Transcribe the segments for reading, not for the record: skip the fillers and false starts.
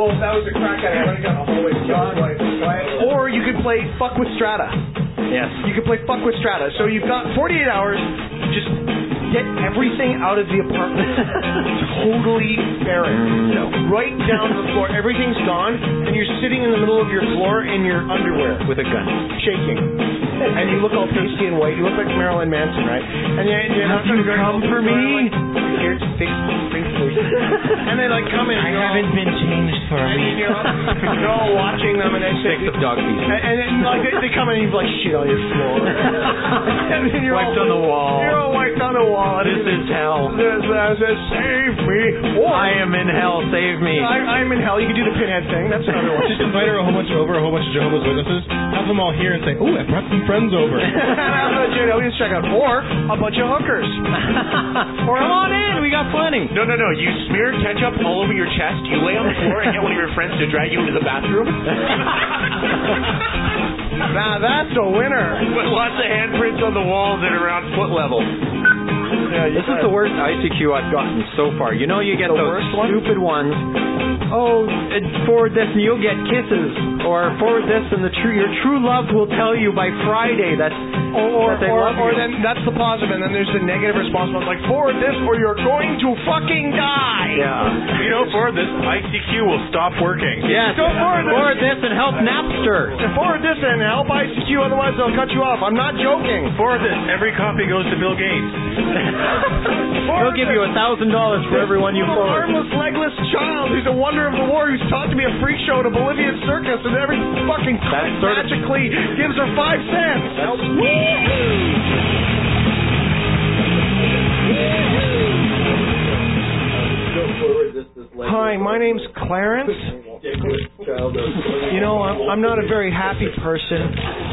Well, that was a crack at it. I already got a hallway to John. Or you could play Fuck with Strata. Yes. You could play Fuck with Strata. So you've got 48 hours. Just get everything out of the apartment. Totally barren. Right down to the floor. Everything's gone, and you're sitting in the middle of your floor in your underwear with a gun, shaking. And you look all pasty and white. You look like Marilyn Manson, right? And you're not going to come for me. Here's and they like come in. I haven't been changed for a week. You're all watching them, and they say, "Six of dog feet." And then like they come in, and you've like shit on your floor. And then you're wiped on the wall. You're all wiped on the wall. This is hell. Save me! Or, I am in hell. Save me. I'm in hell. You can do the pinhead thing. That's another one. Just invite a whole bunch of Jehovah's Witnesses. Have them all here and say, "Oh, I brought some friends over." Let's check out. Or a bunch of hookers. Or come on in. We got plenty. No. You smear ketchup all over your chest. You lay on the floor and get one of your friends to drag you into the bathroom. Now that's a winner. With lots of handprints on the walls at around foot level. Yeah, this is the worst ICQ I've gotten so far. You know, you get those stupid ones. Oh, forward this and you'll get kisses. Or forward this and your true love will tell you by Friday that they love you. Or then that's the positive, and then there's the negative response. Like, forward this or you're going to fucking die. Yeah. You know, forward this, ICQ will stop working. Yes. Go forward this and help Napster. Forward this and help ICQ, otherwise they'll cut you off. I'm not joking. Forward this. Every copy goes to Bill Gates. They'll give you $1,000 for everyone you forward. Harmless, legless child who's a wonder of the war who's taught to be a freak show at a Bolivian circus, and every fucking magically gives her 5 cents. Hi, my name's Clarence. You know, I'm not a very happy person.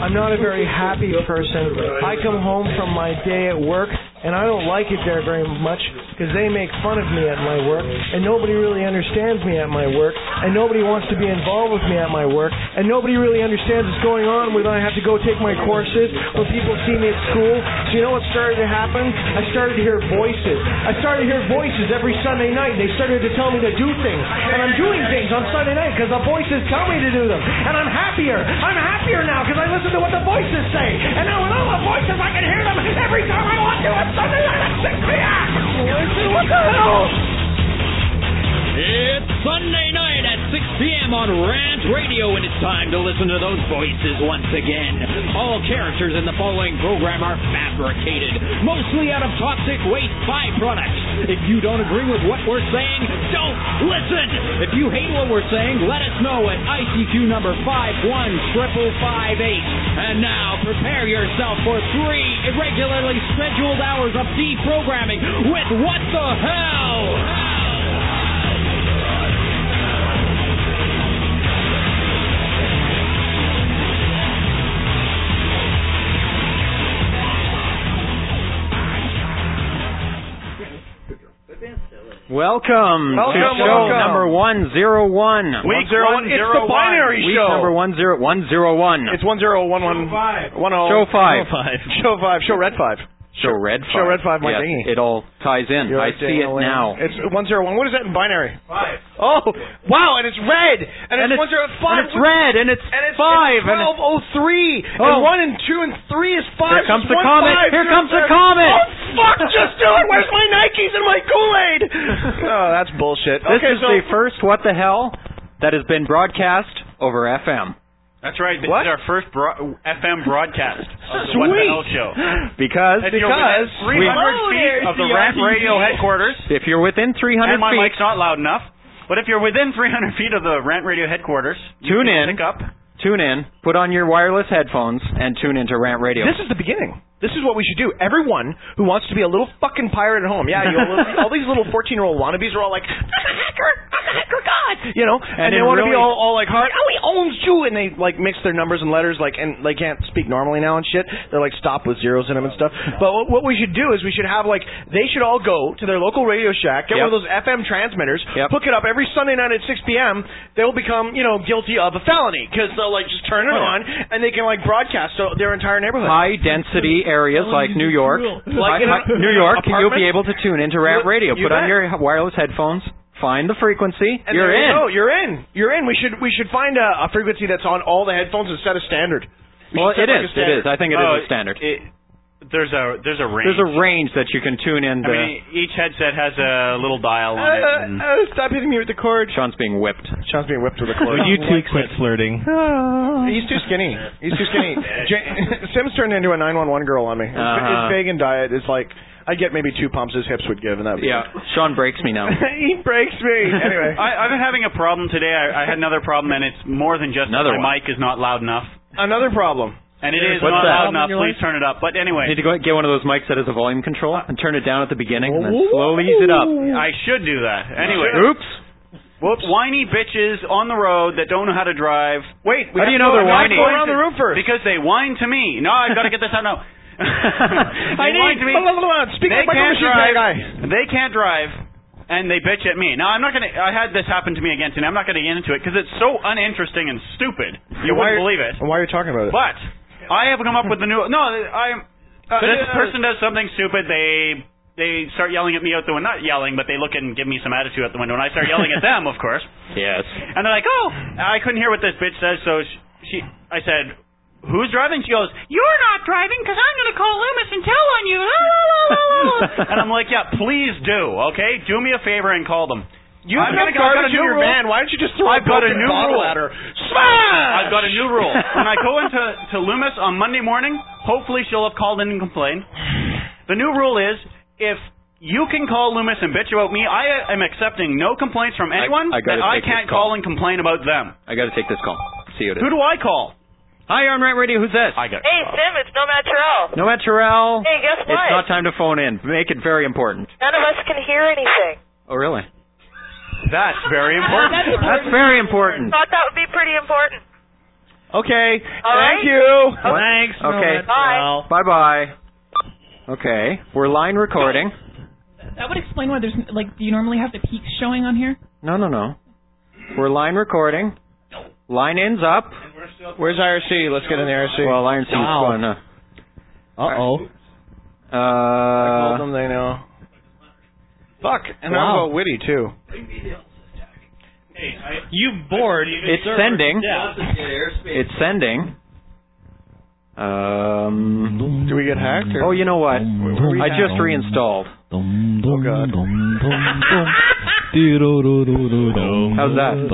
I come home from my day at work, and I don't like it there very much because they make fun of me at my work, and nobody really understands me at my work, and nobody wants to be involved with me at my work, and nobody really understands what's going on when I have to go take my courses, when people see me at school. So you know what started to happen? I started to hear voices. Every Sunday night. They started to tell me to do things, and I'm doing things on Sunday night because the voices tell me to do them, and I'm happier now because I listen to what the voices say, and now with all the voices I can hear them every time I want to on Sunday night at 6 p.m. What the hell? It's Sunday night at 6 p.m. on Rant Radio, and it's time to listen to those voices once again. All characters in the following program are fabricated, mostly out of toxic waste byproducts. If you don't agree with what we're saying, don't listen. If you hate what we're saying, let us know at ICQ number 5155558. And now, prepare yourself for 3 irregularly scheduled hours of deprogramming with What the Hell? Welcome to show number 101. Week 01. It's the binary show. Week number 101. It's 1011. Show 5. Show Red 5. Show Red 5. Show Red 5, my yes, thingy. it all ties in. I see it now. It's 101. What is that in binary? 5. Oh, wow, and it's red. And it's 105. And it's red, and it's 5. And it's 1203. And 1 and 2 and 3 is 5. Here comes the comet. Here comes the comet. Oh, fuck, just do it. Where's my Nikes and my Kool-Aid? Oh, that's bullshit. This is the first What the Hell that has been broadcast over FM. That's right. This is our first FM broadcast of the Sweet. What the Hell show. Because 300 feet of the Rant Radio headquarters. If you're within 300 and my feet, mic's not loud enough. But if you're within 300 feet of the Rant Radio headquarters, tune in. Tune in. Put on your wireless headphones, and tune into Rant Radio. This is the beginning. This is what we should do. Everyone who wants to be a little fucking pirate at home, all these little 14-year-old wannabes are all like, I'm a hacker god, you know, and they want to be all like hard. Oh, he owns you, and they like mix their numbers and letters, like, and they can't speak normally now and shit. They're like stopped with zeros in them and stuff. But what we should do is we should have they should all go to their local Radio Shack, get one of those FM transmitters, hook it up every Sunday night at 6 p.m. They'll become guilty of a felony because they'll like just turn it on and they can like broadcast to their entire neighborhood. High density areas like New York. New York, you'll be able to tune into Rant Radio. Put on your wireless headphones. Find the frequency. And You're there in. you go. You're in. You're in. We should find a frequency that's on all the headphones instead of standard. Well, it is. It is. I think it is a standard. There's a range. There's a range that you can tune in. I mean, each headset has a little dial on it. Stop hitting me with the cord. Sean's being whipped. Sean's being whipped with a cord. Would you two quit flirting? He's too skinny. He's too skinny. Sim's turned into a 911 girl on me. His vegan diet is like, I get maybe 2 pumps his hips would give, and that. Yeah. Sean breaks me now. He breaks me. Anyway. I've been having a problem today. I had another problem, and it's more than just my mic is not loud enough. Another problem. And it is not loud enough. Please turn it up. But anyway. You need to go get one of those mics that has a volume control and turn it down at the beginning and then slowly ease it up. I should do that. Anyway. Oops. Whoops. Whiny bitches on the road that don't know how to drive. Wait. How do you know they're whiny? Go around the room first. Because they whine to me. No, I've got to get this out now. They whine to me. Speak they like can't drive. Guy. They can't drive. And they bitch at me. Now, I'm not going to... I had this happen to me again today. I'm not going to get into it because it's so uninteresting and stupid. You wouldn't believe it. Why are you talking about it? But I have come up with the new... No, this person does something stupid. They start yelling at me out the window. Not yelling, but they look and give me some attitude at the window. And I start yelling at them, of course. Yes. And they're like, oh, I couldn't hear what this bitch says, so I said... Who's driving? She goes, you're not driving because I'm going to call Loomis and tell on you. And I'm like, yeah, please do, okay? Do me a favor and call them. I've got a new rule. Man, why don't you just throw a bottle at her? Smash! I've got a new rule. When I go into Loomis on Monday morning, hopefully she'll have called in and complained. The new rule is, if you can call Loomis and bitch about me, I am accepting no complaints from anyone that I can't call and complain about them. I got to take this call. See you. Who do I call? Hi, you're on Rant Radio. Who's this? Hey, Sim, it's Nomad Terrell. Nomad Terrell. Hey, guess what? It's not time to phone in. Make it very important. None of us can hear anything. Oh, really? That's very important. That's very important. Thought that would be pretty important. Okay. All Thank right. you. Thanks. Okay. Bye. Bye-bye. Okay. We're line recording. That would explain why there's, like, do you normally have the peaks showing on here? No. We're line recording. Line ends up. Where's IRC? Let's get in the IRC. Well, IRC's going. Uh-oh. I told them they know. Fuck. And I'm about witty, too. You bored. It's sending. It's sending. Do we get hacked? Or? Oh, you know what? I just reinstalled. Oh, God. How's that?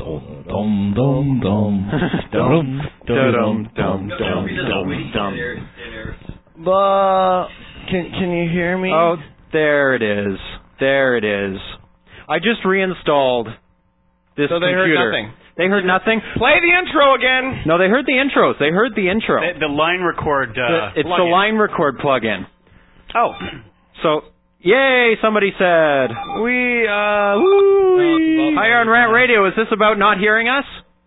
Can you hear me? Oh, there it is. There it is. I just reinstalled this computer. So they heard nothing. They heard nothing. Play the intro again. No, they heard the intros. They heard the intro. The line record. It's the line record plug-in. Oh. So, yay! Somebody said. Hi on Rant Radio. Is this about not hearing us?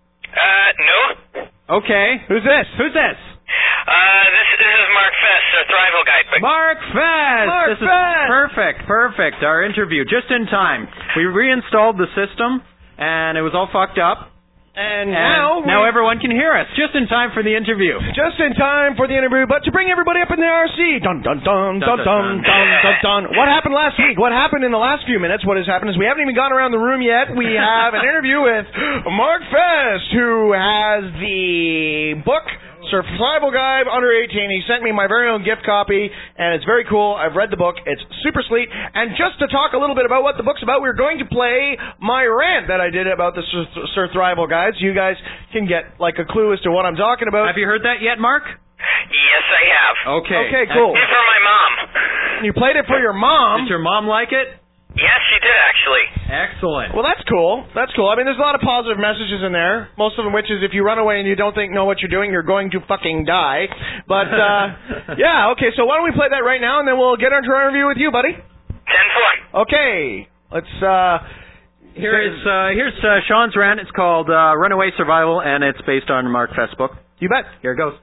No. Okay. Who's this? This is Mark Fest, a Thrival guy. Mark Fest! This is perfect. Our interview, just in time. We reinstalled the system, and it was all fucked up. And now everyone can hear us, just in time for the interview. Just in time for the interview, but to bring everybody up in the RC. Dun dun dun dun dun dun dun dun. What happened last week? What happened in the last few minutes? What has happened is we haven't even gone around the room yet. We have an interview with Mark Fest, who has the book Survival Guide Under 18. He sent me my very own gift copy, and it's very cool. I've read the book. It's super sweet. And just to talk a little bit about what the book's about, we're going to play my rant that I did about the Survival Guides. You guys can get like a clue as to what I'm talking about. Have you heard that yet, Mark? Yes, I have. Okay, I cool. did it for my mom. You played it for your mom? Did your mom like it? Yes, she did, actually. Excellent. Well, that's cool. I mean, there's a lot of positive messages in there. Most of them which is if you run away and you don't know what you're doing, you're going to fucking die. But, yeah, okay, so why don't we play that right now, and then we'll get into our interview with you, buddy. 10-4. Okay. Let's, Here's Sean's rant. It's called Runaway Survival, and it's based on Mark Fest's book. You bet. Here it goes.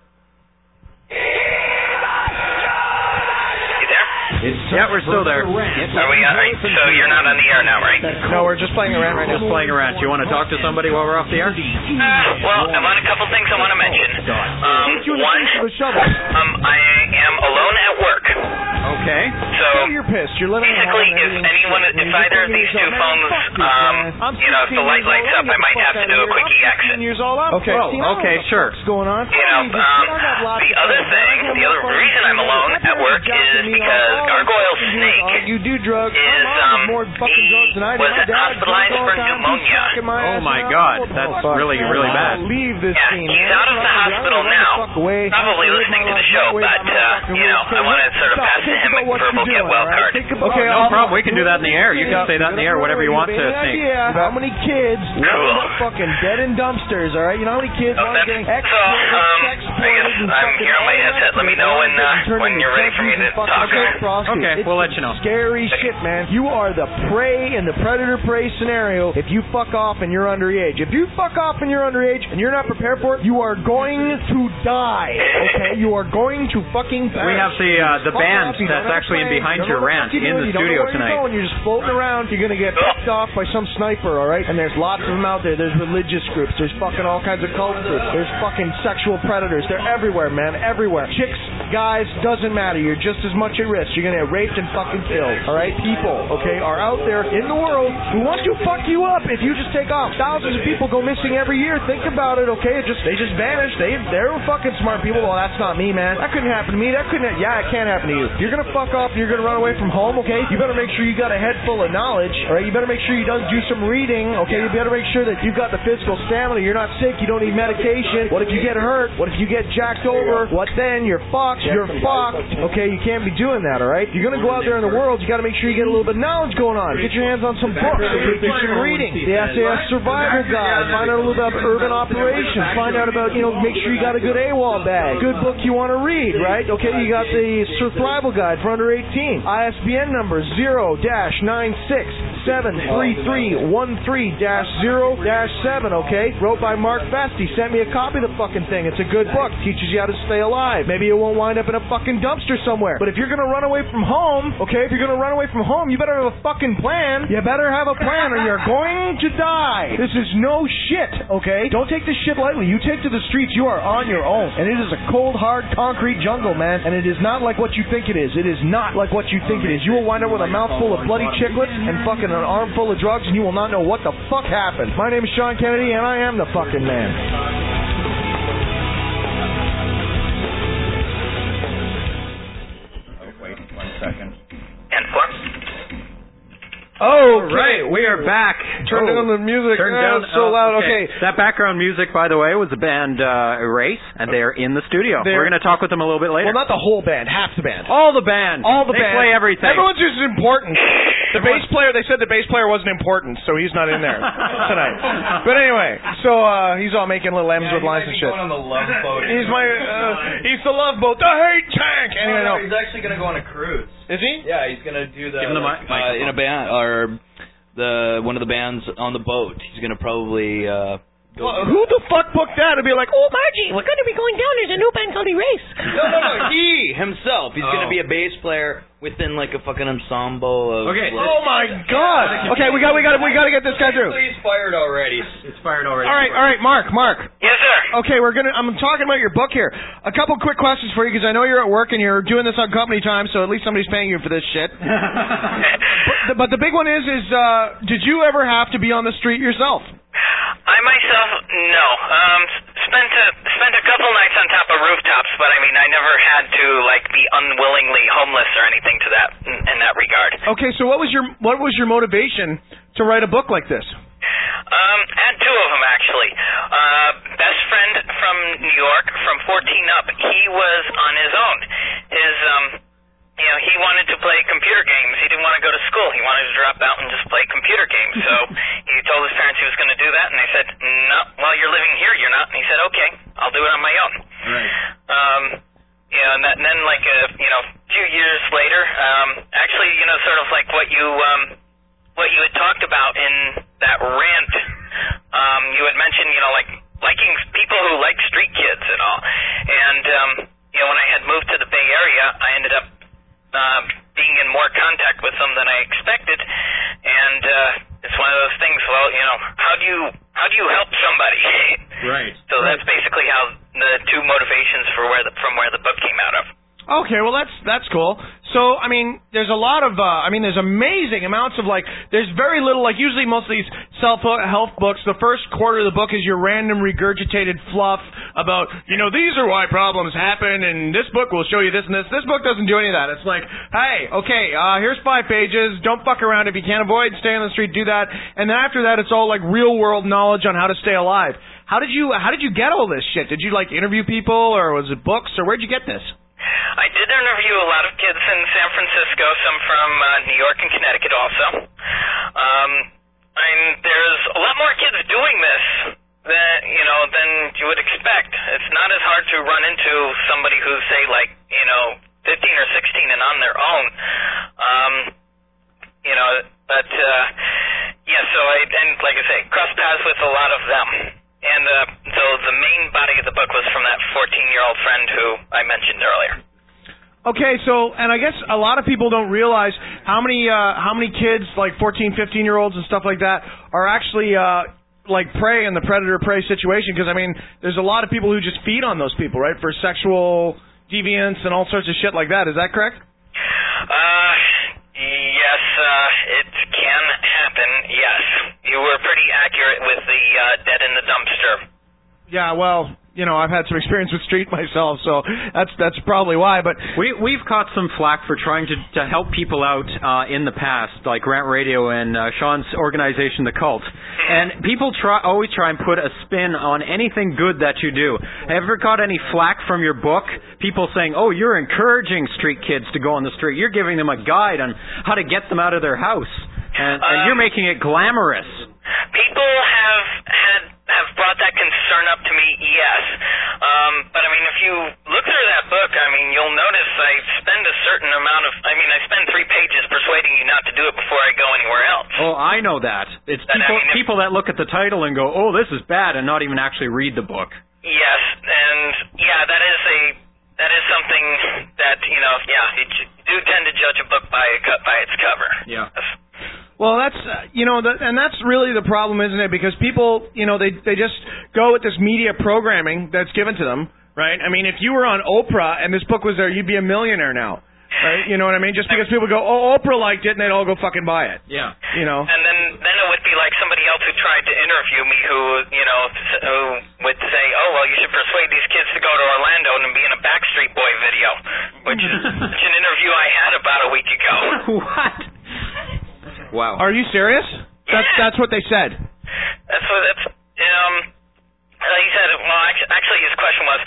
Yeah, we're still there. So you're not on the air now, right? No, we're just playing a rant right now. Just playing a rant. You want to talk to somebody while we're off the air? Well, I've got a couple things I want to mention. One, I am alone at work. Okay. So you're pissed. You're living basically, if either of these two phones, if the light lights up, I might have to do a quick exit. Okay. Okay, sure. What's going on? The other thing, the other reason I'm alone at work is because Gargoyle Snake you do drugs. is he was hospitalized for pneumonia. Oh my God, that's really, really bad. Leave this Yeah, scene, he's man. out of the hospital now. Probably listening to the show, but I want to sort of pass to him a verbal get well card. Okay, no problem. We can do that in the air. You can say that in the air, whatever you want to, Snake. How many kids are fucking dead in dumpsters? All right, you know how many kids are getting I guess I'm here on my headset. Let me know when you're ready for me to talk. Okay, we'll let you know. Scary shit, man. You are the prey in the predator-prey scenario if you fuck off and you're underage. If you fuck off and you're underage and you're not prepared for it, you are going to die. Okay? You are going to fucking die. We have the band that's actually in behind your rant in the studio tonight. You're just floating around. You're going to get picked off by some sniper, all right? And there's lots of them out there. There's religious groups. There's fucking all kinds of cult groups. There's fucking sexual predators. They're everywhere, man. Everywhere. Chicks, guys, doesn't matter. You're just as much at risk. You're going to get raped and fucking killed, all right? People, okay, are out there in the world who want to fuck you up if you just take off. Thousands of people go missing every year. Think about it, okay? They just vanish. They're fucking smart people. Well, that's not me, man. That couldn't happen to me. It can't happen to you. You're going to fuck off. You're going to run away from home, okay? You better make sure you got a head full of knowledge, all right? You better make sure you do some reading, okay? You better make sure that you've got the physical stamina. You're not sick. You don't need medication. What if you get hurt? What if you get jacked over? What then? You're fucked. You're fucked. Okay, you can't be doing that, all right? You're going to go out there in the world. You got to make sure you get a little bit of knowledge going on. Get your hands on some books. Okay, do some reading. The SAS Survival Guide. Find out a little bit about urban operations. Find out about, make sure you got a good AWOL bag. Good book you want to read, right? Okay, you got the Survival Guide for under 18. ISBN number 0-9673313-0-7, okay? Wrote by Mark Best. He sent me a copy of the fucking thing. It's a good book. Teaches you how to stay alive. Maybe it won't wind up in a fucking dumpster somewhere. But if you're going to run away from home, okay, you better have a fucking plan. You better have a plan or you're going to die. This is no shit, okay? Don't take this shit lightly. You take to the streets, you are on your own. And it is a cold, hard, concrete jungle, man. And it is not like what you think it is. It is not like what you think it is. You will wind up with a mouthful of bloody chiclets and fucking an armful of drugs and you will not know what the fuck happened. My name is Sean Kennedy and I am the fucking man. Oh, right. We are back. Turn down the music. Turn down so loud. Okay. That background music, by the way, was the band Erase, and they're in the studio. We're going to talk with them a little bit later. Well, not the whole band. Half the band. All the band. They play everything. Everyone's just important. The bass player, they said the bass player wasn't important, so he's not in there tonight. But anyway, so he's all making little M's with lines and shit. Going on the Love Boat. He's he's the Love Boat, the hate tank. Anyway, no. He's actually going to go on a cruise. Is he? Yeah, he's going to do that in a band, or one of the bands on the boat. He's going to probably who the fuck booked that and be like, oh, Margie, we're going to be going down. There's a new band called Erase. No, he himself. He's going to be a bass player within like a fucking ensemble of. Okay. Oh my God. Okay, we got to get this guy through. He's fired already. It's fired already. All right, Mark. Yes, sir. Okay, I'm talking about your book here. A couple quick questions for you because I know you're at work and you're doing this on company time, so at least somebody's paying you for this shit. But the big one is did you ever have to be on the street yourself? I myself, no. Spent a couple nights on top of rooftops, but I mean, I never had to be unwillingly homeless or anything to that in that regard. Okay, so what was your motivation to write a book like this? Had two of them actually. Best friend from New York, from 14 up, he was on his own. He wanted to play computer games. He didn't want to go to school. He wanted to drop out and just play computer games. So he told his parents he was going to do that, and they said, no, while you're living here, you're not. And he said, okay, I'll do it on my own. Right. And then a few years later, actually, sort of like what you had talked about in that rant, you had mentioned, liking people who like street kids and all. And, when I had moved to the Bay Area, I ended up being in more contact with them than I expected, and it's one of those things. Well, how do you help somebody? Right. So that's basically how the two motivations from where the book came out of. Okay, well that's cool. So, I mean, there's a lot of, there's amazing amounts of, like, there's very little, like, usually most of these self-help books, the first quarter of the book is your random regurgitated fluff about, these are why problems happen, and this book will show you this and this. This book doesn't do any of that. It's like, hey, okay, here's 5 pages, don't fuck around. If you can't avoid, stay on the street, do that. And then after that, it's all, like, real-world knowledge on how to stay alive. How did you get all this shit? Did you, like, interview people, or was it books, or where'd you get this? I did interview a lot of kids in San Francisco, some from New York and Connecticut also. There's a lot more kids doing this than you would expect. It's not as hard to run into somebody who's, say, 15 or 16 and on their own. So like I say, crossed paths with a lot of them. And so the main body of the book was from that 14-year-old friend who I mentioned earlier. Okay, so, and I guess a lot of people don't realize how many kids, like 14, 15-year-olds and stuff like that, are actually, prey in the predator-prey situation, because, there's a lot of people who just feed on those people, right, for sexual deviance and all sorts of shit like that. Is that correct? Yes, it can happen, yes. You were pretty accurate with the dead in the dumpster. Yeah, well, I've had some experience with street myself, so that's probably why. But we've caught some flack for trying to help people out in the past, like Rant Radio and Sean's organization, The Cult. And people always try and put a spin on anything good that you do. Ever got any flack from your book? People saying, "Oh, you're encouraging street kids to go on the street. You're giving them a guide on how to get them out of their house, and you're making it glamorous." People have brought that concern up to me, yes. But if you look through that book, you'll notice I spend a certain amount of, I spend 3 pages persuading you not to do it before I go anywhere else. Oh, I know that. It's people that look at the title and go, "Oh, this is bad," and not even actually read the book. Yes, and that is something that, you do tend to judge a book by its cover. Yeah. Well, that's, and that's really the problem, isn't it? Because people, they just go with this media programming that's given to them, right? If you were on Oprah and this book was there, you'd be a millionaire now, right? You know what I mean? Just because people go, "Oh, Oprah liked it," and they'd all go fucking buy it. Yeah. And then it would be like somebody else who tried to interview me who would say, "Oh, well, you should persuade these kids to go to Orlando and be in a Backstreet Boy video," which is an interview I had about a week ago. What? Wow. Are you serious? That's what they said. He said, well, actually his question was,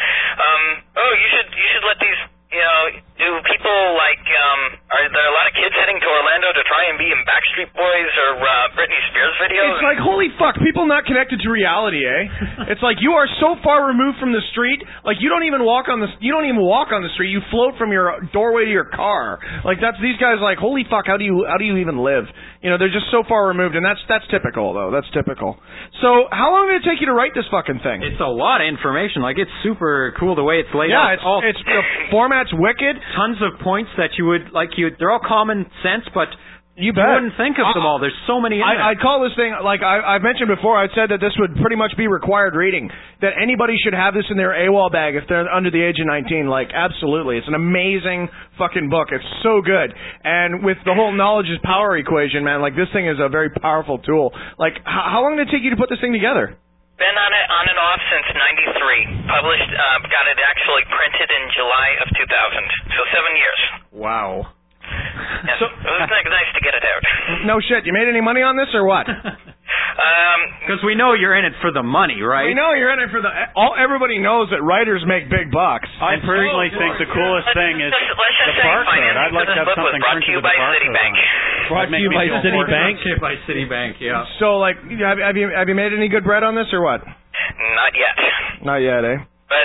you should let these, do people are there a lot of kids heading to Orlando to try and be in Backstreet Boys or Britney Spears videos? It's like, holy fuck, people not connected to reality, eh? It's like you are so far removed from the street, like you don't even walk on the street, you float from your doorway to your car. Like these guys like, holy fuck, how do you even live? They're just so far removed, and that's typical though. That's typical. So, how long did it take you to write this fucking thing? It's a lot of information. Like, it's super cool the way it's laid out. Yeah, it's the format's wicked. Tons of points that you would they're all common sense, but you wouldn't think of them all. There's so many in there. I'd call this thing, like I've mentioned before, I'd said that this would pretty much be required reading. That anybody should have this in their AWOL bag if they're under the age of 19. Like, absolutely. It's an amazing fucking book. It's so good. And with the whole knowledge is power equation, man, like this thing is a very powerful tool. Like, how long did it take you to put this thing together? Been on it on and off since '93. Published, got it actually printed in July of 2000. So 7 years. Wow. Yes, so, it was nice to get it out. No shit. You made any money on this or what? Because we know you're in it for the money, right? We know you're in it for everybody knows that writers make big bucks. I personally think the coolest thing is let's just say barcode. I'd like to have something brought to you by Citibank. Brought to you by Citibank? By Citibank, yeah. So, like, have you made any good bread on this or what? Not yet. Not yet, eh? But,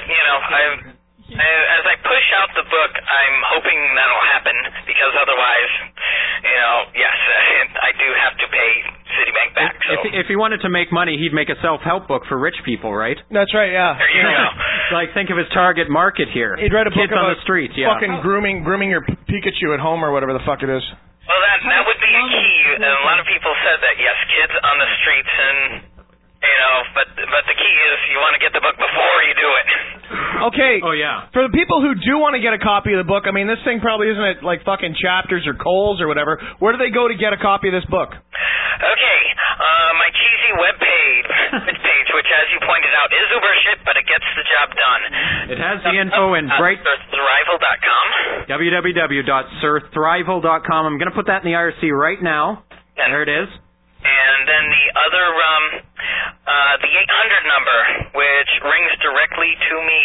as I push out the book, I'm hoping that'll happen, because otherwise, yes, I do have to pay Citibank back. So. If he wanted to make money, he'd make a self-help book for rich people, right? That's right, yeah. There you go. Like, think of his target market here. He'd write a book Kids on about the street, yeah. fucking grooming your Pikachu at home or whatever the fuck it is. Well, that would be a key. A lot of people said that, yes, kids on the streets, and but the key is you want to get the book before you do it. Okay. Oh, yeah. For the people who do want to get a copy of the book, I mean, this thing probably isn't at, like, fucking Chapters or Kohl's or whatever. Where do they go to get a copy of this book? Okay, my cheesy webpage, which, as you pointed out, is uber shit, but it gets the job done. It has the info in bright... SirThrival.com. www.SirThrival.com. I'm going to put that in the IRC right now. There it is. And then the other, the 800 number, which rings directly to me,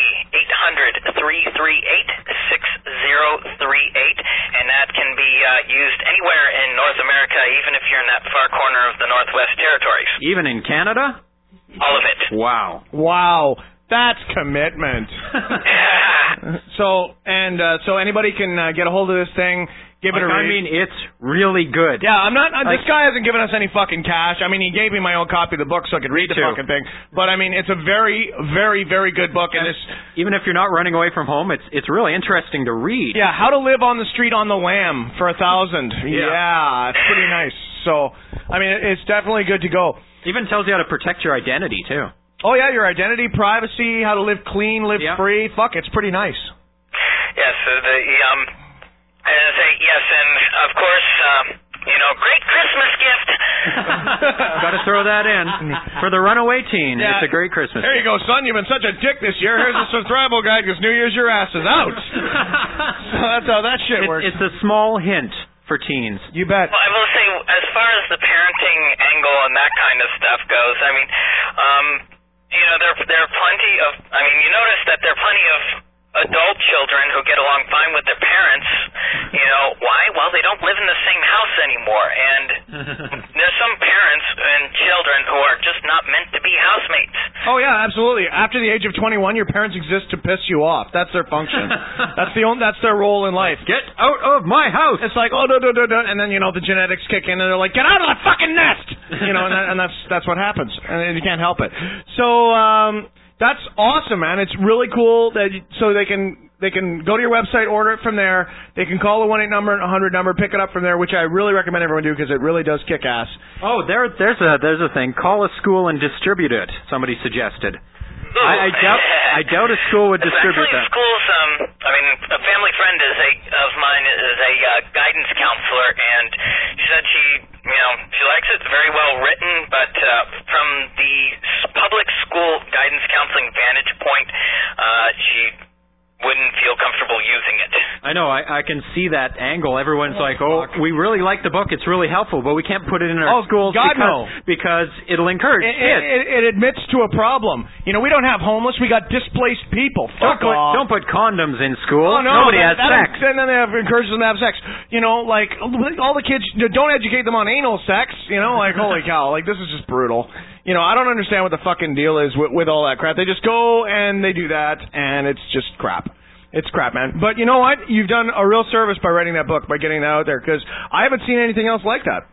800-338-6038, and that can be used anywhere in North America, even if you're in that far corner of the Northwest Territories. Even in Canada? All of it. Wow. Wow. That's commitment. So anybody can get a hold of this thing. Give it a read. I mean, it's really good. Yeah, I'm not. This guy hasn't given us any fucking cash. I mean, he gave me my own copy of the book so I could read the fucking thing. But I mean, it's a very, very, very good book. And even if you're not running away from home, it's really interesting to read. Yeah, How to Live on the Street on the Lam for $1,000. Yeah, it's pretty nice. So, I mean, it's definitely good to go. Even tells you how to protect your identity too. Oh yeah, your identity, privacy, how to live clean, live free. Fuck, it's pretty nice. Yes, yes, and of course, great Christmas gift. Got to throw that in for the runaway teen. Yeah. It's a great Christmas. There you go, son. You've been such a dick this year. Here's a survival guide because New Year's your ass is out. So that's how that shit works. It's a small hint for teens. You bet. Well, I will say, as far as the parenting angle and that kind of stuff goes, I mean, there are plenty of. I mean, you notice that there are plenty of adult children who get along fine with their parents. Why? Well, they don't live in the same house anymore, and there's some parents and children who are just not meant to be housemates. Oh yeah, absolutely. After the age of 21, your parents exist to piss you off. That's their function. That's their role in life. Get out of my house. It's like, oh, no, and then the genetics kick in, and they're like, get out of the fucking nest. And that's what happens, and you can't help it. So that's awesome, man. It's really cool that so they can go to your website, order it from there. They can call the 1-800 number, pick it up from there, which I really recommend everyone do because it really does kick ass. Oh, there's a thing. Call a school and distribute it. Somebody suggested. I doubt a school would distribute that. Schools. I mean, a family friend of mine is a guidance counselor, and she said she likes it. It's very well written, but from the public school guidance counseling vantage point, she wouldn't feel comfortable using it. I know. I can see that angle. Everyone's like, oh, we really like the book. It's really helpful, but we can't put it in our schools because it'll encourage kids. It admits to a problem. We don't have homeless. We got displaced people. Fuck off. Don't put condoms in school. Oh, no, nobody has sex. And then they encourage them to have sex. Like, all the kids, don't educate them on anal sex. Like, holy cow. Like, this is just brutal. I don't understand what the fucking deal is with all that crap. They just go and they do that, and it's just crap. It's crap, man. But you know what? You've done a real service by writing that book, by getting that out there, because I haven't seen anything else like that.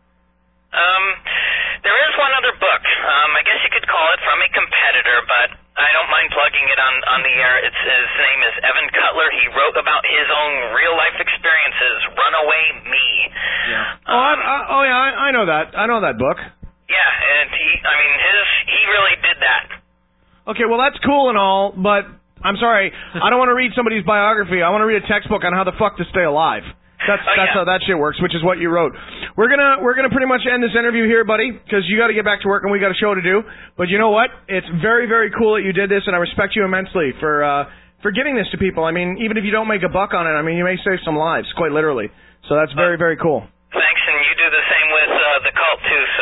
There is one other book. I guess you could call it from a competitor, but I don't mind plugging it on the air. His name is Evan Cutler. He wrote about his own real-life experiences, Runaway Me. Yeah. I know that. I know that book. Yeah, and he really did that. Okay, well, that's cool and all, but I'm sorry, I don't want to read somebody's biography. I want to read a textbook on how the fuck to stay alive. That's how that shit works, which is what you wrote. We're gonna pretty much end this interview here, buddy, because you got to get back to work and we got a show to do. But you know what? It's very, very cool that you did this, and I respect you immensely for giving this to people. I mean, even if you don't make a buck on it, I mean, you may save some lives, quite literally. So that's very, very cool. Thanks, and you do the same with the cult too. So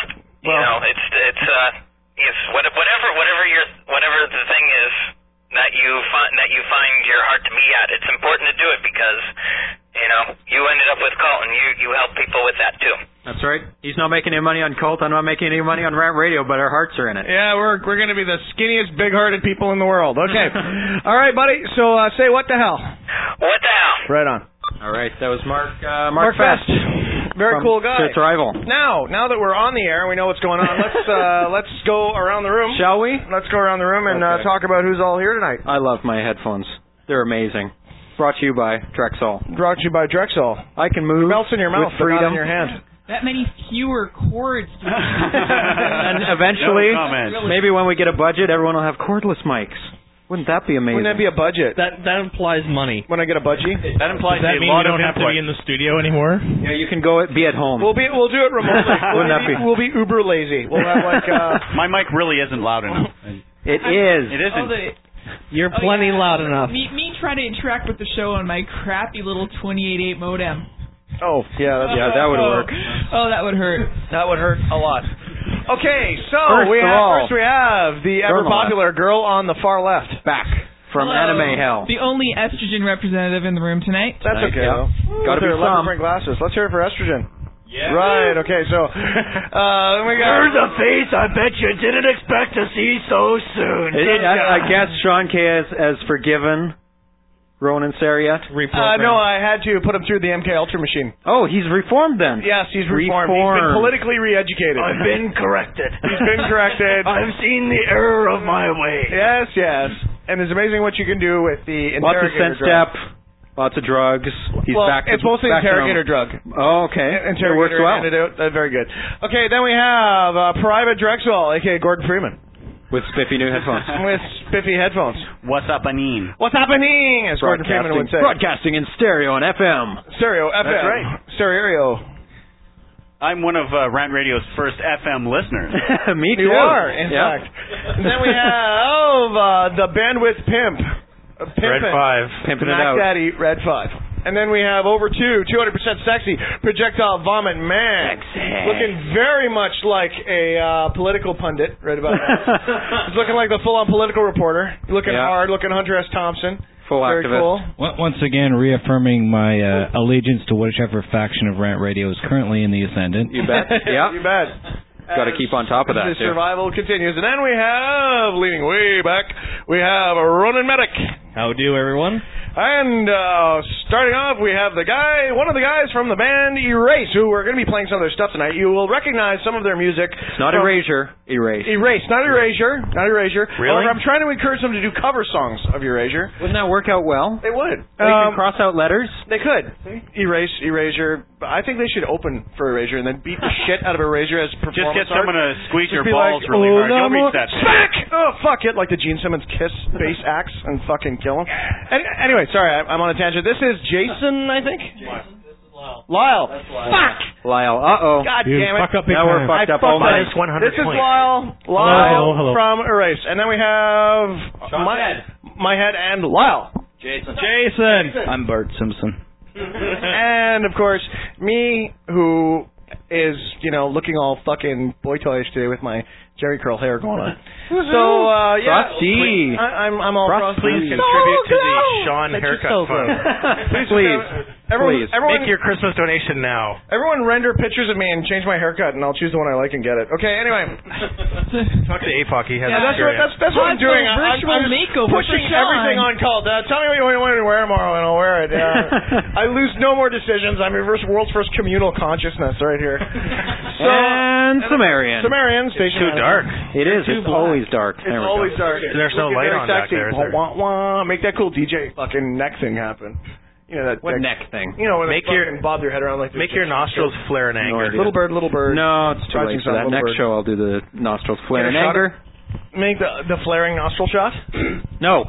it's whatever the thing is that you find your heart to be at. It's important to do it because you ended up with cult and you help people with that too. That's right. He's not making any money on cult. I'm not making any money on Rant Radio, but our hearts are in it. Yeah, we're going to be the skinniest, big-hearted people in the world. Okay. All right, buddy. So say what the hell. What the hell? Right on. All right. That was Mark Fest. Very cool guy. SirThrival. Now that we're on the air and we know what's going on, let's go around the room. Shall we? Let's go around the room and talk about who's all here tonight. I love my headphones. They're amazing. Brought to you by Drexel. Brought to you by Drexel. I can move. It melts in your mouth, with freedom. But not in your hand. That many fewer cords. And eventually, maybe when we get a budget, everyone will have cordless mics. Wouldn't that be amazing? Wouldn't that be a budget? That implies money. When I get a budgie? That implies Does that a mean lot we don't of have to input. be in the studio anymore? Yeah, you can go be at home. We'll do it remotely. Wouldn't that be? We'll be uber lazy. We'll have like My mic really isn't loud enough. It is. It isn't. You're plenty loud enough. Me trying to interact with the show on my crappy little 28.8 modem. Oh, yeah, that would work. Oh, that would hurt. That would hurt a lot. Okay, so First we of have the ever popular girl on the far left. Back from Hello. Anime Hell. The only estrogen representative in the room tonight. That's okay, though. Gotta be some. Bring glasses. Let's hear it for estrogen. Yeah. Right, okay, so we got... There's a face I bet you didn't expect to see so soon. I guess Sean K has forgiven Ronan Sariat. no, I had to put him through the MK Ultra machine. Oh, he's reformed then. Yes, he's reformed. He's been politically re-educated. I've been corrected. He's been corrected. I've seen the error of my ways. Yes, yes. And it's amazing what you can do with the Lots of interrogator sense drug. step, lots of drugs. He's back to it's mostly back to interrogator normal. drug. Oh, okay. Interrogator It works well. antidote. Very good. Okay, then we have Private Drexel, a.k.a. Gordon Freeman. With spiffy new headphones. With spiffy headphones. What's up, Anine? What's happening? As Gordon Freeman would say. Broadcasting in stereo and FM. Stereo, FM. That's right. Stereo. I'm one of Rant Radio's first FM listeners. Me too. You are, in fact. And then we have the Bandwidth Pimp. Red 5. Pimping it Mac out. Daddy, Red 5. And then we have over 200% sexy, Projectile Vomit Man. Sexy. Looking very much like a political pundit right about now. He's looking like the full-on political reporter. Looking hard, looking Hunter S. Thompson. Full very activist. cool. Once again, reaffirming my allegiance to whichever faction of Rant Radio is currently in the ascendant. You bet. Yeah. You bet. Got to keep on top of that, The too. survival continues. And then we have, leaning way back, we have Ronan Medic. How do, everyone? And starting off, we have one of the guys from the band Erase, who are going to be playing some of their stuff tonight. You will recognize some of their music. It's not Erasure. Erase. Erase, not Erasure. Not Erasure. Really? However, I'm trying to encourage them to do cover songs of Erasure. Wouldn't that work out well? They would. They could cross out letters. They could. Erase, Erasure. I think they should open for Erasure and then beat the shit out of Erasure as performance Just get someone to squeeze your be balls like, really hard. You'll Lamo, reach that shit. smack! Oh, fuck it. Like the Gene Simmons Kiss bass axe and fucking kill him. Anyway, sorry, I'm on a tangent. This is Jason, I think? Lyle. Fuck! Lyle. Uh-oh. God You damn it. fuck up big Now we're time. fucked up. fucked Oh, up. my. 100 This is points. Lyle. Hello. From Erase. And then we have my head and Lyle. Jason. I'm Bart Simpson. And, of course, me, who is, looking all fucking boy toyish today with my Jerry curl hair going on. So, yeah. Frosty. I'm all frosty. Please contribute to the Sean Haircut Fund. Please. Everyone, Make your Christmas donation now. Everyone render pictures of me and change my haircut, and I'll choose the one I like and get it. Okay, anyway. Talk to APOC. He has That's experience. what I'm doing. Virtual I'm makeover pushing for Sean. everything on call. Tell me what you want to wear tomorrow, and I'll wear it. I lose no more decisions. I'm your world's first communal consciousness right here. So, And Sumerian. Sumerian, station. Too dark. It is. It's always dark. It's always dark. There's no Looking light very on back sexy. there, is there? Wah, wah, wah. Make that cool DJ fucking neck thing happen. You know that What neck thing? You know when Make they your- fucking bob your head around like this. Make your nostrils flare in anger. Little bird, little bird. No, it's too Rising late for sun, that. little Next bird. show I'll do the nostrils flare in Get a shot anger. Make the flaring nostril shot. No.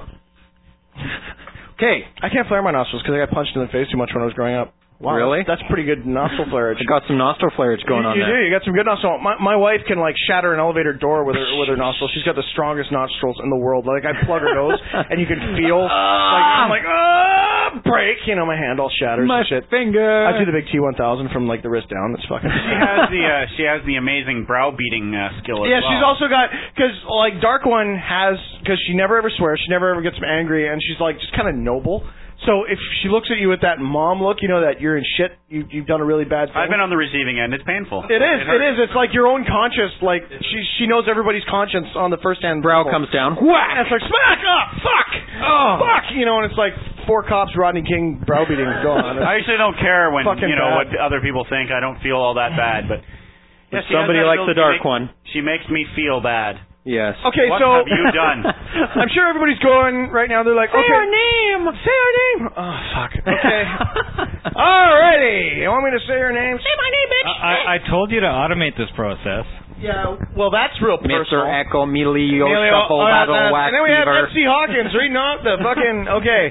Okay. I can't flare my nostrils because I got punched in the face too much when I was growing up. Wow, Really? That's pretty good nostril flareage. I got some nostril flareage going on you there. do. You got some good nostrils. My wife can like shatter an elevator door with her nostrils. She's got the strongest nostrils in the world. Like I plug her nose and you can feel I'm like break. My hand all shatters My and shit. finger. I do the big T1000 from like the wrist down. That's fucking. She has the amazing browbeating skill as Yeah, well. she's also got because like Dark One has because she never ever swears. She never ever gets angry, and she's like just kind of noble. So if she looks at you with that mom look, you know that you're in shit. You've done a really bad thing. I've been on the receiving end. It's painful. It is. It is. It's like your own conscience. Like she knows everybody's conscience on the first hand. Brow comes down. Whack! And it's like smack up. Fuck. Oh. Fuck. And it's like 4 cops, Rodney King browbeating going on. I usually don't care when Fucking what bad. other people think. I don't feel all that bad, but yeah, she has Somebody that likes the ability Dark One. She makes me feel bad. Yes. Okay, What so have you done? I'm sure everybody's going right now. They're like, Say okay, her name. Say her name. Oh fuck. Okay. Alrighty. You want me to say her name? Say my name, bitch. I told you to automate this process. Yeah, well, that's real personal. Mr. Echo, Emilio, Shuffle, yeah, Battle, Wax, and then we have Fever. MC Hawkins reading off the fucking, okay.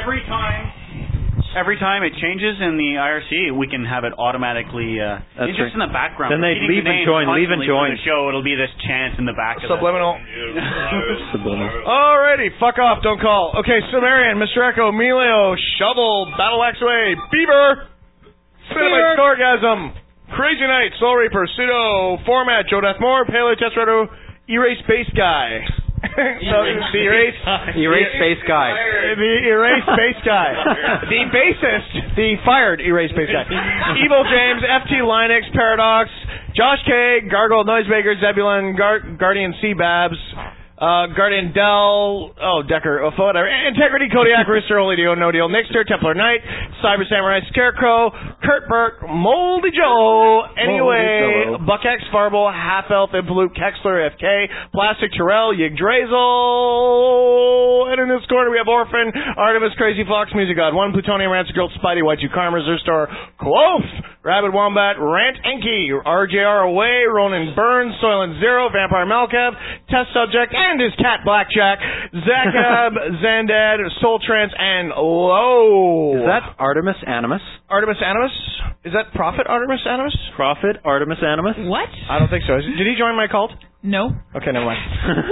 Every time it changes in the IRC, we can have it automatically That's just right. in the background. Then they Repeating leave the and names join, leave and constantly join. for the show, it'll be this chant in the back of Subliminal. Subliminal. Alrighty, fuck off, don't call. Okay, Sumerian, Mr. Echo, Emilio, Shovel, Battle Wax Away, Beaver, Cinnamite Orgasm, Crazy Knight, Soul Reaper, Pseudo, Format, Joe Deathmore, Paleo Testrato, Erase Space Guy. So the Erase Space Guy. The Erase Space Guy. The bassist, the fired Erase Space Guy. Evil James, FT Linux, Paradox, Josh K, Gargoyle Noisemaker, Zebulon, Guardian C Babs, Guardian Dell, Decker, whatever. Integrity, Kodiak, Rooster, Holy Deal, No Deal, Nixter, Templar Knight, Cyber Samurai, Scarecrow, Kurt Burke, Moldy Joe, Anyway, Buck X, Farble, Half Elf, Impaloop, Kexler, FK, Plastic Terrell, Yggdrasil, and in this corner we have Orphan, Artemis, Crazy Fox, Music God 1, Plutonium, Rancid Girl, Spidey, White Karma, Zerstar, Quoth, Rabid Wombat, Rant Enki, RJR Away, Ronan Burns, Soylent Zero, Vampire Malcav, Test Subject, and his cat Blackjack, Zakab, Zandad, Soul Trance, and Low. Is that Artemis Animus? Artemis Animus? Is that Prophet Artemis Animus? Prophet Artemis Animus? What? I don't think so. Did he join my cult? No. Okay, never mind.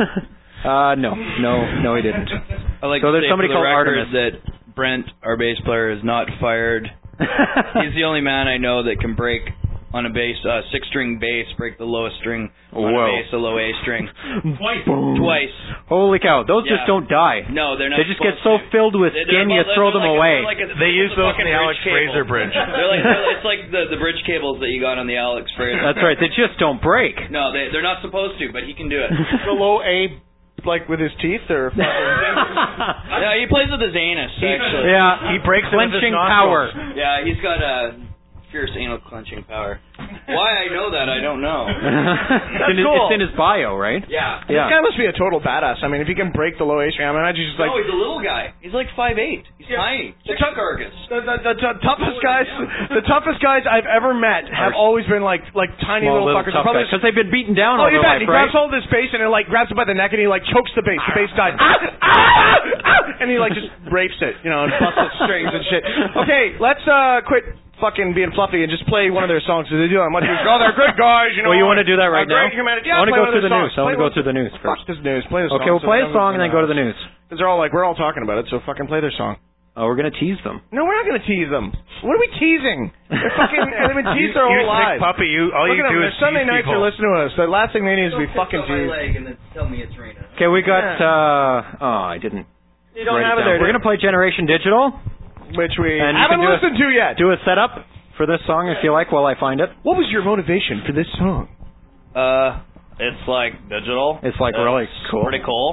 No, he didn't. I like So to there's say somebody for the called record Artemis. that Brent, our bass player, is not fired. He's the only man I know that can break on a bass, six-string bass, break the lowest string on a bass, the low A string. Twice. Holy cow, those just don't die. No, they're not. They just get so filled with skin, you throw them away. They use those in the Alex Fraser bridge. It's like the bridge cables that you got on the Alex Fraser. That's right, they just don't break. No, they're not supposed to, but he can do it. The low A, like with his teeth, or? No, he plays with his anus, actually. Yeah, he breaks clenching power. Yeah, he's got a fierce anal clenching power. Why I know that, I don't know. That's cool. It's in his bio, right? Yeah. This guy must be a total badass. I mean, if he can break the low A string, I mean, he's just like... No, he's a little guy. He's like 5'8". He's tiny. He's a Argus. The toughest guys I've ever met have always been like tiny little fuckers. Because they've been beaten down all you their bet. life, He right? grabs hold of his bass and it like grabs it by the neck and he like chokes the bass. The bass dies. And he like just rapes it, and busts its strings and shit. Okay, let's quit fucking being fluffy and just play one of their songs. Because they do on much. They're good guys, Well, you want to do that right now? Yeah, I want to play go one of through their the news. songs. I want to go through the news Fuck first. this news. Play the song. Okay, we'll play a song and then go to the news. Because they're all like, we're all talking about it, so fucking play their song. Oh, we're going to tease them. No, we're not going to tease them. What are we teasing? They're fucking, they've been teased their whole lives. Puppy, all Look you at do them. is Their Sunday tease nights people. are listening to us. The last thing they need is to be fucking my teased. leg and then tell me it's raining. Okay, we got, I didn't. You don't have it down. there. We're going to play Generation Digital. Which we And you haven't can do listened to yet. Do a setup for this song if you like while I find it. What was your motivation for this song? It's like digital. It's like really cool. Pretty cool.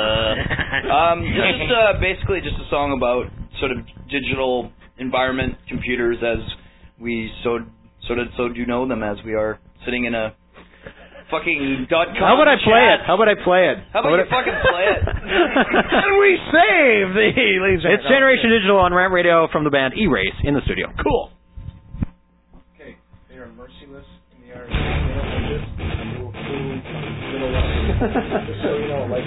Just basically just a song about sort of digital environment computers as we so do know them as we are sitting in a fucking .com. How about I play it? How about I play it? How about you fucking play it? And we save the ladies. It's Generation Digital on Rant Radio from the band Erase in the studio. Cool. Okay, they are merciless in the art. Just so you know, like.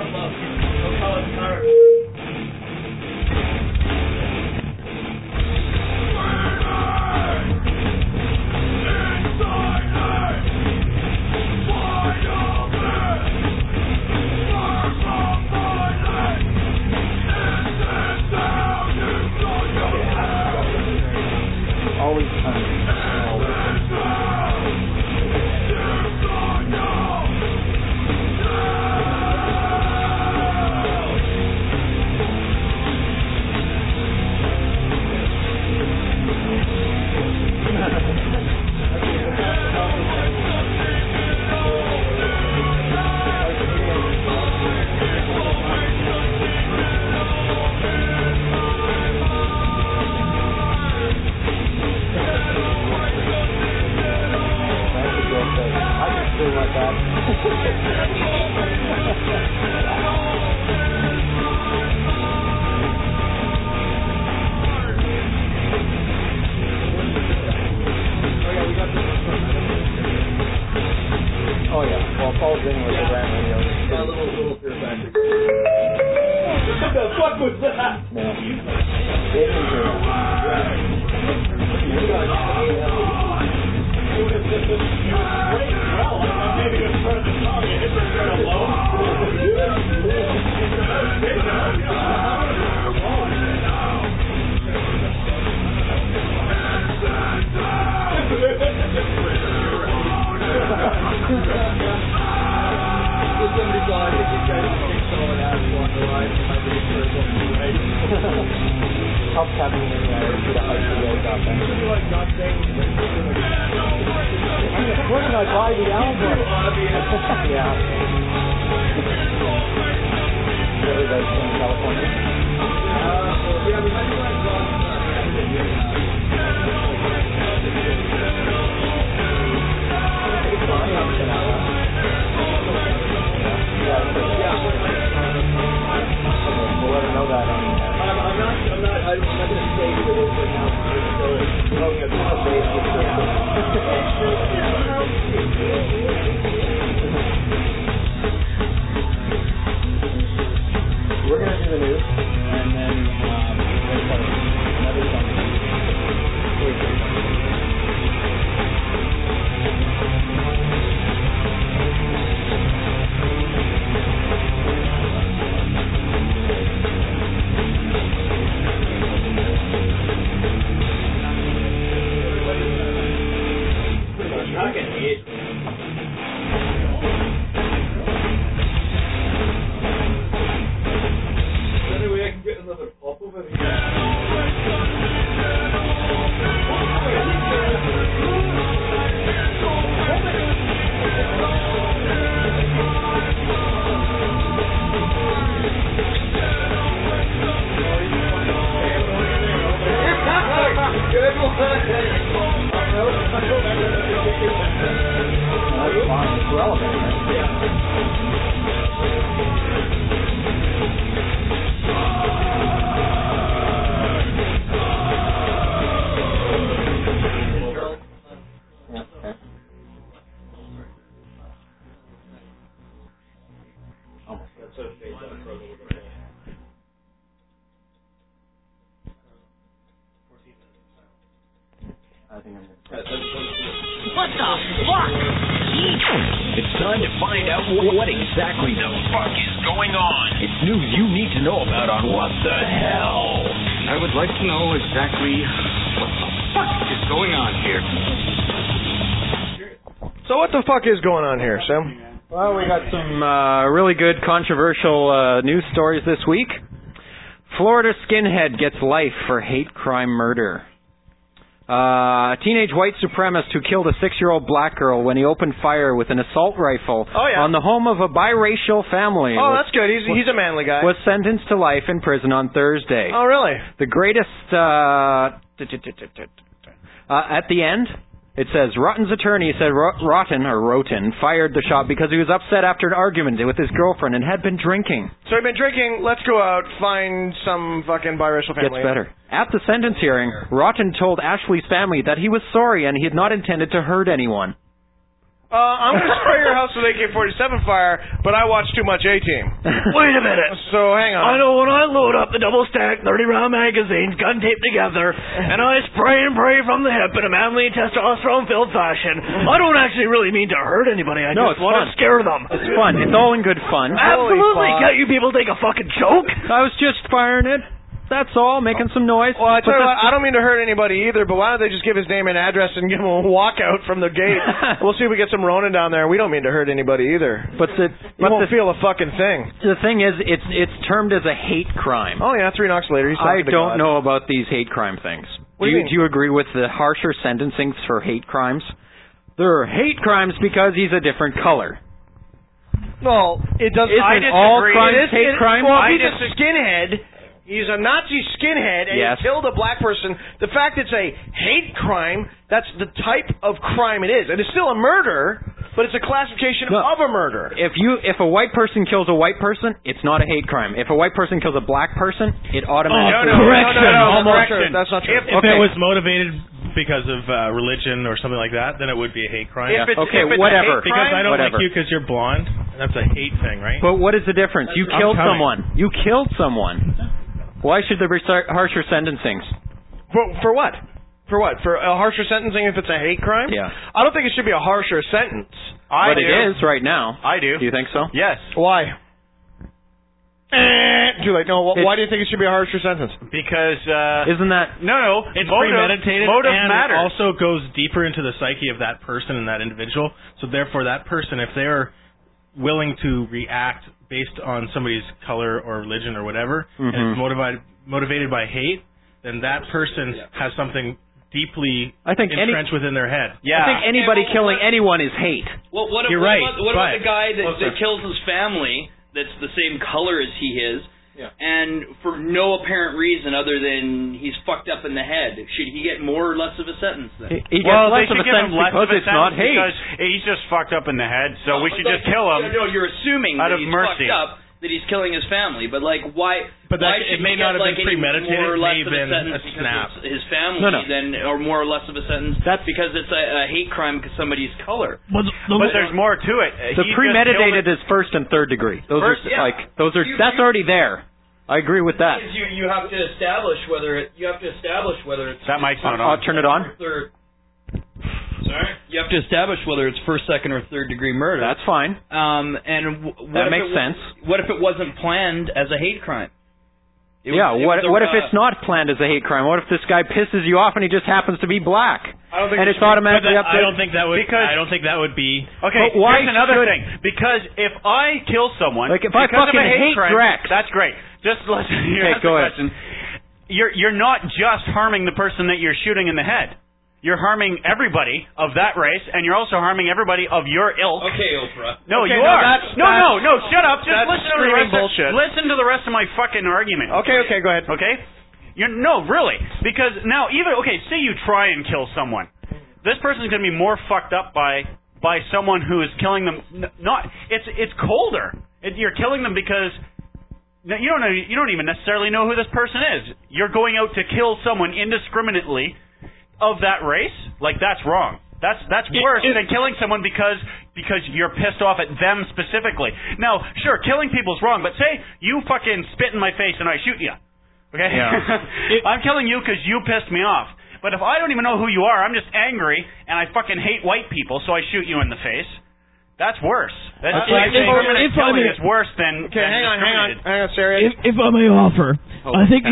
Always What the fuck was that? Helps having the where can I buy the album? Yeah. Really does in California. We'll let her know that. I'm not going to say who it is right now. We're going to do the news, and then another song. What the fuck? It's time to find out what exactly the fuck is going on. It's news you need to know about on What the Hell. I would like to know exactly what the fuck is going on here. So what the fuck is going on here, Sam? Well, we got some really good controversial news stories this week. Florida skinhead gets life for hate crime murder. A teenage white supremacist who killed a 6-year-old black girl when he opened fire with an assault rifle on the home of a biracial family. Oh, that's good. He's a manly guy. Was sentenced to life in prison on Thursday. Oh, really? The greatest... at the end, it says, Rotten's attorney said Rotten fired the shot because he was upset after an argument with his girlfriend and had been drinking. So he'd been drinking, let's go out, find some fucking biracial family. Gets better. At the sentence hearing, Rotten told Ashley's family that he was sorry and he had not intended to hurt anyone. I'm going to spray your house with AK-47 fire, but I watch too much A-Team. Wait a minute. So hang on. I know when I load up the double-stack 30-round magazines, gun taped together, and I spray and pray from the hip in a manly testosterone-filled fashion, I don't actually really mean to hurt anybody. I just want to scare them. It's fun. It's all in good fun. Absolutely. Can't you people take a fucking joke? I was just firing it. That's all, making some noise. Well, I tell you what, I don't mean to hurt anybody either, but why don't they just give his name and address and give him a walkout from the gate? We'll see if we get some Ronin down there. We don't mean to hurt anybody either. But you won't feel a fucking thing. The thing is, it's termed as a hate crime. Oh yeah, 3 knocks later. He's I talking to don't God. know about these hate crime things. What do you mean? Do you agree with the harsher sentencing for hate crimes? They're hate crimes because he's a different color. Well, it doesn't. Isn't all crimes hate crimes? Well, if he's a skinhead. He's a Nazi skinhead, and he killed a black person. The fact it's a hate crime, that's the type of crime it is. And it's still a murder, but it's a classification of a murder. If a white person kills a white person, it's not a hate crime. If a white person kills a black person, it automatically... Correction. That's not true. If it was motivated because of religion or something like that, then it would be a hate crime. If it's whatever. Because I don't whatever. like you because you're blonde. That's a hate thing, right? But what is the difference? You I'm killed coming. someone. You killed someone. Why should there be harsher sentencings? For what? For what? For a harsher sentencing if it's a hate crime? Yeah. I don't think it should be a harsher sentence. But it is right now. I do. Do you think so? Yes. Why? Too late. No. Why do you think it should be a harsher sentence? Because isn't that no? It's motive, premeditated, motive and matters. it also goes deeper into the psyche of that person and that individual. So therefore, that person, if they're willing to react based on somebody's color or religion or whatever, and it's motivated by hate, then that person has something deeply entrenched within their head. I think anybody killing anyone is hate. Well, what You're right. What about the guy that kills his family that's the same color as he is, and for no apparent reason other than he's fucked up in the head? Should he get more or less of a sentence then? He gets less of a sentence because it's not hate. Because he's just fucked up in the head, so we should just kill him. No, you're assuming out that of he's mercy. fucked up, that he's killing his family, but like why? But why it should may he not get, have been like, any premeditated. more or It less may of have been sentence a because snap. it's his family, or more or less of a sentence because it's a hate crime because somebody's color. But there's more to it. The premeditated is first and third degree. Those are that's already there. I agree with that. You have to establish whether it's that mic's not on. I'll turn it on. Sorry? You have to establish whether it's first, second, or third degree murder. That's fine. That makes sense. What if it wasn't planned as a hate crime? What if it's not planned as a hate crime? What if this guy pisses you off and he just happens to be black? I don't think and it's automatically up to... I don't think that would be... Okay, But why here's another should- thing. Because if I kill someone... Like, if I because of fucking a hate hate crime, Drex... That's great. Just listen. Okay, go ahead. Question. You're not just harming the person that you're shooting in the head. You're harming everybody of that race, and you're also harming everybody of your ilk. Okay, Oprah. No, Okay, you no, are. that's- No, shut up. Just that's listen to the screaming rest bullshit. Listen to the rest of my fucking argument. Okay, go ahead. Okay? No, really. Because now, say you try and kill someone. This person's going to be more fucked up by someone who is killing them. It's colder. You're killing them because you don't even necessarily know who this person is. You're going out to kill someone indiscriminately of that race. Like, that's wrong. That's worse than killing someone because you're pissed off at them specifically. Now, sure, killing people's wrong, but say you fucking spit in my face and I shoot you. Okay? Yeah. I'm killing you because you pissed me off. But if I don't even know who you are, I'm just angry and I fucking hate white people, so I shoot you in the face. That's worse. Killing is worse than. Okay, hang on, Sarah. If I may offer, I think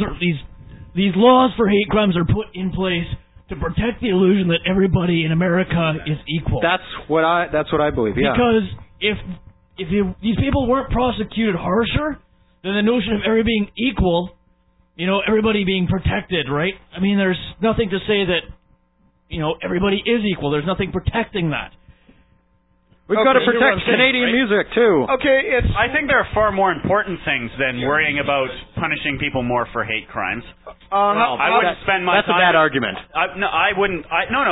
these laws for hate crimes are put in place to protect the illusion that everybody in America is equal. That's what I believe. Yeah. Because if these people weren't prosecuted harsher, then the notion of everybody being equal, everybody being protected, right? I mean, there's nothing to say that everybody is equal. There's nothing protecting that. We've got to protect Canadian music too. Okay, I think there are far more important things than worrying about punishing people more for hate crimes. I wouldn't spend my time. That's a bad argument. I wouldn't.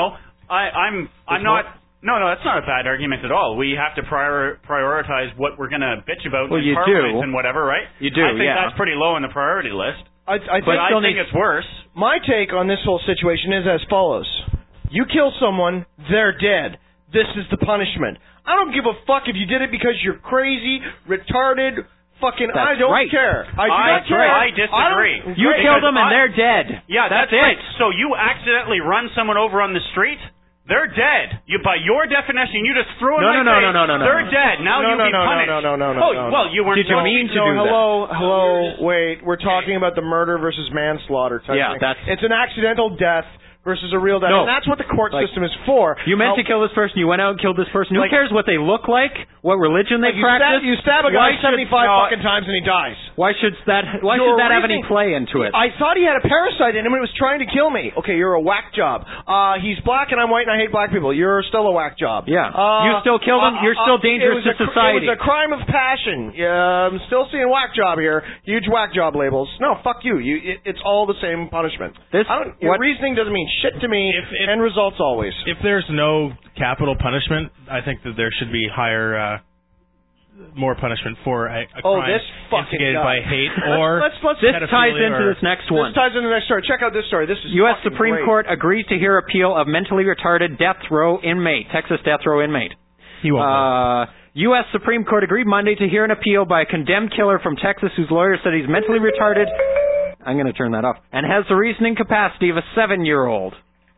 I'm not. No, that's not a bad argument at all. We have to prioritize what we're going to bitch about in Parliament and whatever, right? You do, I think that's pretty low on the priority list. I think it's worse. My take on this whole situation is as follows. You kill someone, they're dead. This is the punishment. I don't give a fuck if you did it because you're crazy, retarded, fucking... I don't care. I do not care. I disagree. You kill them and they're dead. Yeah, that's it. Right. So you accidentally run someone over on the street... They're dead. By your definition, you just threw in my face. No. They're dead. Now you be punished. No. Well, you weren't. Did you mean to do that? Hello. Wait. We're talking about the murder versus manslaughter type thing. It's an accidental death versus a real death. No. And that's what the court system is for. You meant to kill this person. You went out and killed this person. Who cares what they look like? What religion they practice? You stab a guy 75 fucking times and he dies. Why should that have any play into it? I thought he had a parasite in him and it was trying to kill me. Okay, you're a whack job. He's black and I'm white and I hate black people. You're still a whack job. Yeah. You still killed him. You're still dangerous to society. It was a crime of passion. I'm still seeing whack job here. Huge whack job labels. No, fuck you. It's all the same punishment. Your reasoning doesn't mean shit to me. End results always. If there's no capital punishment, I think that there should be higher more punishment for a crime this fucking instigated guy. by hate or let's This pedophilia ties into or- this next one. This ties into the next story. Check out this story. This is U.S. fucking Supreme great. Court agrees to hear appeal of mentally retarded death row inmate, Texas death row inmate. He won't. U.S. Supreme Court agreed Monday to hear an appeal by a condemned killer from Texas whose lawyer said he's mentally retarded. I'm going to turn that off. And has the reasoning capacity of a 7-year-old.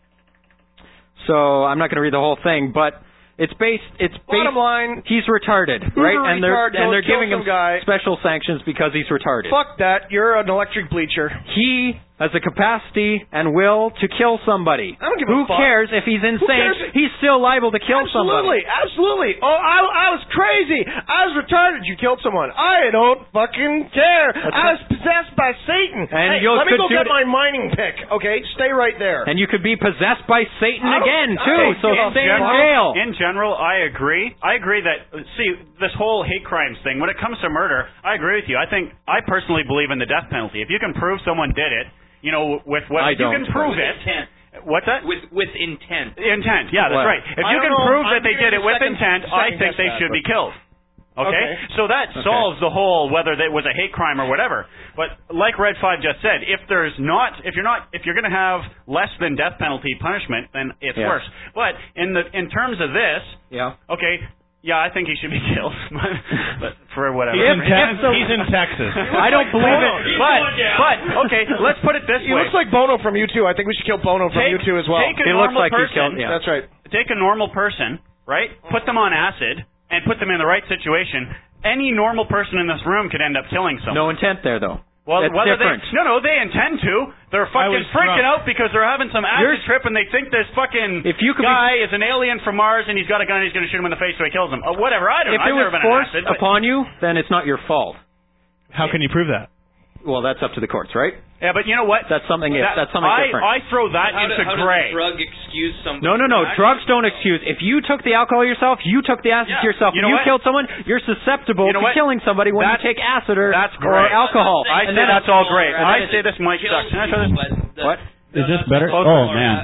So I'm not going to read the whole thing, but Bottom line, he's retarded, right? And they're kill giving him some guy. special sanctions because he's retarded. Fuck that. You're an electric bleacher. He has the capacity and will to kill somebody. I don't give Who a fuck. cares if he's insane? cares? He's still liable to kill somebody. Absolutely. Oh, I was crazy. I was retarded. You killed someone. I don't fucking care. I was possessed by Satan. And hey, you let me could go do get it- my mining pick. Okay, stay right there. And you could be possessed by Satan again, too, Okay, so stay in jail. In general, I agree. I agree that, see, this whole hate crimes thing, when it comes to murder, I agree with you. I personally believe in the death penalty. If you can prove someone did it, you know, with what, if you can prove it. What's that? With intent. Intent, yeah, that's Well, right. If you can prove that they did it with intent, I think they should be killed. Okay? So that solves the whole whether it was a hate crime or whatever. But like Red 5 just said, if you're going to have less than death penalty punishment, then it's Yes. worse. But in terms of this, okay, yeah, I think he should be killed. But for whatever. He's in Texas. I don't believe it. But okay, let's put it this He way. looks like Bono from U2. I think we should kill Bono from U2 as well. Take a He looks normal like he's person. killed, yeah. That's right. Take a normal person, right? Put them on acid and put them in the right situation. Any normal person in this room could end up killing someone. No intent there, though. Well, That's whether different. they intend to. They're fucking freaking out because they're having some acid trip and they think this fucking guy is an alien from Mars and he's got a gun and he's going to shoot him in the face so he kills him. Whatever, I don't know. If it I've was never been on forced acid. But upon you, then it's not your fault. How can you prove that? Well, that's up to the courts, right? yeah, but you know what? That's something different. I throw that into How gray. does a drug excuse somebody? No. Drugs don't excuse. If you took the alcohol yourself, you took the acid yourself, You and know you what? killed someone, you're susceptible to killing somebody when you take acid or alcohol. I say that's all great. I say this mic sucks. Can I try this? What? Is this better? Oh, man.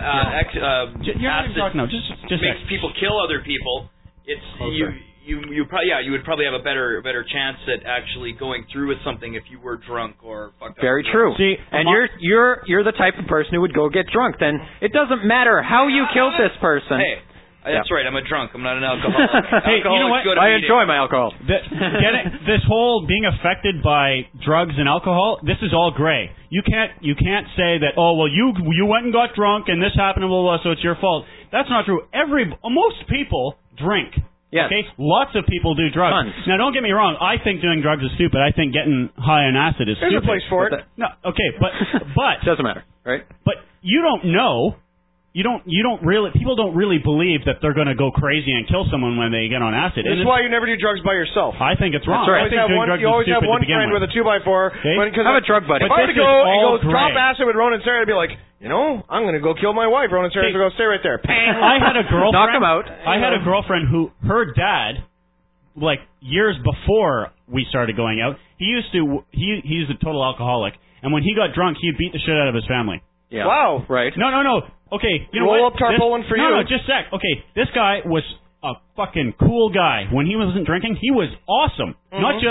Acid just makes people kill other people. It's you would probably have a better chance at actually going through with something if you were drunk or fucked up. Very true. See, and you're the type of person who would go get drunk. Then it doesn't matter how you killed this person. Hey, that's right. I'm a drunk. I'm not an alcoholic. Hey, you know what? I enjoy my alcohol. This whole being affected by drugs and alcohol, this is all gray. You can't say that, oh, well, you went and got drunk and this happened and blah, blah, so it's your fault. That's not true. Most people drink. Yes. Okay? Lots of people do drugs. Tons. Now, don't get me wrong. I think doing drugs is stupid. I think getting high on acid is There's stupid. a place for it. No, okay, but Doesn't matter, right? But you don't know. You don't really. People don't really believe that they're going to go crazy and kill someone when they get on acid. This is why you never do drugs by yourself. I think it's wrong. That's right. I think doing drugs You always is have stupid one to begin friend with a 2x4. Okay? Have a drug buddy. If I were to this go is and all go drop gray. acid with Ron and Sarah, I'd be like, I'm going to go kill my wife. Ron and Sarah would go, stay right there. I had a girlfriend. Knock him out. I had a girlfriend who her dad, like years before we started going out, he's a total alcoholic, and when he got drunk, he'd beat the shit out of his family. Yeah. Wow. Right. No. Okay, you know Roll what? up tarpaulin for you. No, just a sec. Okay, this guy was a fucking cool guy. When he wasn't drinking, he was awesome. Not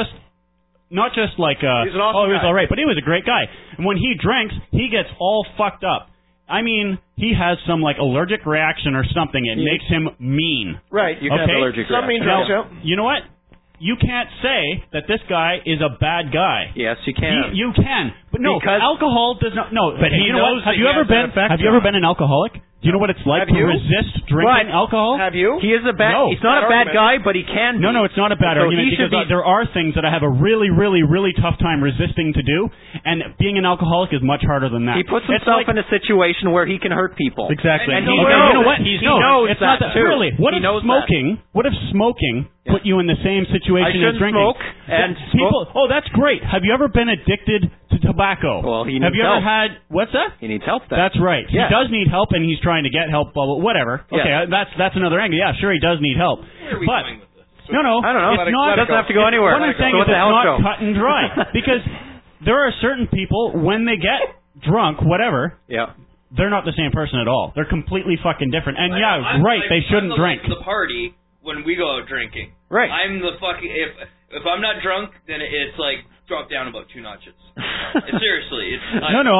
just like He's an awesome he was guy. all right, but he was a great guy. And when he drinks, he gets all fucked up. I mean, he has some like allergic reaction or something. It makes him mean. Right. You can have allergic Some mean reaction. drugs, Now, you know what? You can't say that this guy is a bad guy. Yes, you can. You can, but no, Because- alcohol does not. No, But he you know knows what? that he has that effect Have you ever been an alcoholic? Do you know what it's like Have to you? resist drinking alcohol? Have you? He is a bad. No. He's not a bad guy, but he can be. No, it's not a bad So argument he should because be- there are things that I have a really, really, really tough time resisting to do, and being an alcoholic is much harder than that. He puts It's himself like- in a situation where he can hurt people. Exactly. And Okay, he knows. you know what? He knows it's that not too. Really, what He if knows smoking? What if smoking put you in the same I situation as shouldn't drinking? smoke and People. Oh, that's great. Have you ever been addicted to tobacco? Well, he have needs you ever help. had what's that? He needs help. Then. That's right. Yeah. He does need help, and he's trying to get help. Blah, blah, whatever. Yes. Okay, that's another angle. Yeah, sure, he does need help. Where are we But going with this? no, I don't know. it's Let it not. doesn't have to go anywhere. What I'm saying So is what the it's hell not show? cut and dry because there are certain people when they get drunk, whatever. Yeah. They're not the same person at all. They're completely fucking different. And I'm they the shouldn't life drink. of the party when we go out drinking. Right. I'm the fucking if I'm not drunk, then it's like drop down about 2 notches. Seriously, it's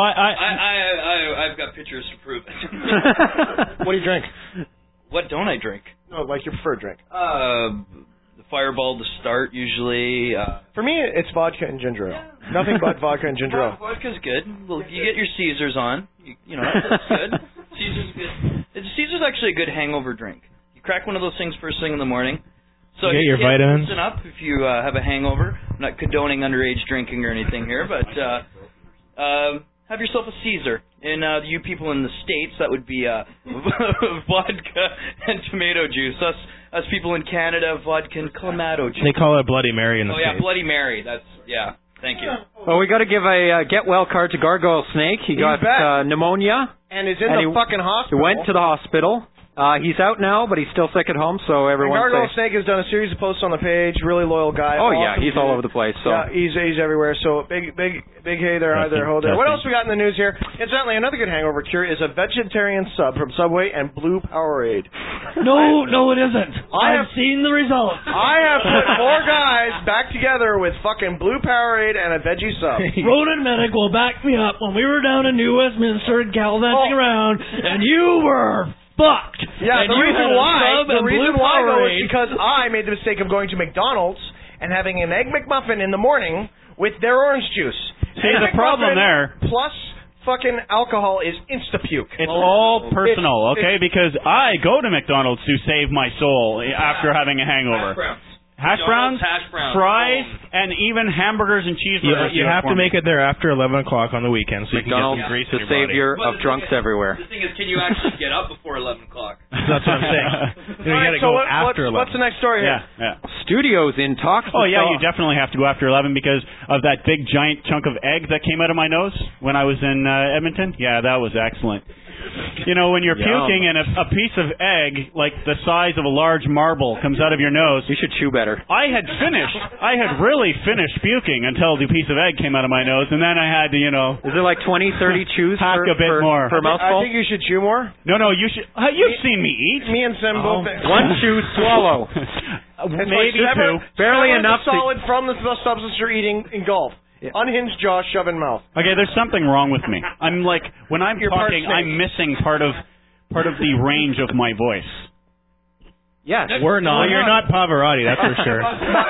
I've got pictures to prove it. What do you drink? What don't I drink? No, like your preferred drink. The Fireball to start usually. For me, it's vodka and ginger ale. Nothing but vodka and ginger ale. Vodka's good. Well, if you get your Caesars on, you know that's good. Caesar's good. Caesar's actually a good hangover drink. You crack one of those things first thing in the morning. So get you your vitamins. Listen up if you have a hangover. I'm not condoning underage drinking or anything here, but have yourself a Caesar. And you people in the States, that would be vodka and tomato juice. Us people in Canada, vodka and clamato juice. They call it Bloody Mary in the States. Oh yeah, Bloody Mary. Thank you. Well, we got to give a get well card to Gargoyle Snake. He got pneumonia. And is in the fucking hospital. He went to the hospital. He's out now, but he's still sick at home, so everyone's Gargoyle safe. Snake has done a series of posts on the page. Really loyal guy. Oh, yeah, awesome he's all dude. over the place. So. Yeah, he's everywhere. So big hey there, hi there, ho there. What else we got in the news here? Incidentally, another good hangover cure is a vegetarian sub from Subway and Blue Powerade. No, it isn't. I've seen the results. I have put 4 guys back together with fucking Blue Powerade and a veggie sub. Ronan Medic will back me up when we were down in New Westminster gallivanting around, and you were fucked. Yeah, and the reason why though is is because I made the mistake of going to McDonald's and having an Egg McMuffin in the morning with their orange juice. See, the problem there plus fucking alcohol is insta-puke. It's all personal, okay? Because I go to McDonald's to save my soul after having a hangover. Hash browns, fries, and even hamburgers and cheeseburgers. You have to make it there after 11 o'clock on the weekend so you can get McDonald's, some grease the in your body. savior of drunks everywhere. The thing is, can you actually get up before 11 o'clock? That's what I'm saying. You gotta go after 11. What's the next story here? Yeah. Studios in talks. Oh, yeah, you definitely have to go after 11 because of that big giant chunk of egg that came out of my nose when I was in Edmonton. Yeah, that was excellent. You know, when you're puking and a piece of egg, like the size of a large marble, comes out of your nose. You should chew better. I had really finished puking until the piece of egg came out of my nose, and then I had to, Is it like 20, 30 chews hack a bit more. per mouthful? I think you should chew more. No, you should. You've seen me eat. Me and Sim both. One chew, swallow. Maybe like 2. Barely enough the solid from the substance you're eating engulf. Yeah. Unhinged jaw, shove in mouth. Okay, there's something wrong with me. I'm like, when I'm talking, I'm missing part of the range of my voice. Yes. We're not. You're not Pavarotti, that's for sure.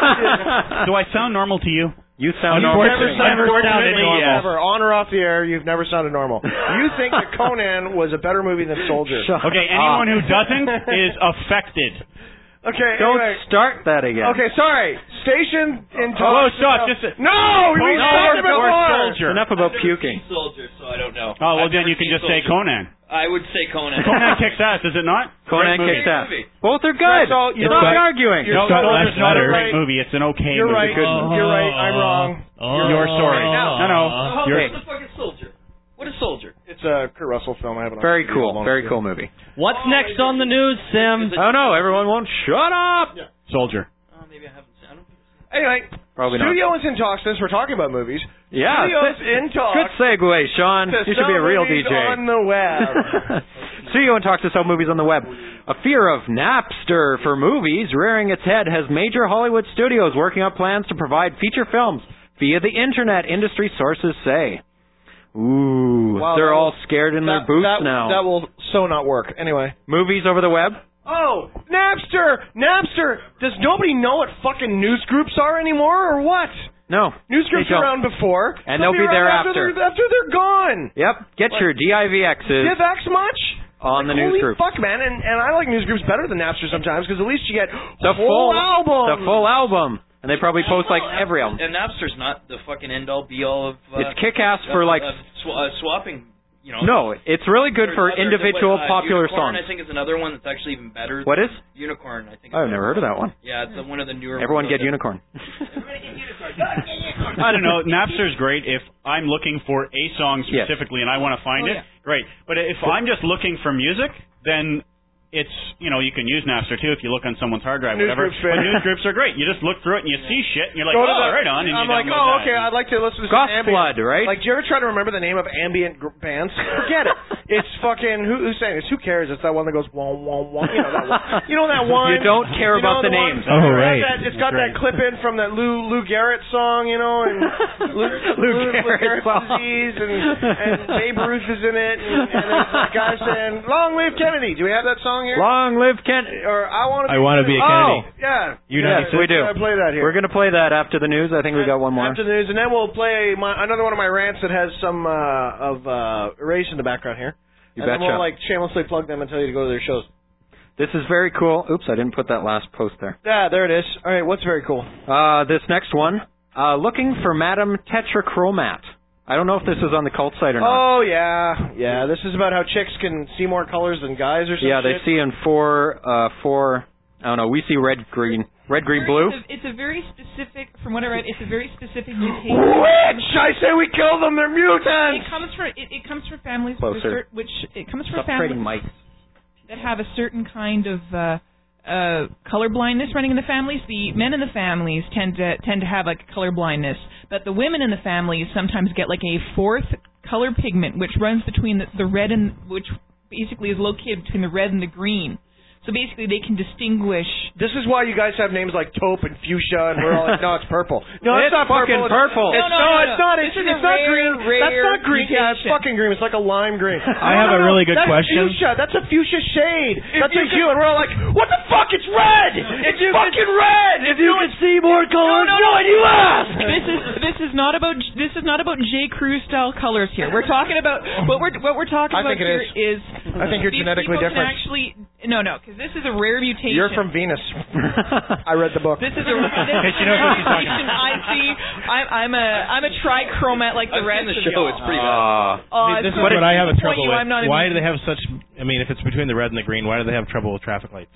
Do I sound normal to you? You sound normal. Unfortunately, never. On or off the air, you've never sounded normal. You think that Conan was a better movie than Soldier. Okay, anyone who doesn't is affected. Okay, Don't anyway. start that again. Okay, sorry. Station in Oh, stop. No! We started before! Soldier. Enough about puking. Soldier, so I don't know. Oh, well, then you can just say Conan. I would say Conan. Conan kicks ass, is it not? Conan Great kicks ass. movie. Both are good. You're not arguing. No, Soldier's not a great movie. It's an okay You're movie. right. You're right. I'm wrong. You're sorry. No. What the fuck is Soldier? What is Soldier? It's a Kurt Russell film. I haven't. Very cool. Very cool movie. What's next on the news, Sim? Oh no, everyone won't shut up. Yeah. Soldier. Maybe I haven't seen it. Anyway, probably not. Studio is in talks. Since we're talking about movies, yeah, Studio's in talks. Good segue, Sean. You should be a real DJ. On the web. Studio in talks to sell movies on the web. A fear of Napster for movies rearing its head has major Hollywood studios working up plans to provide feature films via the internet, industry sources say. Ooh, wow, they're all scared in their boots now. That will so not work. Anyway. Movies over the web? Oh, Napster! Does nobody know what fucking news groups are anymore, or what? No. News groups were around before. And they'll be there after. After they're gone. Yep. Get your DIVXs. DivX much? On the news group. Fuck, man. And I like news groups better than Napster sometimes, because at least you get the full album. The full album. And they probably post like every album. And Napster's not the fucking end-all be-all of... it's kick-ass for like... swapping, No, it's really good for individual popular Unicorn, songs. I think is another one that's actually even better. What is? Unicorn, I think. I've never heard of that one. Yeah, it's one of the newer Everyone ones. get Unicorn. I don't know. Napster's great if I'm looking for a song specifically and I want to find it. Yeah. Great. But if I'm just looking for music, then... It's, you can use Napster too if you look on someone's hard drive, whatever. But news groups are great. You just look through it and you see shit and you're like, right on. And I'm like, okay, I'd like to listen to some ambient. Flood, right? Like, do you ever try to remember the name of ambient bands? Forget it. It's fucking who's saying this? Who cares? It's that one that goes wah wah wah. You know that one. You know that one. You don't care You know about the one? names. Oh, right. It's got that clip in from that Lou Garrett song, you know, and Lou Garrett's disease, and Babe Ruth is in it, and there's that guy saying "Long live Kennedy." Do we have that song here? Long live Kennedy. Or I want to be a Kennedy. Oh, yeah. Yes, we do. I play that here. We're going to play that after the news. I think we got one more. After the news, and then we'll play another one of my rants that has some of Erase in the background here. You and betcha. then we'll shamelessly plug them and tell you to go to their shows. This is very cool. Oops, I didn't put that last post there. Yeah, there it is. All right, what's very cool? This next one, looking for Madame Tetrachromat. I don't know if this is on the cult site or not. Oh, yeah. This is about how chicks can see more colors than guys or something. Yeah, they see in four, I don't know, we see red, green, blue. It's a very specific, from what I read, it's a very specific mutation. Witch! I say we kill them, they're mutants! It comes from families Closer. it comes from Stop families trading mics. that have a certain kind of color blindness running in the families. The men in the families tend to have like color blindness, but the women in the families sometimes get like a fourth color pigment which runs between the red and which basically is located between the red and the green. So basically, they can distinguish. This is why you guys have names like taupe and fuchsia, and we're all like, no, it's purple. No, it's not fucking purple. It's not. It's not green. That's not green. Mutation. Yeah, it's fucking green. It's like a lime green. I have a really good question. Fuchsia. That's a fuchsia shade. That's a hue, and we're all like, what the fuck? It's red. It's fucking red. If you could see more colors, why do you ask? This is not about J. Crew style colors here. We're talking about what we're talking about here is. I think you're these genetically people different. Can actually, no, because this is a rare mutation. You're from Venus. I read the book. This is a mutation. I see. I'm a trichromat like the rest of you. It's pretty bad. This is what I have a trouble with. I'm not Why do they have such? I mean, if it's between the red and the green, why do they have trouble with traffic lights?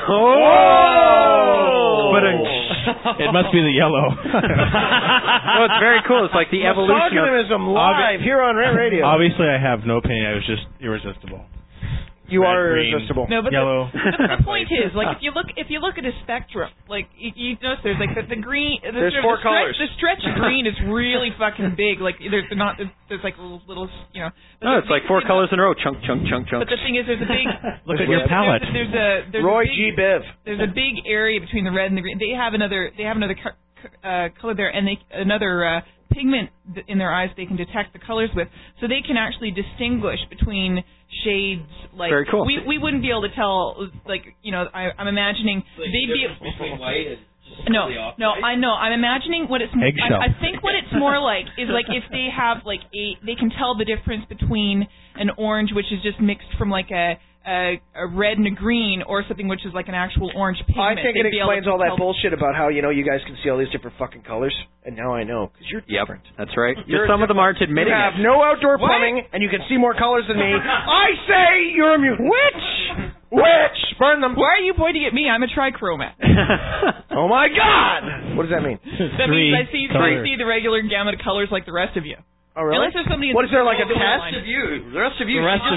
Oh! It must be the yellow. No, it's very cool. It's like the evolution of Misogynism live here on Rant Radio. Obviously, I have no opinion. I was just irresistible. You Red, are green, irresistible. No, but yellow. the point is, like, if you look at a spectrum, like you notice there's like the green. There's four colors. The stretch of green is really fucking big. Like there's like little you know. No, it's like four colors in a row. Chunk, chunk, chunk, chunk. But the thing is, there's a big. Look at your palette. There's Roy a big, G. Biv. There's a big area between the red and the green. They have another color there, and another pigment in their eyes they can detect the colors with, so they can actually distinguish between shades. Like very cool. We wouldn't be able to tell. Like I'm imagining they'd be. Between white and No, I know. I'm imagining what it's. I think what it's more like is like if they have like they can tell the difference between an orange, which is just mixed from like a red and a green, or something which is like an actual orange pigment. I think it explains all that bullshit about how you guys can see all these different fucking colors, and now I know because you're different. That's right. Just some of them aren't admitting it. You have no outdoor plumbing, and you can see more colors than me. I say you're a mutant. Witch! Burn them. Why are you pointing at me? I'm a trichromat. Oh my God! What does that mean? That means I see the regular gamut of colors like the rest of you. Oh, really? Unless there's somebody what is there, like a the test? rest of you. The rest of you.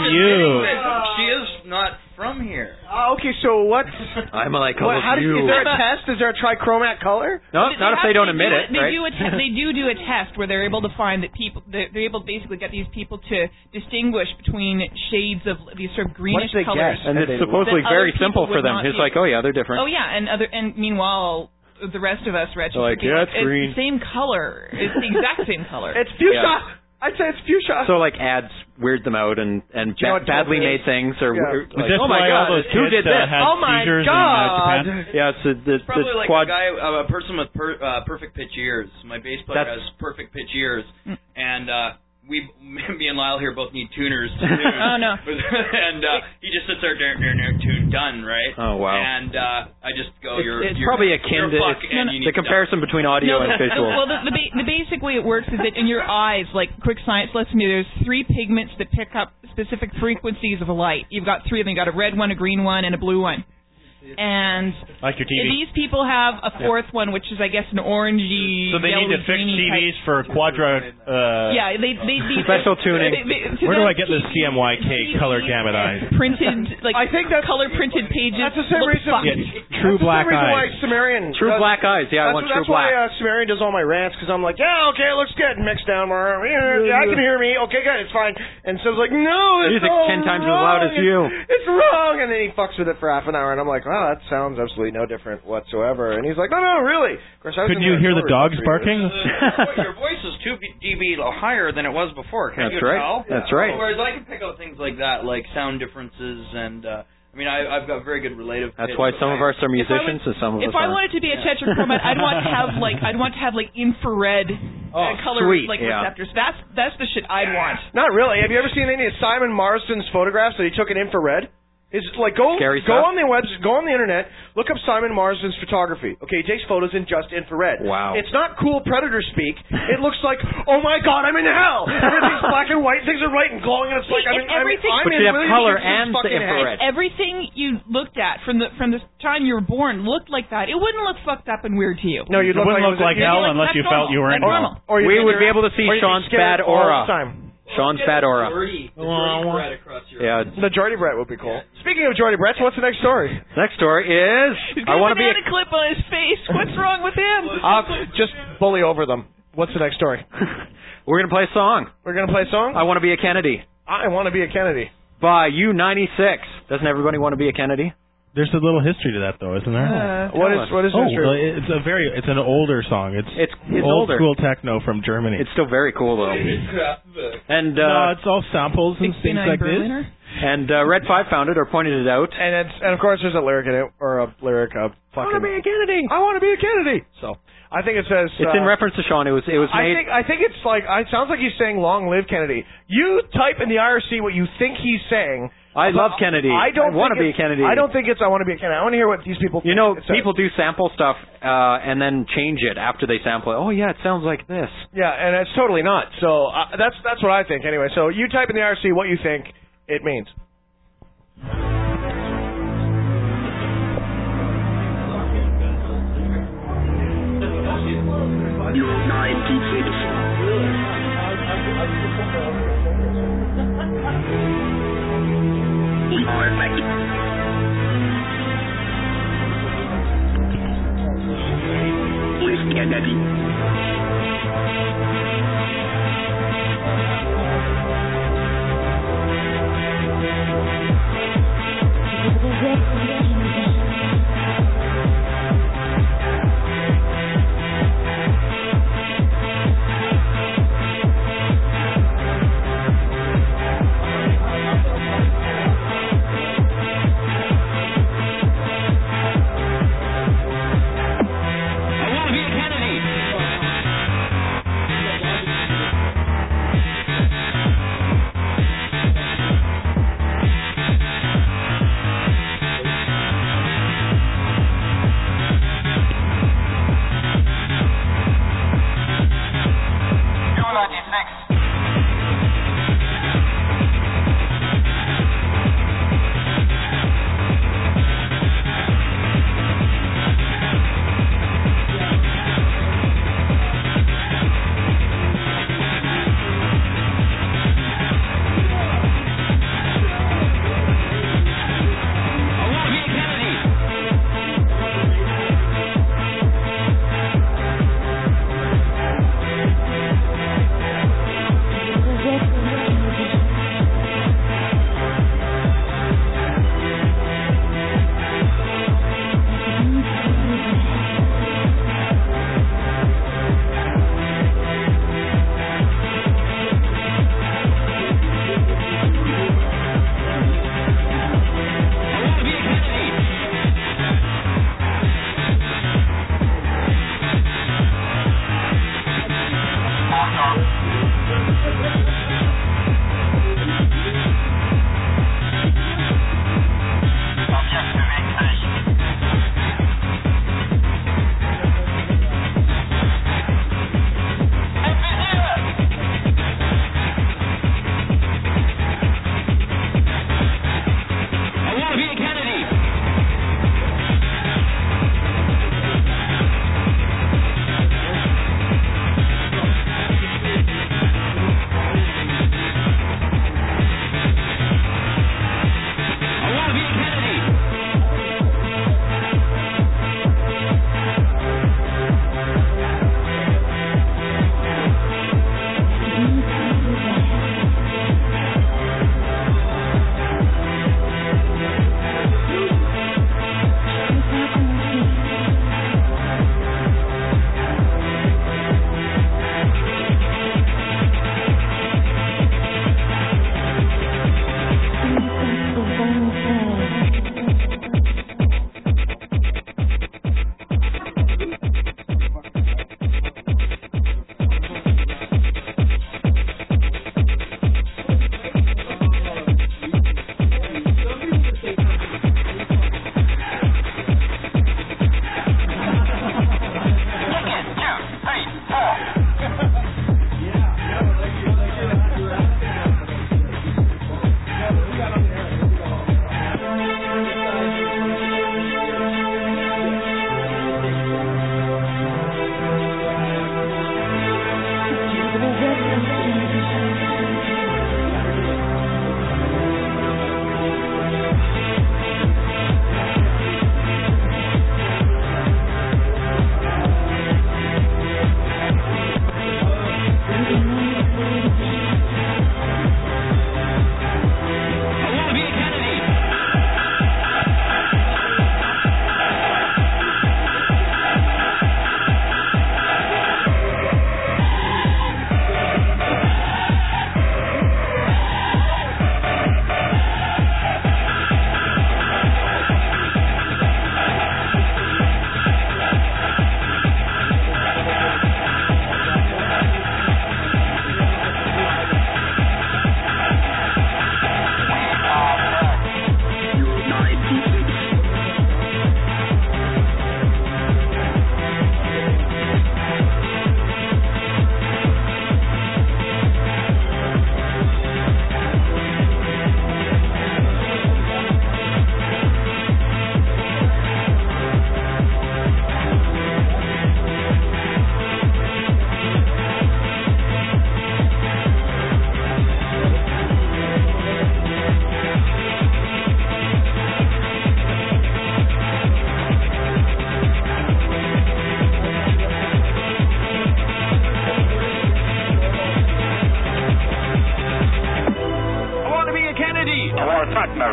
She is not from here. Okay, so what? I'm like, is there a test? Is there a trichromat color? No, not if they don't admit it. They do a test where they're able to find that people. They're able to basically get these people to distinguish between shades of these sort of greenish colors. And it's supposedly very simple for them. It's like, oh yeah, they're different. Oh yeah, and meanwhile. The rest of us, Reg, like, yeah, it's the green. same color. It's the exact same color. It's fuchsia. Yeah. I'd say it's fuchsia. So like ads weird them out and badly made things or like, oh my God, who did this? Oh my God! Yeah, it's probably like quad. a person with perfect pitch ears. My bass player has perfect pitch ears, and me and Lyle here both need tuners too. Oh no! And he just sits there, tune done, right? Oh wow! And I just go, it's probably akin to the comparison between audio and visual. Well, the basic way it works is that in your eyes, like quick science lesson, there's 3 pigments that pick up specific frequencies of light. You've got 3 of them. You've got a red one, a green one, and a blue one. And like your TV. these people have a fourth one, which is, I guess, an orangey. So they need to fix TVs for Quadra. Yeah, they need special tuning. Where do I get the the CMYK color gamut eyes? Printed, like I think that's color printed pages. That's the same reason. True black that's the reason why eyes. Sumerian. True black eyes. Yeah, I want true black. That's why Sumerian does all my rants, because I'm like, yeah, okay, it looks good. Mixed down more. Yeah, I can hear me. Okay, good, it's fine. And so it's like, no, it's Music's all 10 times as wrong. loud as you. It's wrong. And then he fucks with it for half an hour, and I'm like, wow, that sounds absolutely no different whatsoever. And he's like, no, really. Of course, I was Could you hear the dogs barking? Your voice is 2 dB higher than it was before. Can That's you right. tell? That's right. Whereas I can pick out things like that, like sound differences, and I mean, I've got very good relative. That's why some of us are musicians and some of us If I aren't. wanted to be a tetrachromat, I'd want to have like infrared color sweet, like yeah. receptors. That's the shit I'd want. Not really. Have you ever seen any of Simon Marsden's photographs that he took in infrared? It's like go on the internet, look up Simon Marsden's photography. Okay, he takes photos in just infrared. Wow. It's not cool predator speak. It looks like, oh my god, I'm in hell. Everything's black and white, things are bright and glowing, and it's like I'm in color and the infrared. Everything you looked at from the time you were born looked like that. It wouldn't look fucked up and weird to you. No, it wouldn't look like hell unless you felt you were in hell. We would be able to see Sean's bad aura. Sean's bad aura. Yeah, the Jordy Brett would be cool. Speaking of Jordy Brett, what's the next story? Next story is I want to be a clip on his face. What's wrong with him? Just bully over them. What's the next story? We're gonna play a song. We're gonna play a song? I want to be a Kennedy. I want to be a Kennedy. By U96. Doesn't everybody want to be a Kennedy? There's a little history to that, though, isn't there? What is history? Well, it's an older song. It's old older. School techno from Germany. It's still very cool though. And no, it's all samples and things like Berliner? this. And Red 5 found it or pointed it out. And of course there's a lyric in it, or a lyric of fucking. I want to be a Kennedy. I want to be a Kennedy. So I think it says it's in reference to Sean. It was made. I think it's like it sounds like he's saying "Long live Kennedy." You type in the IRC what you think he's saying. I love Kennedy. I want to be a Kennedy. I don't think it's I want to be a Kennedy. I want to hear what these people think. You know, people do sample stuff and then change it after they sample it. Oh yeah, it sounds like this. Yeah, and it's totally not. So that's what I think anyway. So you type in the IRC what you think it means.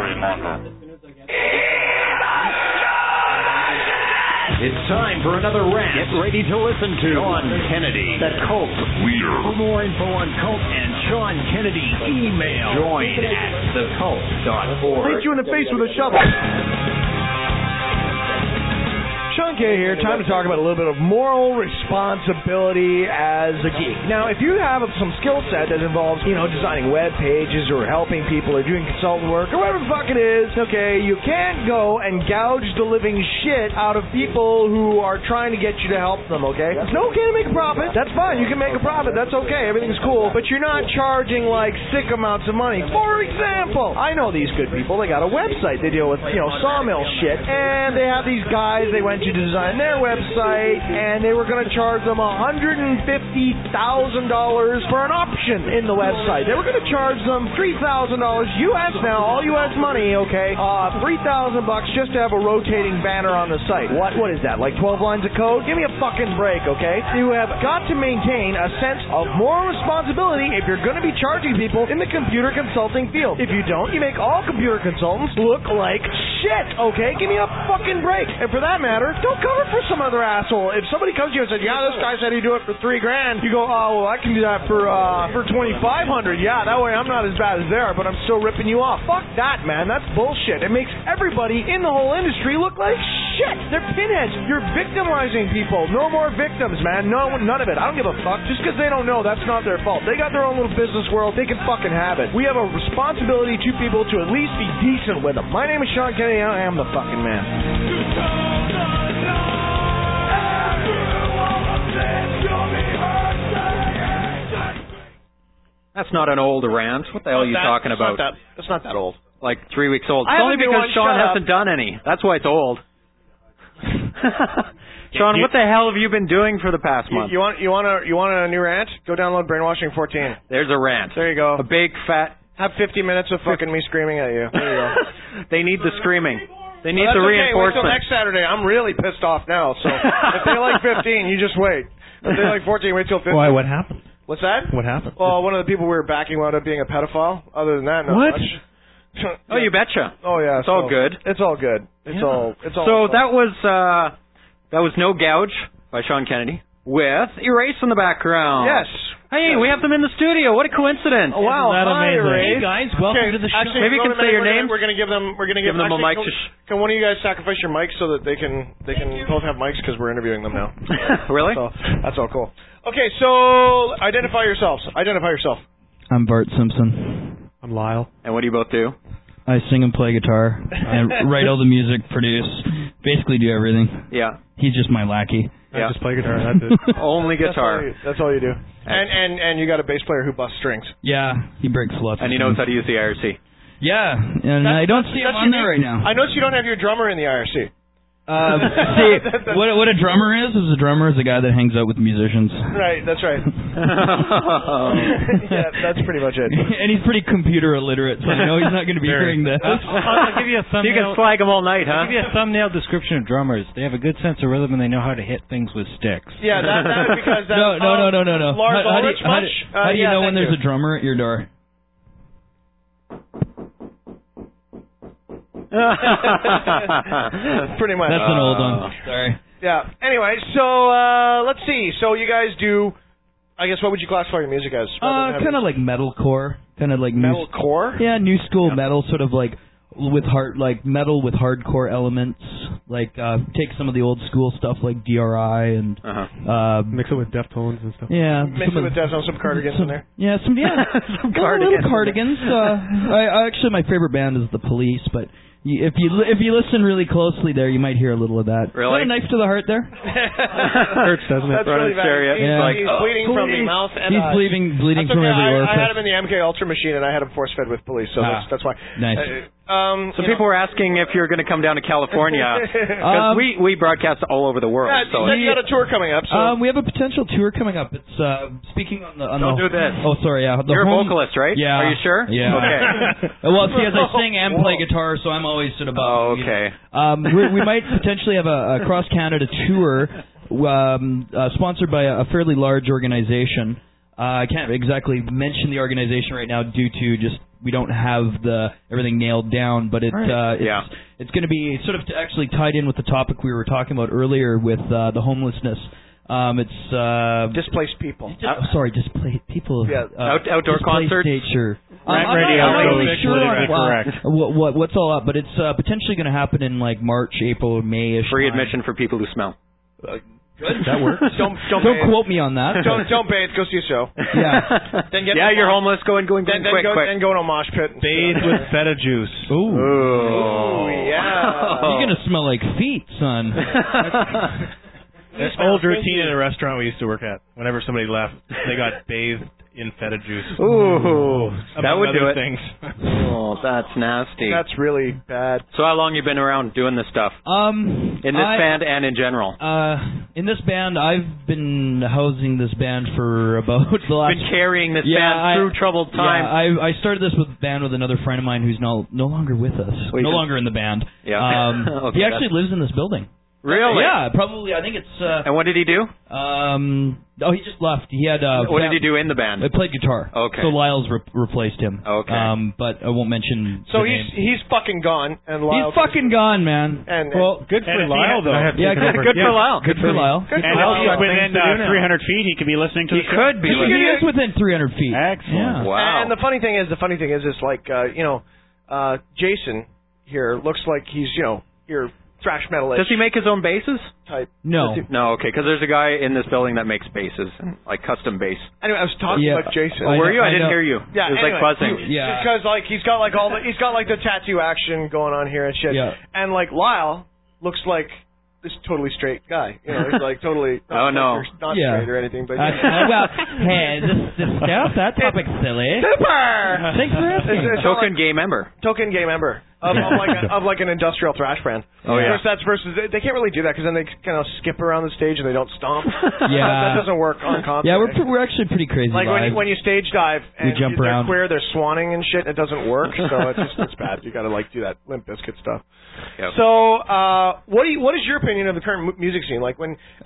It's time for another rant. Get ready to listen to Sean Kennedy, the cult leader. For more info on cult and Sean Kennedy, email join@thecult.org. Hit you in the face with a shovel. Sean K here. Time to talk about a little bit of moral responsibility as a geek. Now, if you have some skill set that involves, designing web pages or helping people or doing consultant work or whatever the fuck it is, okay, you can't go and gouge the living shit out of people who are trying to get you to help them, okay? It's okay to make a profit. That's fine. You can make a profit. That's okay. Everything's cool. But you're not charging, sick amounts of money. For example, I know these good people. They got a website. They deal with, sawmill shit. And they have these guys. They went to design their website, and they were going to charge them $150,000 for an option in the website. They were going to charge them $3,000 US now, all US money, okay? $3,000 just to have a rotating banner on the site. What is that? 12 lines of code? Give me a fucking break, okay? You have got to maintain a sense of moral responsibility if you're going to be charging people in the computer consulting field. If you don't, you make all computer consultants look like shit, okay? Give me a fucking break. And for that matter, don't cover for some other asshole. If somebody comes to you and says, "Yeah, this guy said he'd do it for $3,000," you go, "Oh, well, I can do that for $2,500. Yeah, that way I'm not as bad as they are, but I'm still ripping you off." Fuck that, man. That's bullshit. It makes everybody in the whole industry look like shit. They're pinheads. You're victimizing people. No more victims, man. No, none of it. I don't give a fuck. Just because they don't know, that's not their fault. They got their own little business world. They can fucking have it. We have a responsibility to people to at least be decent with them. My name is Sean Kennedy. I am the fucking man. That's not an old rant. What the hell are you talking about? It's not that old. 3 weeks old. It's only because Sean hasn't done any. That's why it's old. Sean, what the hell have you been doing for the past month? You want a new rant? Go download Brainwashing 14. There's a rant. There you go. A big fat. Have 50 minutes of fucking me screaming at you. There you go. They need the screaming. They need the reinforcement. Wait till next reinforcement. Saturday. I'm really pissed off now. So if they like 15, you just wait. If they like 14, wait till 15. Why? What happened? What's that? What happened? Well, one of the people we were backing wound up being a pedophile. Other than that, not What? much. Oh, you betcha. Oh yeah, It's all good. It's all good. It's all. So that was No Gouge by Sean Kennedy with Erase in the background. Yes. Hey, we have them in the studio. What a coincidence! Oh, wow. Isn't that Hi, amazing? Erase. Hey guys, welcome to the show. Actually, Maybe you can say your name. We're gonna give them. We're gonna Give them a mic Can, to can one of you guys sacrifice your mics so that they can both have mics because we're interviewing them now. Really? So, that's all cool. Okay, so identify yourselves. Identify yourself. I'm Bart Simpson. I'm Lyle. And what do you both do? I sing and play guitar and write all the music, produce, basically do everything. Yeah. He's just my lackey. I just play guitar. That's it. Only guitar. That's all you do. And you got a bass player who busts strings. Yeah, he breaks lots. And he knows how to use the IRC. Yeah, and I don't see him on there right now. I noticed you don't have your drummer in the IRC. See, what a drummer is a drummer is a guy that hangs out with musicians. Right, that's right. Yeah, that's pretty much it. And he's pretty computer illiterate, so I know he's not going to be hearing this. I'll give you a thumbnail. You can flag them all night, huh? I'll give you a thumbnail description of drummers. They have a good sense of rhythm and they know how to hit things with sticks. Yeah, that because that. No. Lars Ulrich much? How do you know when there's a drummer at your door? Pretty much. That's an old one. Sorry. Yeah. Anyway, so let's see. So you guys do. I guess what would you classify your music as? Kind of like metalcore. Kind of like metalcore. Yeah, new school metal, sort of like with metal with hardcore elements. Like take some of the old school stuff like DRI and mix it with Deftones and stuff. Yeah, mix it with Deftones, some Cardigans in there. Yeah, some Cardigans. I actually my favorite band is The Police, but if you listen really closely there, you might hear a little of that. Really? Is that a knife to the heart there? Hurts, doesn't it? That's really bad. He's bleeding from the mouth and he's bleeding from every orifice. I had him in the MK Ultra machine and I had him force fed with Police, so that's why. Nice. So people were asking if you're going to come down to California because we broadcast all over the world. Yeah, so you got a tour coming up. So. We have a potential tour coming up. It's speaking on the. Don't do this. Oh, sorry. Yeah, you're a vocalist, right? Yeah. Are you sure? Yeah. Okay. Well, see, as I sing and play guitar, so I'm always sort of. Okay. We might potentially have a cross Canada tour, sponsored by a fairly large organization. I can't exactly mention the organization right now due to just we don't have everything nailed down, but it's going to be sort of actually tied in with the topic we were talking about earlier with the homelessness. It's displaced people. Displaced people. Yeah, outdoor concerts. Nature. Rant Radio. I'm not really sure on correct. What's all up, but it's potentially going to happen in like March, April, May-ish. Free admission for people who smell. Good. That works. Don't quote me on that. Don't bathe. Go see a show. Yeah. Then get you're homeless. Go then quick. go in a mosh pit. Bathe with feta juice. Ooh. Yeah. You're gonna smell like feet, son. An old routine in a restaurant we used to work at. Whenever somebody left, they got bathed in feta juice. Ooh, that would do it. Things. Oh, that's nasty. That's really bad. So how long you been around doing this stuff? In this band and in general? In this band, I've been housing this band for about the last... Been carrying this band through troubled times. Yeah, I started this band with another friend of mine who's no longer with us. No longer in the band. Yeah. Okay, he actually lives in this building. Really? Yeah, probably. I think it's... and what did he do? He just left. He had... what did he do in the band? He played guitar. Okay. So Lyle's replaced him. Okay. But I won't mention So the he's name. fucking gone, and Lyle... He's fucking gone, man. Well, good for Lyle, though. Good for Lyle. Good for Lyle. And if he's within 300 feet, he could be listening to the show. He could be. He is within 300 feet. Excellent. Yeah. Wow. And the funny thing is, like, Jason here looks like he's, your thrash metal-ish. Does he make his own basses? Type. No. No, okay, because there's a guy in this building that makes basses, like custom bass. Anyway, I was talking about Jason. Oh, were you? I didn't hear you. Yeah, it was like buzzing. Yeah. Because he's got the tattoo action going on here and shit. Yeah. And like Lyle looks like this totally straight guy. He's like totally not straight or anything, but hey, that topic's silly. Super. Thanks for asking. Token gay member of like an industrial thrash band. Oh yeah. That's versus they can't really do that because then they kind of skip around the stage and they don't stomp. Yeah. That doesn't work on concert. Yeah, we're actually pretty crazy. Like when you stage dive and jump around. They're queer, they're swanning and shit. It doesn't work, so it's bad. You got to do that Limp Bizkit stuff. Yep. So what is your opinion of the current music scene? Like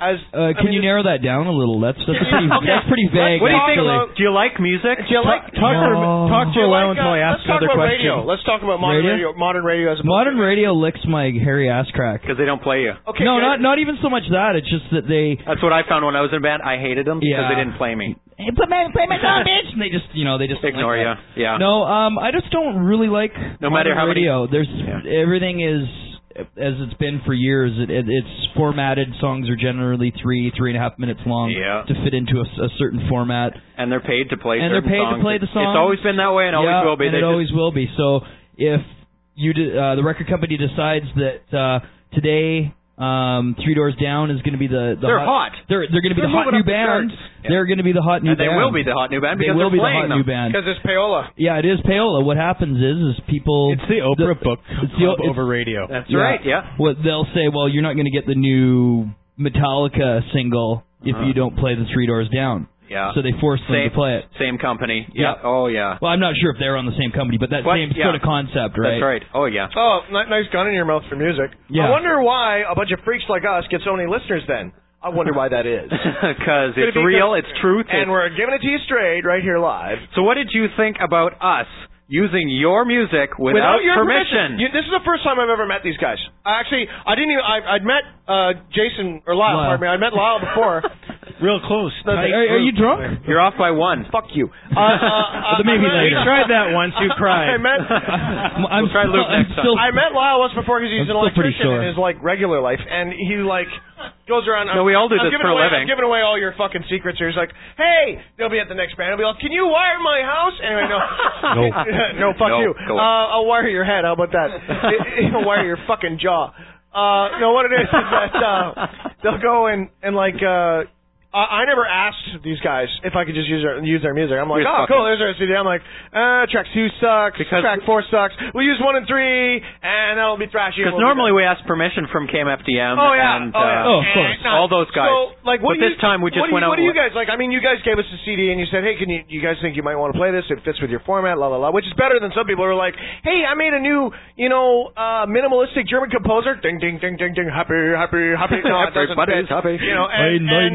can you narrow that down a little? That's pretty vague. What do you think? actually. Do you like music? Do you like talk for a while until I ask another question. Radio. Let's talk about modern radio. Modern radio as a modern radio licks my hairy ass crack because they don't play you. Okay, no, not even so much that. It's just that they. That's what I found when I was in a band. I hated them because they didn't play me. Hey, play my song, bitch! And they just ignore you. Yeah. No, I just don't really like no matter how radio. There's everything is as it's been for years. It's formatted. Songs are generally 3.5 minutes long to fit into a certain format. And they're paid to play. And they're paid to play the songs. It's always been that way, and always will be. And it always will be. So if the record company decides that today. 3 Doors Down is going to be the they're hot. They're going to be the hot new band. They're going to be the hot new band. They will be the hot new band because they will they're be playing the hot new band. Because it's payola. Yeah, it is payola. What happens is people. It's the Oprah book club over radio. That's right. Yeah. What they'll say, well, you're not going to get the new Metallica single if you don't play the 3 Doors Down. Yeah. So they force them to play it. Same company. Yeah. Oh, yeah. Well, I'm not sure if they're on the same company, but that same sort of concept, right? That's right. Oh, yeah. Oh, nice gun in your mouth for music. Yeah. I wonder why a bunch of freaks like us get so many listeners then. I wonder why that is. Because it's real, it's truth. And we're giving it to you straight right here live. So what did you think about us using your music without your permission? This is the first time I've ever met these guys. Actually, I didn't even. I'd met Jason or Lyle. Pardon me. I met Lyle before. Real close. Are you drunk? You're off by 1. Fuck you. Maybe later. We tried that once. You cried. We'll try Luke next time. I met Lyle once before because he's an electrician in his regular life, and he goes around. No, we all do this for a living. I'm giving away all your fucking secrets here. He's like, hey, they'll be at the next band. He'll be like, can you wire my house? Anyway, no, fuck you. I'll wire your head. How about that? I'll wire your fucking jaw. No, what it is that they'll go and I never asked these guys if I could just use their music. I'm like, oh, cool, there's our CD. I'm like, track 2 sucks, track 4 sucks. We'll use 1 and 3, and that'll be trashy. Because normally we ask permission from KMFDM and of course. all those guys. So, but this time we just went out. What do you guys like? I mean, you guys gave us a CD, and you said, hey, can you guys think you might want to play this? It fits with your format, la la la. Which is better than some people who are like, hey, I made a new, minimalistic German composer. Ding, ding, ding, ding, ding. Happy. No, it doesn't fit. Happy. And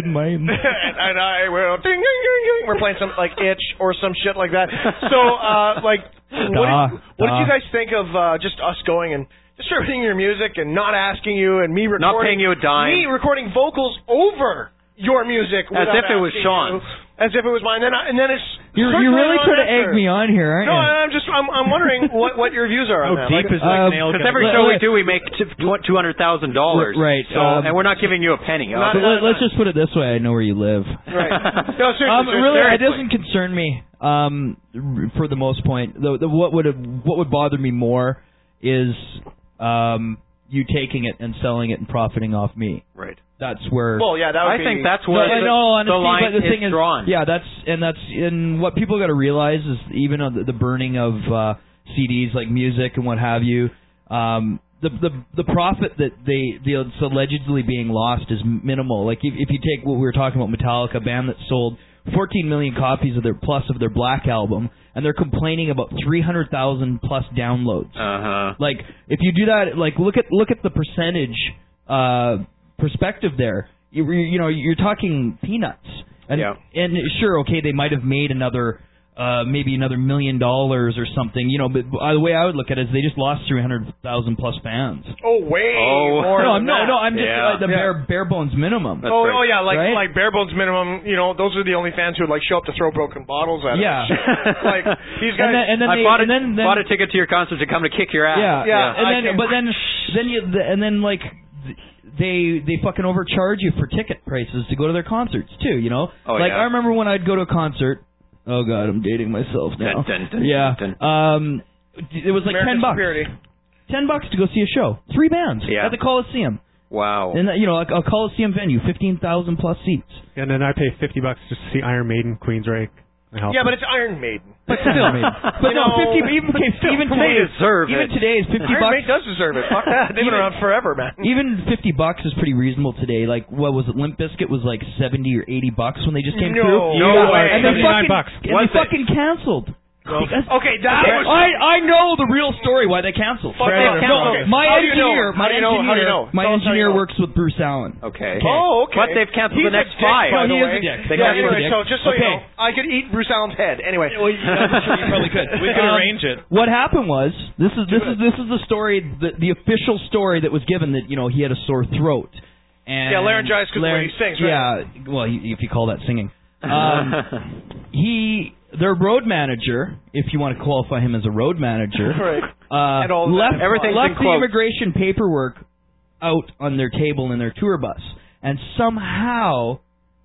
didn't mind. And I will. Ding, ding, ding, ding. We're playing some like Itch or some shit like that. So, what did you guys think of just us going and distributing your music and not asking you and me recording, not paying you a dime, me recording vocals over your music as if it was Sean's, as if it was mine. And then it's you really try to egg me on here, aren't you? No, I'm wondering what your views are on that. Deep is like nail. Because every show we do, we make $200,000, right? So, and we're not giving you a penny. Let's just put it this way: I know where you live. Right. No, seriously, really, it doesn't concern me. For the most point, what would bother me more is you taking it and selling it and profiting off me. Right. That's where. Well, yeah, that would I think that's where the line but the thing is drawn. Yeah, and what people got to realize is even on the burning of CDs like music and what have you, the profit that's allegedly being lost is minimal. Like if you take what we were talking about, Metallica, a band that sold 14 million copies of their Black album, and they're complaining about 300,000 plus downloads. Like if you do that, like look at the percentage perspective there. You're talking peanuts. And sure, okay, they might have made maybe another $1 million or something, but the way I would look at it is they just lost 300,000 plus fans. Oh, more. No, I'm just the bare bones minimum. Yeah, like bare bones minimum. Those are the only fans who show up to throw broken bottles at. Yeah, like these guys. I bought a ticket to your concert to come to kick your ass. They fucking overcharge you for ticket prices to go to their concerts too. I remember when I'd go to a concert. Oh God, I'm dating myself now. It was like $10. $10 to go see a show. 3 bands at the Coliseum. Wow. And a Coliseum venue, 15,000 plus seats. And then I pay $50 just to see Iron Maiden, Queensryche. Yeah, but it's Iron Maiden. But still, but no, 50. Even today is $50. Iron Maiden does deserve it. Fuck that. They've been around forever, man. Even $50 is pretty reasonable today. Like, what was it? Limp Bizkit was like $70 or $80 when they just came through. No way. And they fucking canceled. Okay, I know the real story why they canceled. My engineer works with Bruce Allen. Okay. Oh, okay. But they've canceled the next 5. By the way. So just so you know, I could eat Bruce Allen's head. Anyway. Well, I'm sure you probably could. We could arrange it. What happened was this is the story, the official story that was given that he had a sore throat. And laryngitis because he sings. Right? Yeah. Well, if you call that singing. Their road manager, if you want to qualify him as a road manager, left the immigration paperwork out on their table in their tour bus, and somehow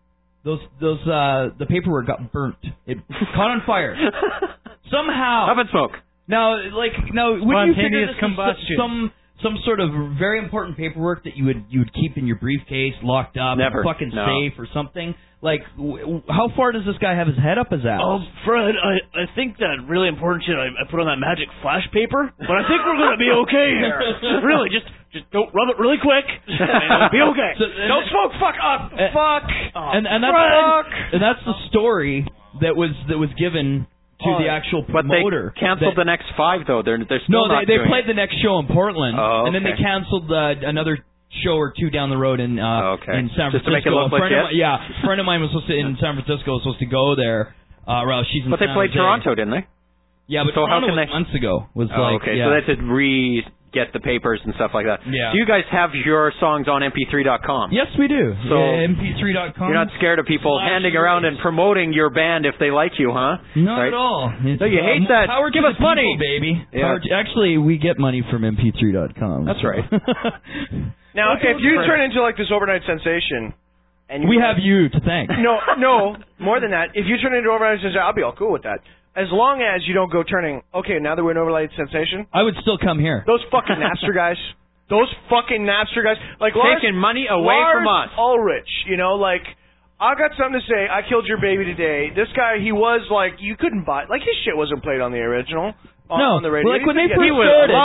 the paperwork got burnt. It caught on fire. Somehow. Up in smoke. Now, wouldn't you figure this is some sort of very important paperwork that you would keep in your briefcase, locked up, safe or something? Like, how far does this guy have his head up his ass? Oh, Fred, I think that really important shit I put on that magic flash paper, but I think we're going to be okay here. Really, just don't rub it really quick, and it'll be okay. Don't smoke, fuck up, fuck. And that's the story that was given to the actual promoter. But they canceled the next 5, though. They're still not they doing played the next show in Portland, and then they canceled another show or 2 down the road in San Francisco. Just to make it look legit? A friend of mine was supposed to in San Francisco was supposed to go there. She's in but they San played Jose. Toronto, didn't they? Yeah, but so Toronto how can was months ago. So they had to get the papers and stuff like that. Yeah. Do you guys have your songs on mp3.com? Yes, we do. So mp3.com. You're not scared of people handing around and promoting your band if they like you, huh? Not at all. No, you hate that. Power Give us money, baby. Yeah. Actually, we get money from mp3.com. That's right. Now, if you turn into this overnight sensation, and we have you to thank. No, more than that. If you turn into overnight sensation, I'll be all cool with that. As long as you don't go turning, okay, now that we're an overnight sensation. I would still come here. Those fucking Napster guys. Like taking money away from us. Ulrich, I got something to say. I killed your baby today. This guy, he was you couldn't buy, his shit wasn't played on the original. On the radio. When they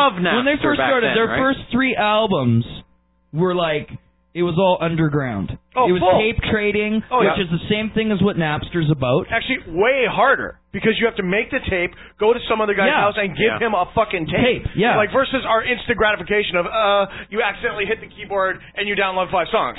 first started, their first 3 albums were it was all underground. Oh, it was full. tape trading, which is the same thing as what Napster's about. Actually, way harder because you have to make the tape, go to some other guy's house, and give him a fucking tape. Like versus our instant gratification of you accidentally hit the keyboard and you download 5 songs.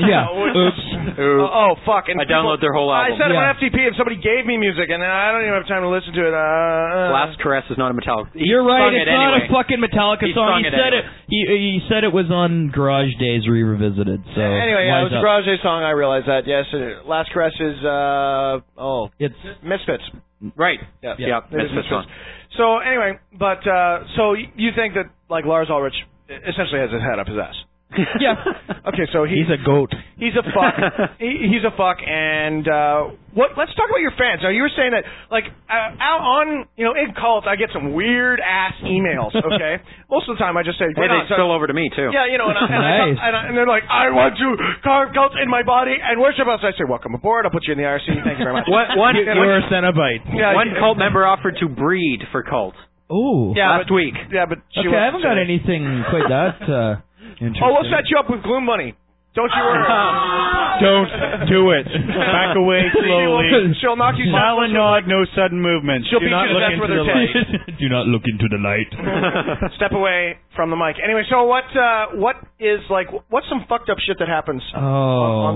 Oops. Oh fuck! And I download their whole album. I set up an FTP and somebody gave me music and I don't even have time to listen to it. Last Caress is not a Metallica. You're right. It's not anyway. a fucking Metallica He song. sung He it said anyway. He said it was on Garage Days Revisited. So anyway, it was a Garage Day song. I realize that. Yes, Last Caress is it's Misfits. Right. Yeah. Misfits song. So anyway, but so you think that like Lars Ulrich essentially has his head up his ass? Yeah. Okay, so he's a goat. He's a fuck. He's a fuck. And what? Let's talk about your fans. Now you were saying that like out on in Cult, I get some weird ass emails. Okay, most of the time I just say, hey, they spill over to me too. Yeah, and they're like, I want to carve cult in my body and worship us. I say, welcome aboard. I'll put you in the IRC. Thank you very much. You're a Cenobite. One cult member offered to breed for Cult. Oh, last week. Yeah, but she I haven't got anything quite that. Oh, we'll set you up with Gloom Bunny. Don't you worry. Don't do it. Back away slowly. She'll knock you Smile and nod, no sudden movements. She'll do beat not you to look death into with the her light. Do not look into the light. Step away from the mic. Anyway, so what is like? What's some fucked up shit that happens on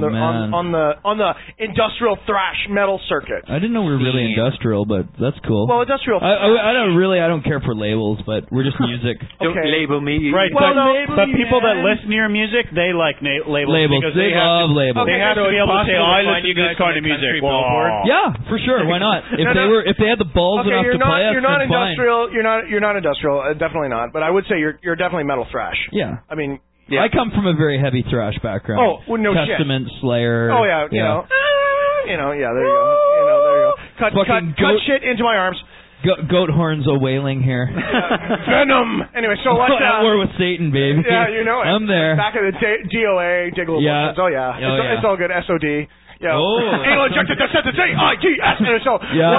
the industrial thrash metal circuit? I didn't know we were really industrial, but that's cool. Well, industrial. I don't care for labels, but we're just music. Don't label me. Right, but people that listen to your music, they like labels. Labels. They love labels. They have to be able to say, I listen to this kind of music. Yeah, for sure. Why not? If they had the balls enough to play us, you're not then fine. industrial. You're not industrial. Definitely not. But I would say you're definitely metal thrash. Yeah. I mean, I come from a very heavy thrash background. Oh, well, no Testament, shit. Slayer. Oh yeah, you know, there you go. There you go. Cut shit into my arms. Goat horns a wailing here. Venom. Anyway, so what? At war with Satan, baby. Yeah, you know it. I'm there. Back in the DOA, Diggle. Yeah. Oh yeah. It's all good. SOD. Yeah. Oh. Anal injected DITS. So yeah. what?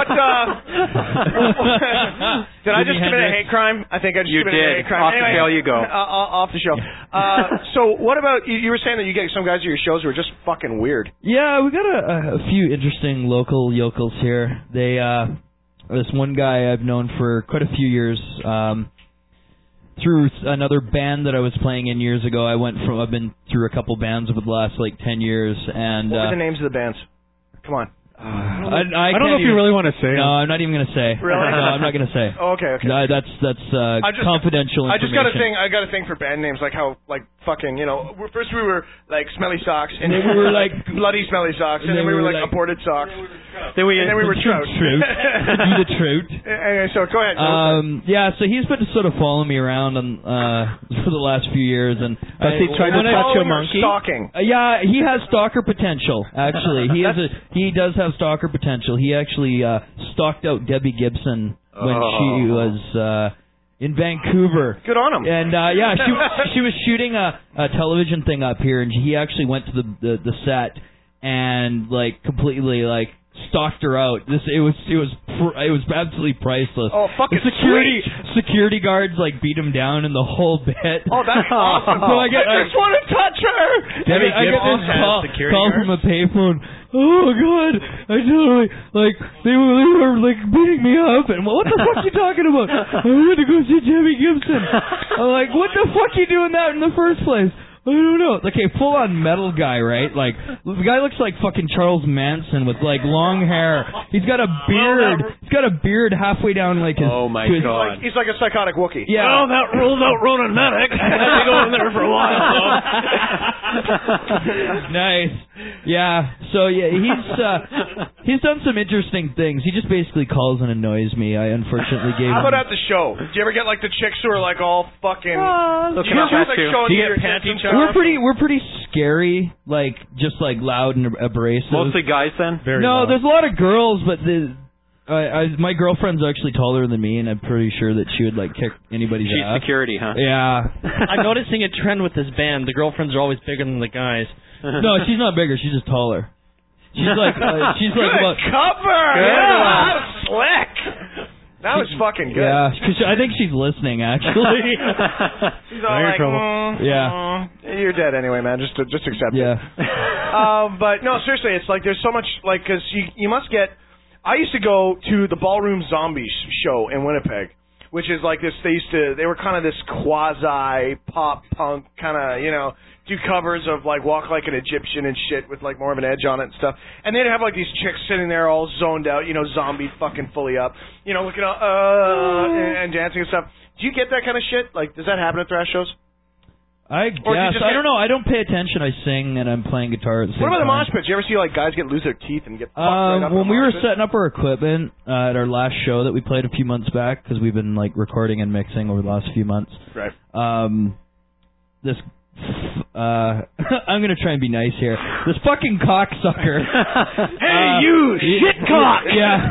Did I just commit a hate crime? I think I just committed a hate crime. Off the show you go. Off the show. So what about you were saying that you get some guys at your shows who are just fucking weird. Yeah, we got a few interesting local yokels here. They this one guy I've known for quite a few years. Through another band that I was playing in years ago, I've been through a couple bands over the last 10 years, and what were the names of the bands? Come on. I don't know if you really want to say. No, I'm not even going to say. Really? No, I'm not going to say. Oh, okay. No, that's confidential information. I just got a thing for band names, like how fucking first we were like Smelly Socks, and then we were like Bloody Smelly Socks, and then we were like Aborted Socks, then we were Trout. The Trout. Anyway, so go ahead. Yeah, so he's been sort of following me around for the last few years, and he tried to touch a monkey? Stalking. Yeah, he has stalker potential. Actually, he does have stalker potential. He actually stalked out Debbie Gibson when she was in Vancouver. Good on him. And yeah, she was shooting a television thing up here, and he actually went to the set and completely stalked her out. It was absolutely priceless. Oh, fucking security guards beat him down in the whole bit. Oh, that's awesome. So I just want to touch her. Debbie Gibson has security guards from a payphone. Oh God! I totally they were beating me up, and what the fuck you talking about? I wanted to go see Debbie Gibson. I'm like, what the fuck you doing that in the first place? I don't know. Okay, full on metal guy, right? The guy looks like fucking Charles Manson with long hair. He's got a beard. He's got a beard halfway down his. Oh my God! He's like a psychotic Wookiee. Yeah. Well, that rules out Ronan Medic. I had to go in there for a while. Nice. Yeah. So yeah, he's done some interesting things. He just basically calls and annoys me. I unfortunately gave. How about at the show? Do you ever get the chicks who are all fucking? Do you get panties? We're pretty scary, just loud and abrasive. Mostly guys then? Very loud. There's a lot of girls, but my girlfriend's actually taller than me, and I'm pretty sure that she would kick anybody's ass. She's security, huh? Yeah. I'm noticing a trend with this band. The girlfriends are always bigger than the guys. No, she's not bigger. She's just taller. She's she's good about cover. Yeah, slick. That was fucking good. Yeah, because I think she's listening, actually. She's all trouble. Yeah. You're dead anyway, man. Just accept it. But no, seriously, it's like there's so much like because you must get. I used to go to the Ballroom Zombies show in Winnipeg, which is like this. They were kind of this quasi pop punk kind of do covers of like Walk Like an Egyptian and shit with like more of an edge on it and stuff. And they'd have like these chicks sitting there all zoned out, zombie fucking fully up, looking out and dancing and stuff. Do you get that kind of shit? Like, does that happen at thrash shows? I guess. I don't know. I don't pay attention. I sing and I'm playing guitar at the same time. What about the mosh pits? You ever see like guys lose their teeth and get fucked right up when we were setting up our equipment at our last show that we played a few months back, because we've been like recording and mixing over the last few months. Right. This I'm gonna try and be nice here. This fucking cocksucker. Hey, you shit cock! Yeah.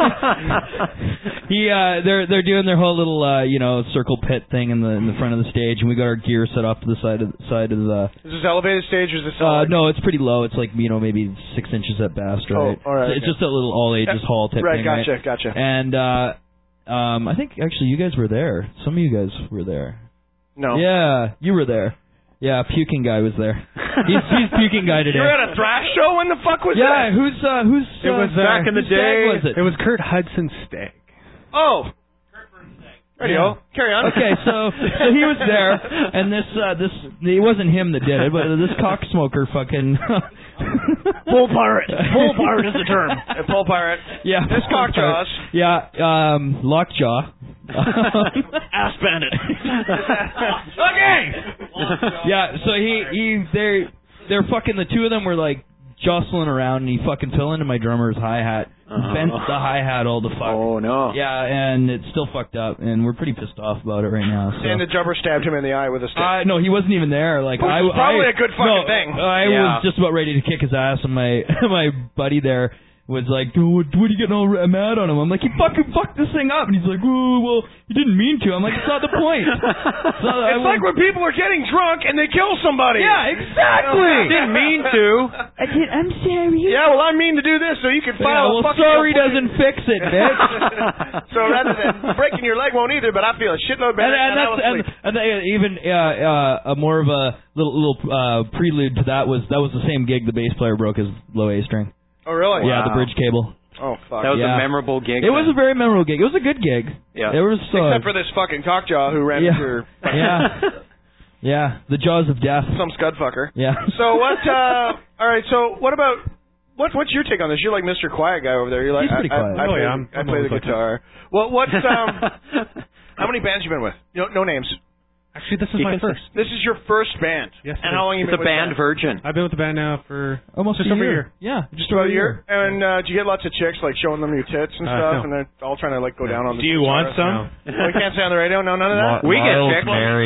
They're doing their whole little circle pit thing in the front of the stage, and we got our gear set off to the side of the. Is this elevated stage or is this? No, it's pretty low. It's like maybe 6 inches at best, right? Oh, all right. It's just a little all ages hall type thing, right? Gotcha. And I think actually you guys were there. Some of you guys were there. No. Yeah, you were there. Yeah, puking guy was there. He's puking guy today. You were at a thrash show? When the fuck was that? Yeah, who's it was back in the day. Was it? It was Kurt Hudson Stag. Oh. There you go. Carry on. Okay, so he was there, and this it wasn't him that did it, but this cocksmoker fucking bull pirate. Bull pirate is the term. Bull pirate. Yeah. This cockjaws. Yeah. Lockjaw. Ass bandit. Okay. Yeah. So they're fucking, the two of them were like jostling around, and he fucking fell into my drummer's hi-hat. Bent the hi-hat all the fuck. Oh, no. Yeah, and it's still fucked up, and we're pretty pissed off about it right now. So. And the drummer stabbed him in the eye with a stick. No, he wasn't even there. Like, Which is probably a good fucking thing. I was just about ready to kick his ass, and my buddy there was like, what are you getting all mad on him? I'm like, he fucking fucked this thing up. And he's like, oh, well, he didn't mean to. I'm like, it's not the point. It's like when people are getting drunk and they kill somebody. Yeah, exactly. Didn't mean to. I'm sorry. Yeah, well, I mean to do this so you can file a fucking sorry complaint. doesn't fix it, bitch. So rather than breaking your leg won't either, but I feel a shitload better. And even more of a little prelude to that was the same gig the bass player broke his low A string. Oh, really? Yeah, the bridge cable. Oh, fuck. That was a memorable gig. It was a very memorable gig. It was a good gig. Yeah. It was, except for this fucking cockjaw who ran into your... Yeah, the jaws of death. Some scud fucker. Yeah. So what, all right, so what about... What's your take on this? You're like Mr. Quiet guy over there. You're like, he's pretty quiet. I play the guitar. Well, what's... how many bands you been with? No names. Actually, this is my first. This is your first band. Yes. And how long have you been with the band Virgin? I've been with the band now for almost just over a year. Yeah, just about a year. And do you get lots of chicks like showing them your tits and stuff, no. and they're all trying to like go down on the. Do you want some? We can't say on the radio. No, none of that. We get chicks.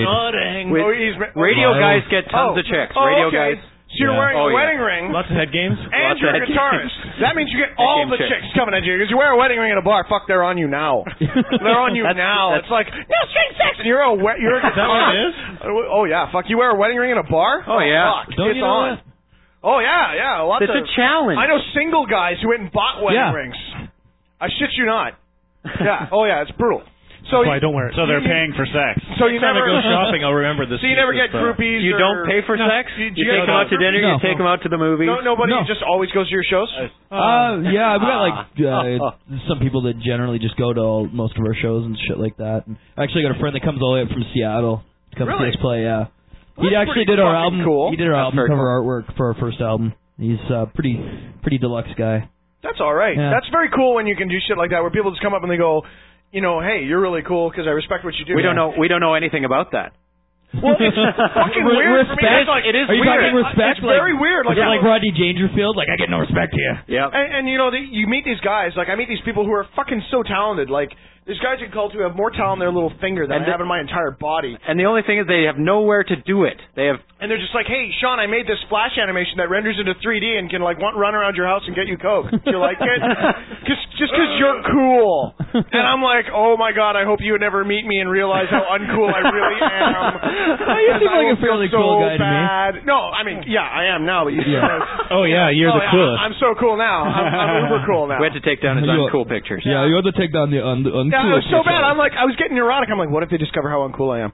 Radio guys get tons of chicks. Radio guys. So you're wearing a wedding ring. Lots of head games. And you're a guitarist. That means you get all the chicks coming at you. Because you wear a wedding ring at a bar, fuck, they're on you now. They're on you now. It's like, no string sex! And you're a guitarist. Is that what it is? Oh, yeah. Fuck, you wear a wedding ring at a bar? Oh, yeah. Fuck, it's on. Oh, yeah. It's a challenge. I know single guys who went and bought wedding rings. I shit you not. Yeah. Oh, yeah, it's brutal. So I don't wear it. So they're paying for sex. So you never go shopping. I'll remember this. So you never get groupies. You don't pay for sex. You take them out to dinner. You take them out to the movies. Nobody just always goes to your shows. Yeah, we got like some people that generally just go to most of our shows and shit like that. And I actually got a friend that comes all the way up from Seattle to come see us play. Yeah, he actually did our album. Cool. He did our album cover artwork for our first album. He's a pretty deluxe guy. That's all right. Yeah. That's very cool when you can do shit like that, where people just come up and they go, hey, you're really cool because I respect what you do. We don't know anything about that. Well, it's fucking weird for me. It is. Are you weird. talking respect? It's very weird. Like Rodney Dangerfield. Like, I get no respect here. Yeah. And you meet these guys. Like, I meet these people who are fucking so talented. Like, there's guys in cult who have more talent in their little finger than I have in my entire body. And the only thing is they have nowhere to do it. And they're just like, hey, Sean, I made this flash animation that renders into 3D and can like run around your house and get you coke. Do you like it? Just because you're cool. And I'm like, oh my god, I hope you would never meet me and realize how uncool I really am. You seem like a fairly cool guy to me. No, I mean, yeah, I am now, but you Oh yeah, you're the coolest. I'm so cool now. I'm uber cool now. We had to take down his uncool pictures. Yeah, you had to take down the uncool. Yeah, it was so bad. I'm like, I was getting neurotic. I'm like, what if they discover how uncool I am?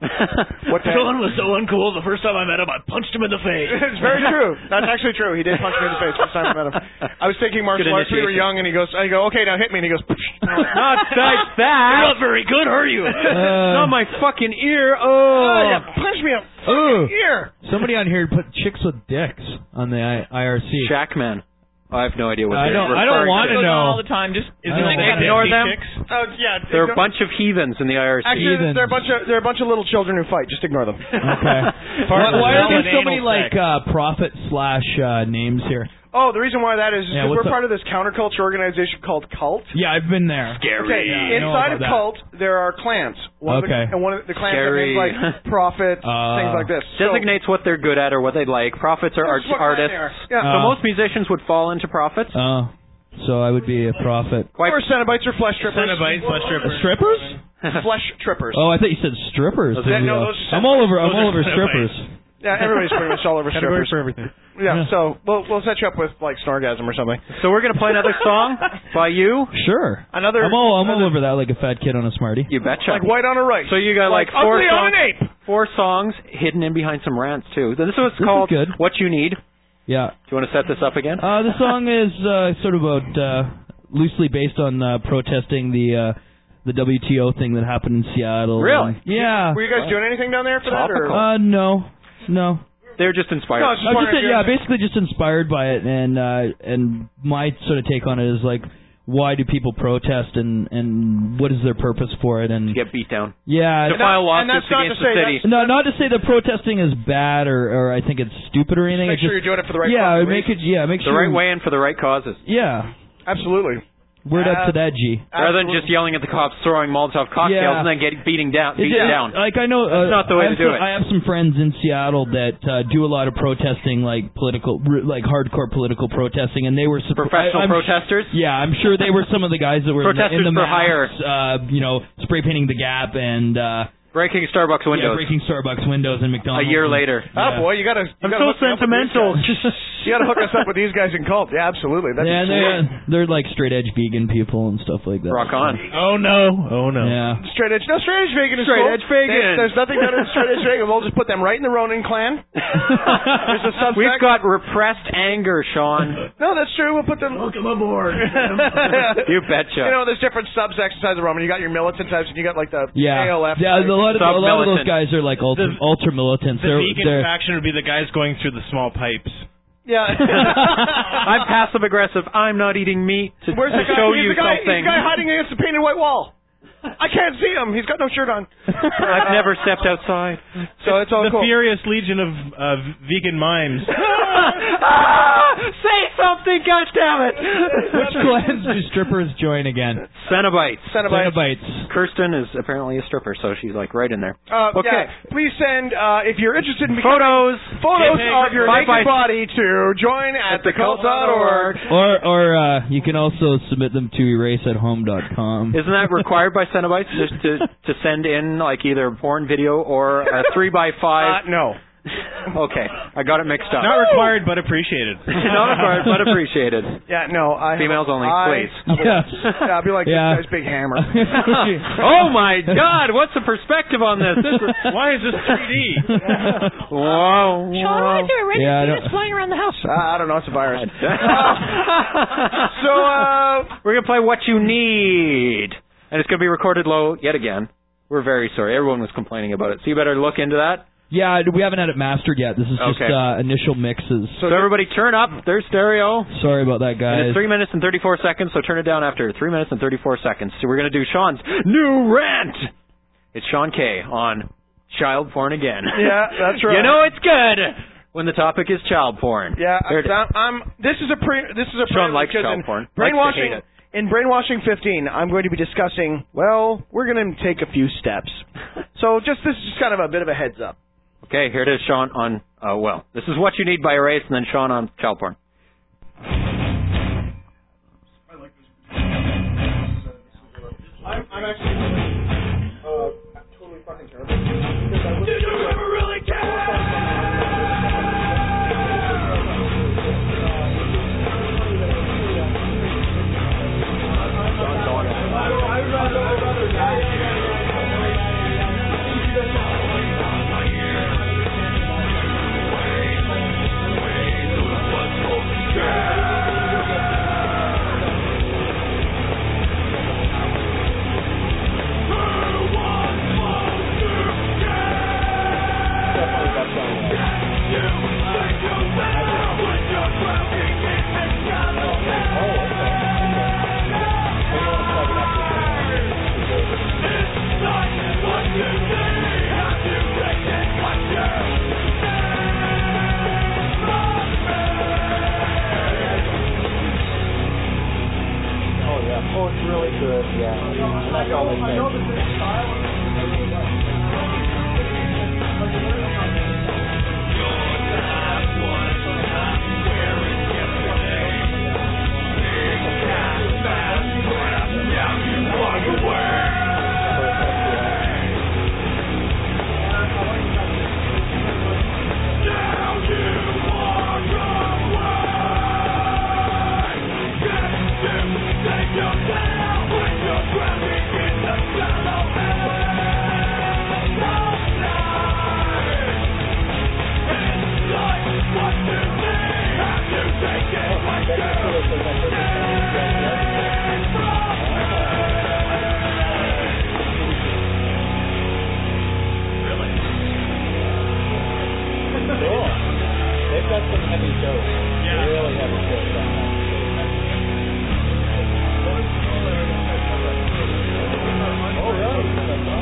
Sean was so uncool. The first time I met him, I punched him in the face. It's very true. That's actually true. He did punch me in the face first time I met him. I was taking martial arts. We were young, and I go, okay, now hit me. And he goes, not like that. You're not very good, are you? Not my fucking ear. Oh, yeah, punch me up. Ear. Somebody on here put chicks with dicks on the IRC. Shackman. I have no idea what I they're don't want to know. All the time, just ignore them. Yeah, they're a bunch of heathens in the IRC. Actually, they're a bunch of little children who fight. Just ignore them. Okay. Why are there so many like prophet / names here? Oh, the reason why that is because we're part of this counterculture organization called Cult. Yeah, I've been there. Scary. Okay, inside of Cult, there are clans. One of the clans have names like Prophet, things like this. Designates what they're good at or what they like. Prophets are artists. Yeah. So most musicians would fall into prophets. Oh. So I would be a prophet. Or Cenobites or flesh trippers. Cenobites, flesh trippers. Strippers? Flesh trippers. Oh, I thought you said strippers. I'm all over strippers. Yeah, everybody's pretty much all over strippers. for everything. Yeah, so we'll set you up with like Snorgasm or something. So we're gonna play another song by you. Sure. I'm all over that like a fat kid on a Smartie. You betcha. Like white on a rice. So you got like four ugly songs. on an ape. 4 songs hidden in behind some rants too. This is what's called What You Need. Yeah. Do you want to set this up again? The song is sort of about loosely based on protesting the WTO thing that happened in Seattle. Really? Yeah. Were you guys doing anything down there for that? Or? No. They were just inspired. Basically just inspired by it, and my sort of take on it is like, why do people protest, and what is their purpose for it? And to get beat down. Yeah. To file lawsuits against the city. No, not to say that protesting is bad or I think it's stupid or anything. Make sure you're doing it for the right cause. The right way and for the right causes. Yeah. Absolutely. Word up to that, G. Rather than just yelling at the cops, throwing Molotov cocktails, and then beaten down. Like I know, that's not the way to do it. I have some friends in Seattle that do a lot of protesting, like hardcore political protesting, and they were professional protesters. I'm sure they were some of the guys that were protesters in the for hire. Spray painting the Gap and. Breaking Starbucks windows. Yeah, breaking Starbucks windows in McDonald's. A year later. Oh boy, you gotta. I'm so sentimental. You gotta hook us up with these guys in Cult. Yeah, absolutely. They're like straight edge vegan people and stuff like that. Rock on. Oh no. Yeah. Straight edge vegan is straight cool. edge vegan. There's nothing better than straight edge vegan. We'll just put them right in the Ronin clan. There's a subsect. We've got repressed anger, Sean. No, that's true. We'll put them. Welcome aboard. You betcha. You know, there's different subsects inside the Roman. You got your militant types, and you got like the ALF. Yeah, a lot of those guys are like ultra militants. The vegan faction would be the guys going through the small pipes. Yeah. I'm passive aggressive. I'm not eating meat to show you something. He's the guy hiding against the painted white wall. I can't see him. He's got no shirt on. I've never stepped outside. So it's all the cool. Furious Legion of vegan mimes. Say something, goddammit! Which clans do strippers join again? Cenobites. Kirsten is apparently a stripper, so she's like right in there. Okay. Yeah. Please send, if you're interested in photos of your naked body to join at thecult.org. Or you can also submit them to eraseathome.com. Isn't that required by Cenobites just to send in like either a porn video or a 3x5? No. Okay, I got it mixed up. Not required, but appreciated. Not required, but appreciated. Yeah, no. Females only, please. Yes. Yeah, I'll be like this guy's big hammer. Oh my God! What's the perspective on this? Why is this 3D? Whoa! Sean, I do already see this flying around the house. I don't know. It's a virus. So we're gonna play What You Need, and it's gonna be recorded low yet again. We're very sorry. Everyone was complaining about it, so you better look into that. Yeah, we haven't had it mastered yet. This is just initial mixes. So everybody turn up. There's stereo. Sorry about that, guys. And it's 3 minutes and 34 seconds, so turn it down after 3 minutes and 34 seconds. So we're going to do Sean's new rant. It's Sean K. on child porn again. Yeah, that's right. You know it's good when the topic is child porn. Yeah, this is a Sean likes child porn. Brainwashing. In Brainwashing 15, I'm going to be discussing, we're going to take a few steps. So this is just kind of a bit of a heads up. Okay, here it is, Sean, on, this is What You Need by Erase, and then Sean on child porn. I'm That's all they say. They've got some heavy shows. Yeah. Really heavy shows. Oh, really?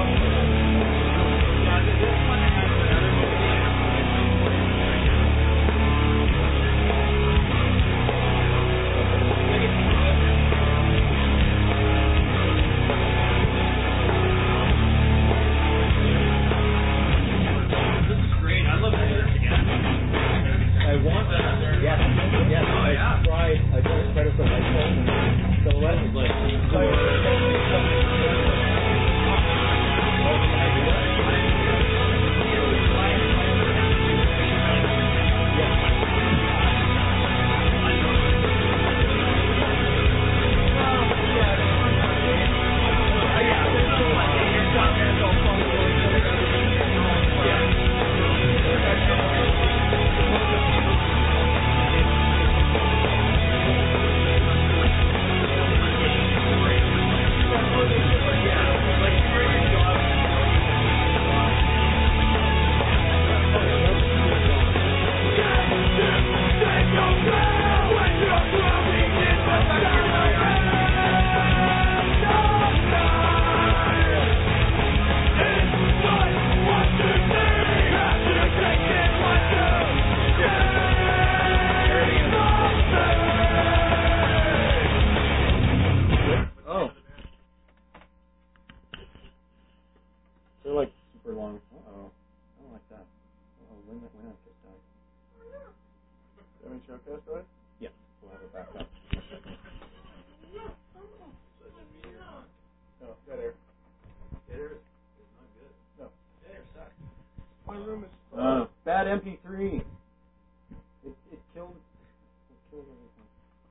Bad MP3. It killed everything.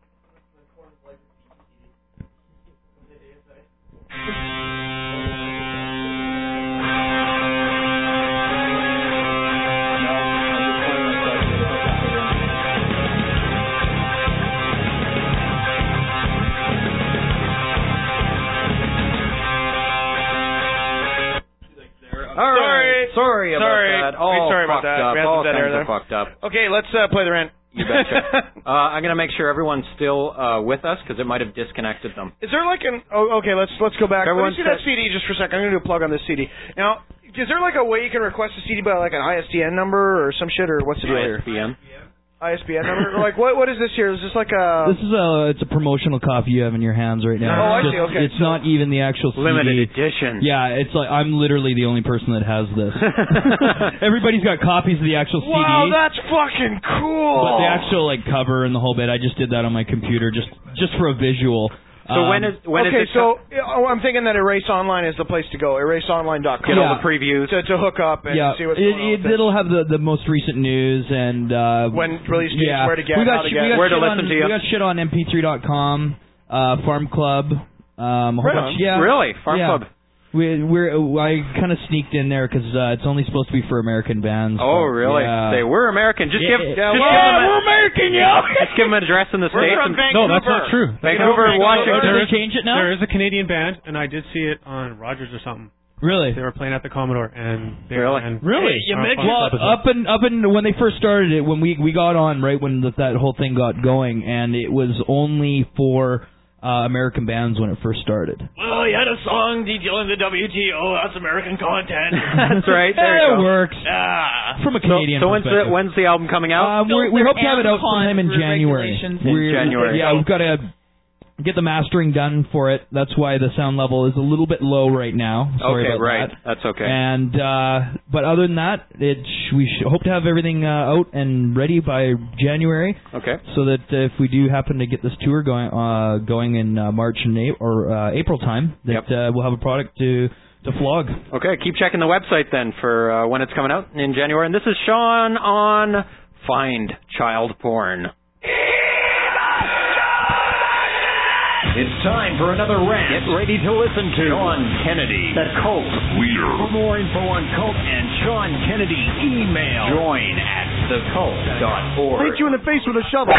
Sorry about that. Sorry about that. All kinds of fucked up. Okay, let's play the rant. You betcha. I'm going to make sure everyone's still with us because it might have disconnected them. Is there like an... Oh, okay, let's go back. Let me see that CD just for a second. I'm going to do a plug on this CD. Now, is there like a way you can request a CD by like an ISDN number or some shit, or what's the deal here? ISBN number? Like, what is this here? Is this like a... It's a promotional copy you have in your hands right now. Oh, I see, okay. It's not even the actual CD. Limited edition. Yeah, it's like, I'm literally the only person that has this. Everybody's got copies of the actual CD. Wow, that's fucking cool! But the actual, like, cover and the whole bit, I just did that on my computer just for a visual. So when is it? So I'm thinking that Erase Online is the place to go. EraseOnline.com. Get all the previews to hook up and see what's going on. It'll have the most recent news and when release dates, where to get, how to get, where to listen to you. We got shit on MP3.com, Farm Club, a whole bunch. Yeah, really, Farm Club. I kind of sneaked in there because it's only supposed to be for American bands. Oh, really? Say we're American. Just give them we're American, yo. Just give them an address in the States. No, that's not true. Vancouver, Washington. Did they change it now? There is a Canadian band, and I did see it on Rogers or something. Really? They were playing at the Commodore, and they really. Up and when they first started it, when we got on right when that whole thing got going, and it was only for American bands when it first started. Well, you had a song detailing the WTO. That's American content. That's right. There it works. From a Canadian perspective. When's the album coming out? We hope to have it out sometime in January. January. Yeah, we've got to get the mastering done for it. That's why the sound level is a little bit low right now. Sorry about that. That's okay. And but other than that, we hope to have everything out and ready by January. Okay. So that if we do happen to get this tour going in March and April time, that we'll have a product to flog. Okay, keep checking the website then for when it's coming out in January. And this is Sean on Find Child Porn. It's time for another rant. Get ready to listen to Sean Kennedy, the cult leader. For more info on cult and Sean Kennedy, email join at thecult.org. Hit you in the face with a shovel.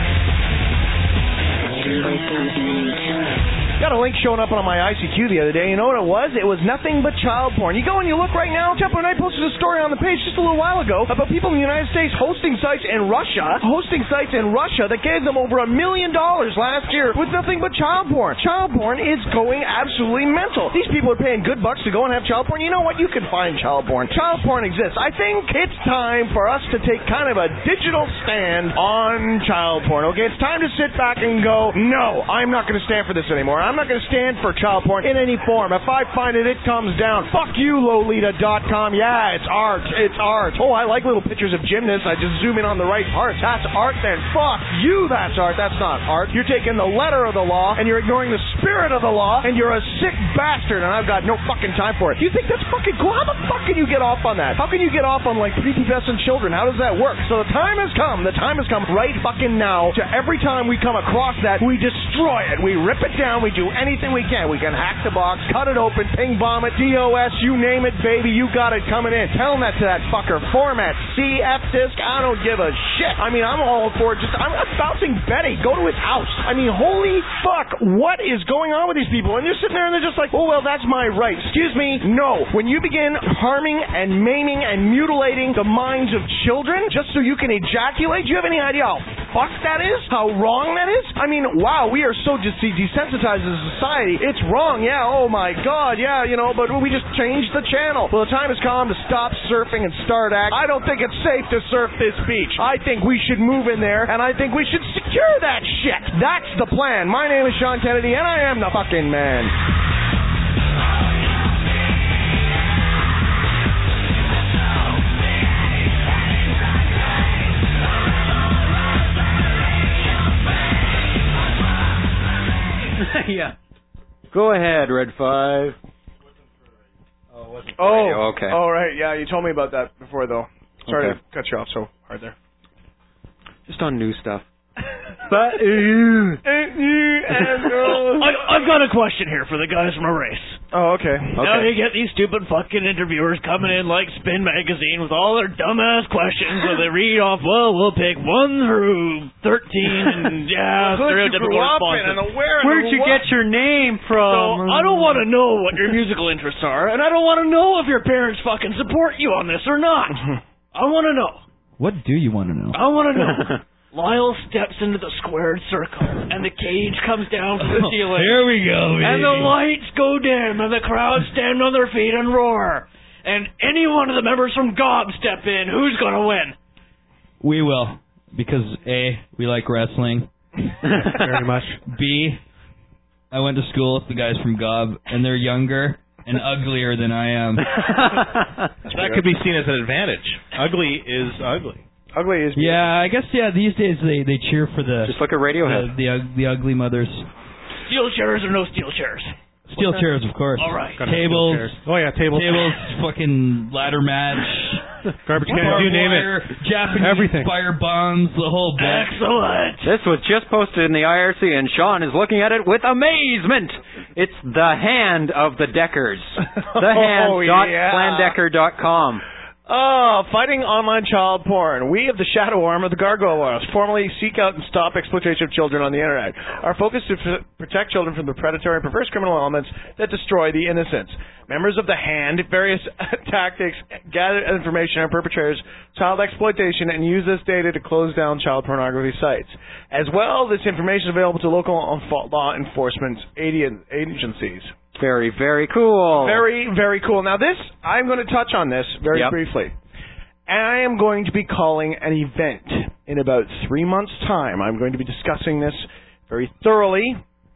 Got a link showing up on my ICQ the other day. You know what it was? It was nothing but child porn. You go and you look right now. Jeff and I posted a story on the page just a little while ago about people in the United States hosting sites in Russia that gave them over $1 million last year with nothing but child porn. Child porn is going absolutely mental. These people are paying good bucks to go and have child porn. You know what? You can find child porn. Child porn exists. I think it's time for us to take kind of a digital stand on child porn. Okay, it's time to sit back and go, no, I'm not going to stand for this anymore. I'm not going to stand for child porn in any form. If I find it, it comes down. Fuck you, Lolita.com. Yeah, it's art. It's art. Oh, I like little pictures of gymnasts. I just zoom in on the right parts. That's art then. Fuck you, that's art. That's not art. You're taking the letter of the law, and you're ignoring the spirit of the law, and you're a sick bastard, and I've got no fucking time for it. You think that's fucking cool? How the fuck can you get off on that? How can you get off on, like, prepubescent children? How does that work? So the time has come. The time has come right fucking now to every time we come across that, we destroy it. We rip it down. We do anything we can. We can hack the box, cut it open, ping bomb it, DOS, you name it, baby, you got it coming in. Tell them that to that fucker. Format, CF disc, I don't give a shit. I mean, I'm all for it. I'm bouncing Betty. Go to his house. I mean, holy fuck, what is going on with these people? And you're sitting there and they're just like, oh, well, that's my right. Excuse me, no. When you begin harming and maiming and mutilating the minds of children just so you can ejaculate, do you have any idea how fucked that is? How wrong that is? I mean, wow, we are so desensitized as a society. It's wrong, yeah, oh my god, yeah, you know, but we just changed the channel. Well, the time has come to stop surfing and start acting. I don't think it's safe to surf this beach. I think we should move in there, and I think we should secure that shit. That's the plan. My name is Sean Kennedy, and I am the fucking man. Yeah. Go ahead, Red 5. Oh, okay. Oh, right. Yeah, you told me about that before, though. Sorry to cut you off so hard there. Just on new stuff. But I've got a question here for the guys from Erase. Oh, okay. Now you get these stupid fucking interviewers coming in like Spin Magazine with all their dumbass questions where they read off, well, we'll pick 1 through 13 and stereotypical responses. Where'd you get your name from? So I don't want to know what your musical interests are, and I don't want to know if your parents fucking support you on this or not. I want to know. What do you want to know? I want to know. Lyle steps into the squared circle, and the cage comes down from the ceiling. Here we go, baby. And the lights go dim, and the crowd stand on their feet and roar. And any one of the members from GOB step in, who's going to win? We will, because A, we like wrestling. Very much. B, I went to school with the guys from GOB, and they're younger and uglier than I am. That could be seen as an advantage. Ugly is ugly. Ugly is beautiful. Yeah, I guess, these days they cheer for the... Just look at Radiohead. The ugly mothers. Steel chairs or no steel chairs? Steel chairs, of course. All right. Tables. Oh, yeah, tables. Tables, fucking ladder match. Garbage cans, you name it. Japanese everything. fire bombs, the whole bit. Excellent. This was just posted in the IRC, and Sean is looking at it with amazement. It's the hand of the Deckers. Thehand.plandecker.com. Oh, fighting online child porn. We of the Shadow Arm of the Gargoyles formally seek out and stop exploitation of children on the Internet. Our focus is to protect children from the predatory and perverse criminal elements that destroy the innocents. Members of the Hand, various tactics, gather information on perpetrators, child exploitation, and use this data to close down child pornography sites. As well, this information is available to local law enforcement agencies. Very, very cool. Very, very cool. Now this, I'm going to touch on this very briefly. And I am going to be calling an event in about 3 months' time. I'm going to be discussing this very thoroughly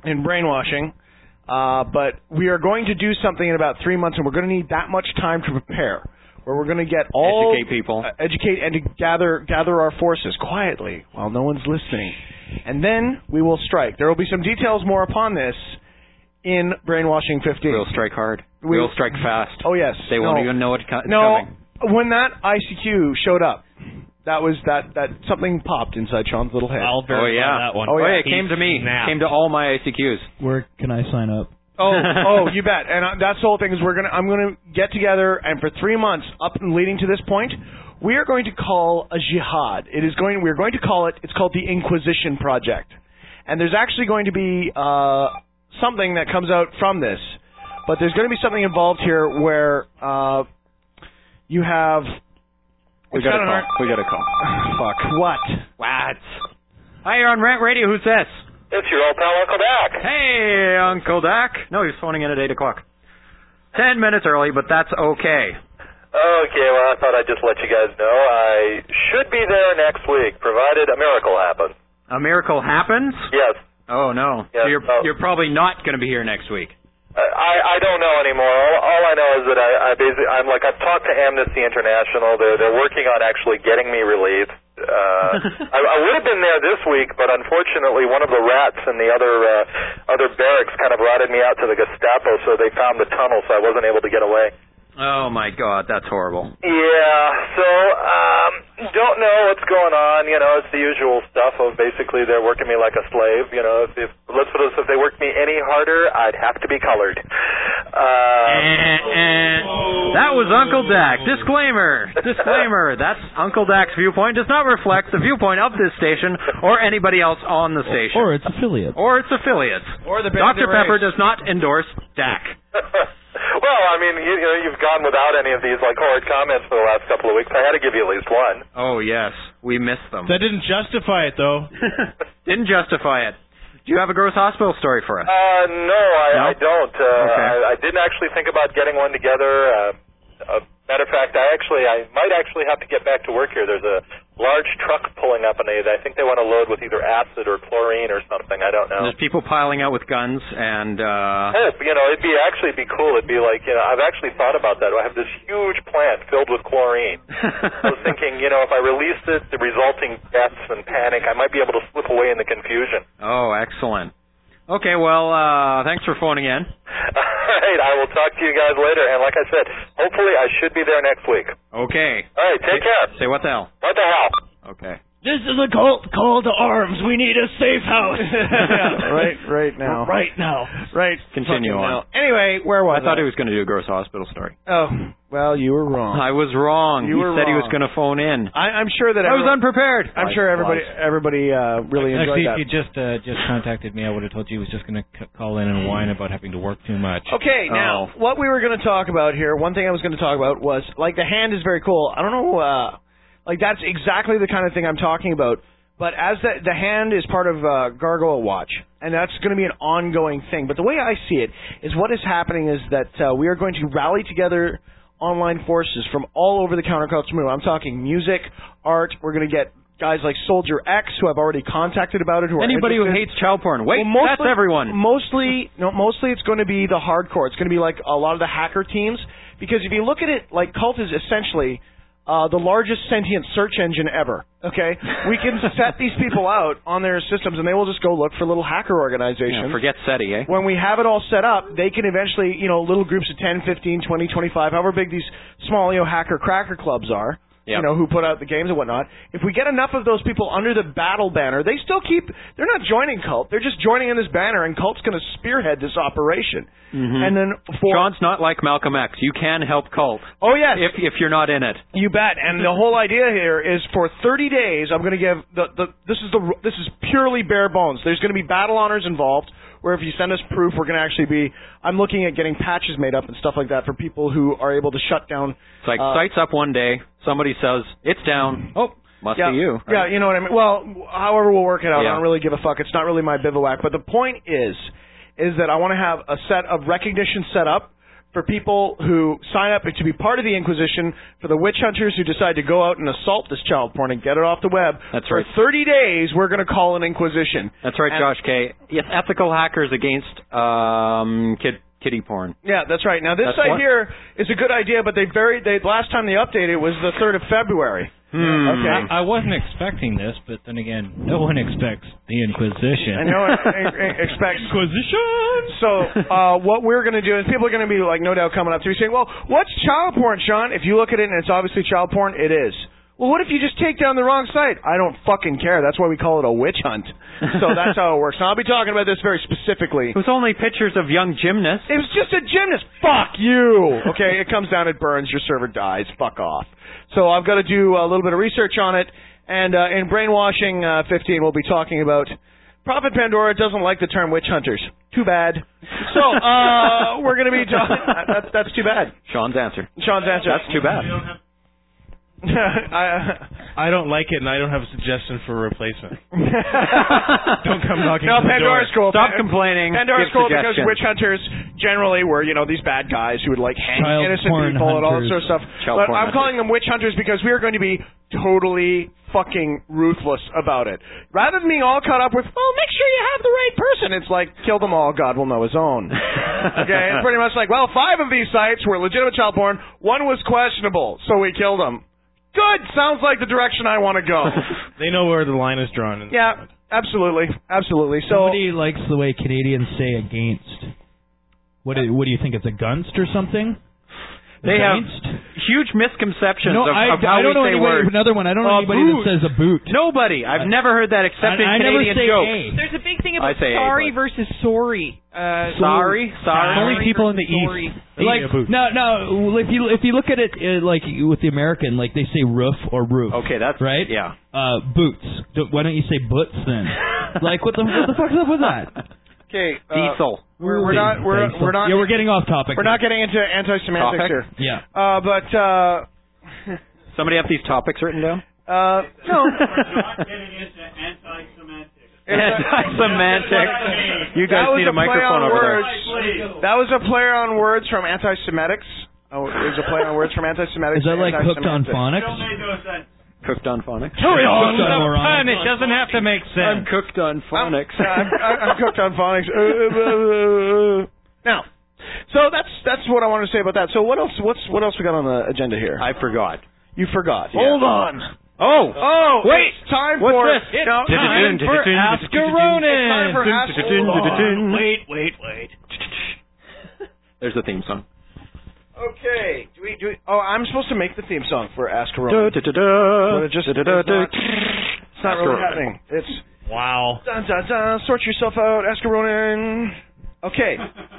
in brainwashing. But we are going to do something in about 3 months, and we're going to need that much time to prepare. Where we're going to get educate people, educate and to gather our forces quietly while no one's listening, and then we will strike. There will be some details more upon this in Brainwashing 15. We'll strike hard. We'll strike fast. Oh yes. They won't even know it's coming. When that ICQ showed up, that was that something popped inside Sean's little head. I'll verify that one. Oh yeah, it came to me. Snapped. Came to all my ICQs. Where can I sign up? Oh, you bet. And that's the whole thing is I'm going to get together, and for 3 months up and leading to this point, we are going to call a jihad. We're going to call it. It's called the Inquisition Project, and there's actually going to be something that comes out from this, but there's going to be something involved here where you have. We got a call. Fuck. What? Hi, you're on Rant Radio. Who's this? It's your old pal Uncle Dak. Hey, Uncle Dak. No, he's phoning in at 8 o'clock. 10 minutes early, but that's okay. Okay, well, I thought I'd just let you guys know I should be there next week, provided a miracle happens. A miracle happens? Yes. Oh, no. Yes, So you're probably not going to be here next week. I don't know anymore. All I know is that I've talked to Amnesty International. They're working on actually getting me released. I would have been there this week, but unfortunately one of the rats in the other barracks kind of routed me out to the Gestapo, so they found the tunnel, so I wasn't able to get away. Oh, my God, that's horrible. Yeah, so don't know what's going on. You know, it's the usual stuff of basically they're working me like a slave. You know, let's put it, if they worked me any harder, I'd have to be colored. That was Uncle Dak. Disclaimer. That's Uncle Dak's viewpoint. Does not reflect the viewpoint of this station or anybody else on the station. Or its affiliates. Or the Dr. Pepper does not endorse Dak. Well, I mean, you've gone without any of these like horrid comments for the last couple of weeks. I had to give you at least one. Oh, yes. We missed them. That didn't justify it, though. Didn't justify it. Do you have a gross hospital story for us? No, I don't. Okay. I didn't actually think about getting one together. Matter of fact, I might actually have to get back to work here. There's a large truck pulling up, and I think they want to load with either acid or chlorine or something. I don't know. There's people piling out with guns, and it'd be cool. It'd be like, I've actually thought about that. I have this huge plant filled with chlorine. I was thinking, if I released it, the resulting deaths and panic, I might be able to slip away in the confusion. Oh, excellent. Okay, well, thanks for phoning in. All right, I will talk to you guys later. And like I said, hopefully I should be there next week. Okay. All right, take care. Say what the hell. What the hell? Okay. This is a call to arms. We need a safe house. Right now. Right now. Right. Continue on. Anyway, where was I? thought he was going to do a gross hospital story. Oh, well, you were wrong. I was wrong. You were said he wrong. was going to phone in. I'm sure that I was unprepared. I'm sure everybody really enjoyed that. If you just contacted me, I would have told you he was just going to call in and whine about having to work too much. Okay, now, what we were going to talk about here, one thing I was going to talk about was, like, the hand is very cool. I don't know, that's exactly the kind of thing I'm talking about. But as the hand is part of Gargoyle Watch, and that's going to be an ongoing thing. But the way I see it is what is happening is that we are going to rally together online forces from all over the counterculture movement. I'm talking music, art. We're going to get guys like Soldier X who have already contacted about it. Anybody who hates child porn. Wait, that's everyone. Mostly it's going to be the hardcore. It's going to be like a lot of the hacker teams. Because if you look at it, like, Cult is essentially the largest sentient search engine ever, okay? We can set these people out on their systems, and they will just go look for little hacker organizations. Yeah, forget SETI, eh? When we have it all set up, they can eventually, little groups of 10, 15, 20, 25, however big these small, hacker cracker clubs are, who put out the games and whatnot. If we get enough of those people under the battle banner, they're not joining Cult. They're just joining in this banner, and Cult's going to spearhead this operation. Mm-hmm. And then Sean's not like Malcolm X. You can help Cult. Oh, yes. If you're not in it. You bet. And the whole idea here is for 30 days, I'm going to give this is purely bare bones. There's going to be battle honors involved, where if you send us proof, we're going to actually be, I'm looking at getting patches made up and stuff like that for people who are able to shut down. It's like site's up one day, somebody says, it's down. Oh, must be you. Right? Yeah, you know what I mean? Well, however we'll work it out, I don't really give a fuck. It's not really my bivouac. But the point is that I want to have a set of recognition set up for people who sign up to be part of the Inquisition, for the witch hunters who decide to go out and assault this child porn and get it off the web. That's for right. 30 days, we're going to call an Inquisition. That's right, And- Josh K. Yes, ethical hackers against kiddie porn. Yeah, that's right. Now, this That's site what- here is a good idea, but last time they updated it was the 3rd of February. Okay. I wasn't expecting this, but then again, no one expects the Inquisition. I know it expects Inquisition. So what we're going to do is people are going to be like no doubt coming up to me saying, well, what's child porn, Sean? If you look at it and it's obviously child porn, it is. Well, what if you just take down the wrong site? I don't fucking care. That's why we call it a witch hunt. So that's how it works. Now, I'll be talking about this very specifically. It was only pictures of young gymnasts. It was just a gymnast. Fuck you. Okay, it comes down, it burns, your server dies. Fuck off. So I've got to do a little bit of research on it. And in Brainwashing 15, we'll be talking about Prophet Pandora doesn't like the term witch hunters. Too bad. So we're going to be talking. That's too bad. Sean's answer. That's too bad. I don't like it, and I don't have a suggestion for a replacement. Don't come knocking No, on the Pandora's door. cool. Stop complaining. Pandora's Give cool because suggestions. witch hunters generally were, these bad guys who would hang Child innocent porn people and all that hunters. sort of stuff. Child But porn I'm calling them witch hunters because we are going to be totally fucking ruthless about it. Rather than being all caught up with, make sure you have the right person. It's like, kill them all, God will know his own. Okay, it's pretty much like, 5 of these sites were legitimate child porn, 1 was questionable, so we killed them. Good. Sounds like the direction I want to go. They know where the line is drawn. Yeah, absolutely. So Somebody likes the way Canadians say against. What do you think? It's against or something? They have Against? huge misconceptions No, of I how don't know we say anybody. words. Another one. I don't know anybody boot. that says a boot. Nobody. I've never heard that except in I never Canadian say jokes. A. There's a big thing about I say sorry A, but- versus sorry. Sorry? Only people in the Sorry. east. Like no. If you look at it like with the American, like they say roof or roof. Okay, that's right. Yeah. Boots. Why don't you say boots then? Like what the fuck's up with that? Okay, Diesel. We're not. Yeah, we're getting off topic. We're not getting into anti-semantics Topic? here. Yeah. But Somebody have these topics written down? no. Getting into anti-semantics. Anti-semantics. You guys need a microphone over there. That was a play on words from anti-Semitics. Oh, it was a play on words from anti-Semitics. Is that like hooked on anti-Semantics. phonics? Cooked on phonics. Hurry on, Cooked on moron. moron. It doesn't have to make I'm sense. cooked on phonics. I'm cooked on phonics. Now, so that's what I wanted to say about that. So what else? What else we got on the agenda here? I forgot. You forgot. Yeah. Hold on. Oh, Wait, it's time what's for this? It's time for Ask a Ronin. Wait. There's the theme song. Okay. Do we? Oh, I'm supposed to make the theme song for Ask a Ronin. But it just it's not really happening. It's Wow. dun dun dun. Sort yourself out. Ask a Ronin. Okay.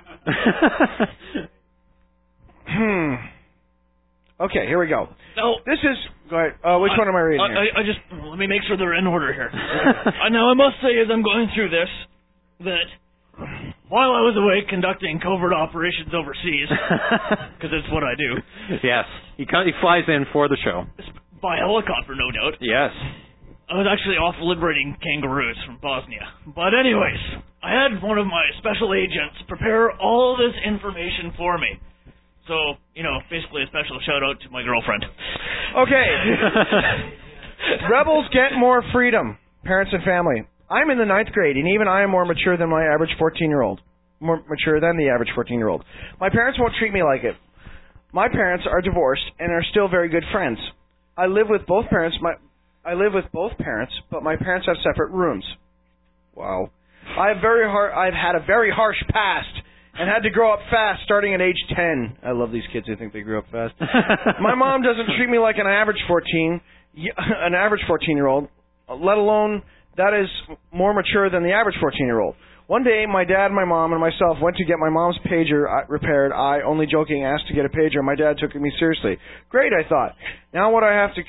Okay, here we go. No. This is. Go ahead. Which one am I reading here? I just let me make sure they're in order here. Now I must say, as I'm going through this, that while I was away conducting covert operations overseas, because it's what I do. Yes. He flies in for the show. By helicopter, no doubt. Yes. I was actually off liberating kangaroos from Bosnia. But anyways, I had one of my special agents prepare all this information for me. So, basically a special shout out to my girlfriend. Okay. Rebels get more freedom, parents and family. I'm in the 9th grade, and even I am more mature than my average 14-year-old. More mature than the average 14-year-old. My parents won't treat me like it. My parents are divorced and are still very good friends. I live with both parents, but my parents have separate rooms. Wow. I've had a very harsh past and had to grow up fast starting at age 10. I love these kids who think they grew up fast. My mom doesn't treat me like an average 14-year-old, let alone that is more mature than the average 14-year-old. One day, my dad, my mom, and myself went to get my mom's pager repaired. I, only joking, asked to get a pager. My dad took me seriously. Great, I thought. Now when I have to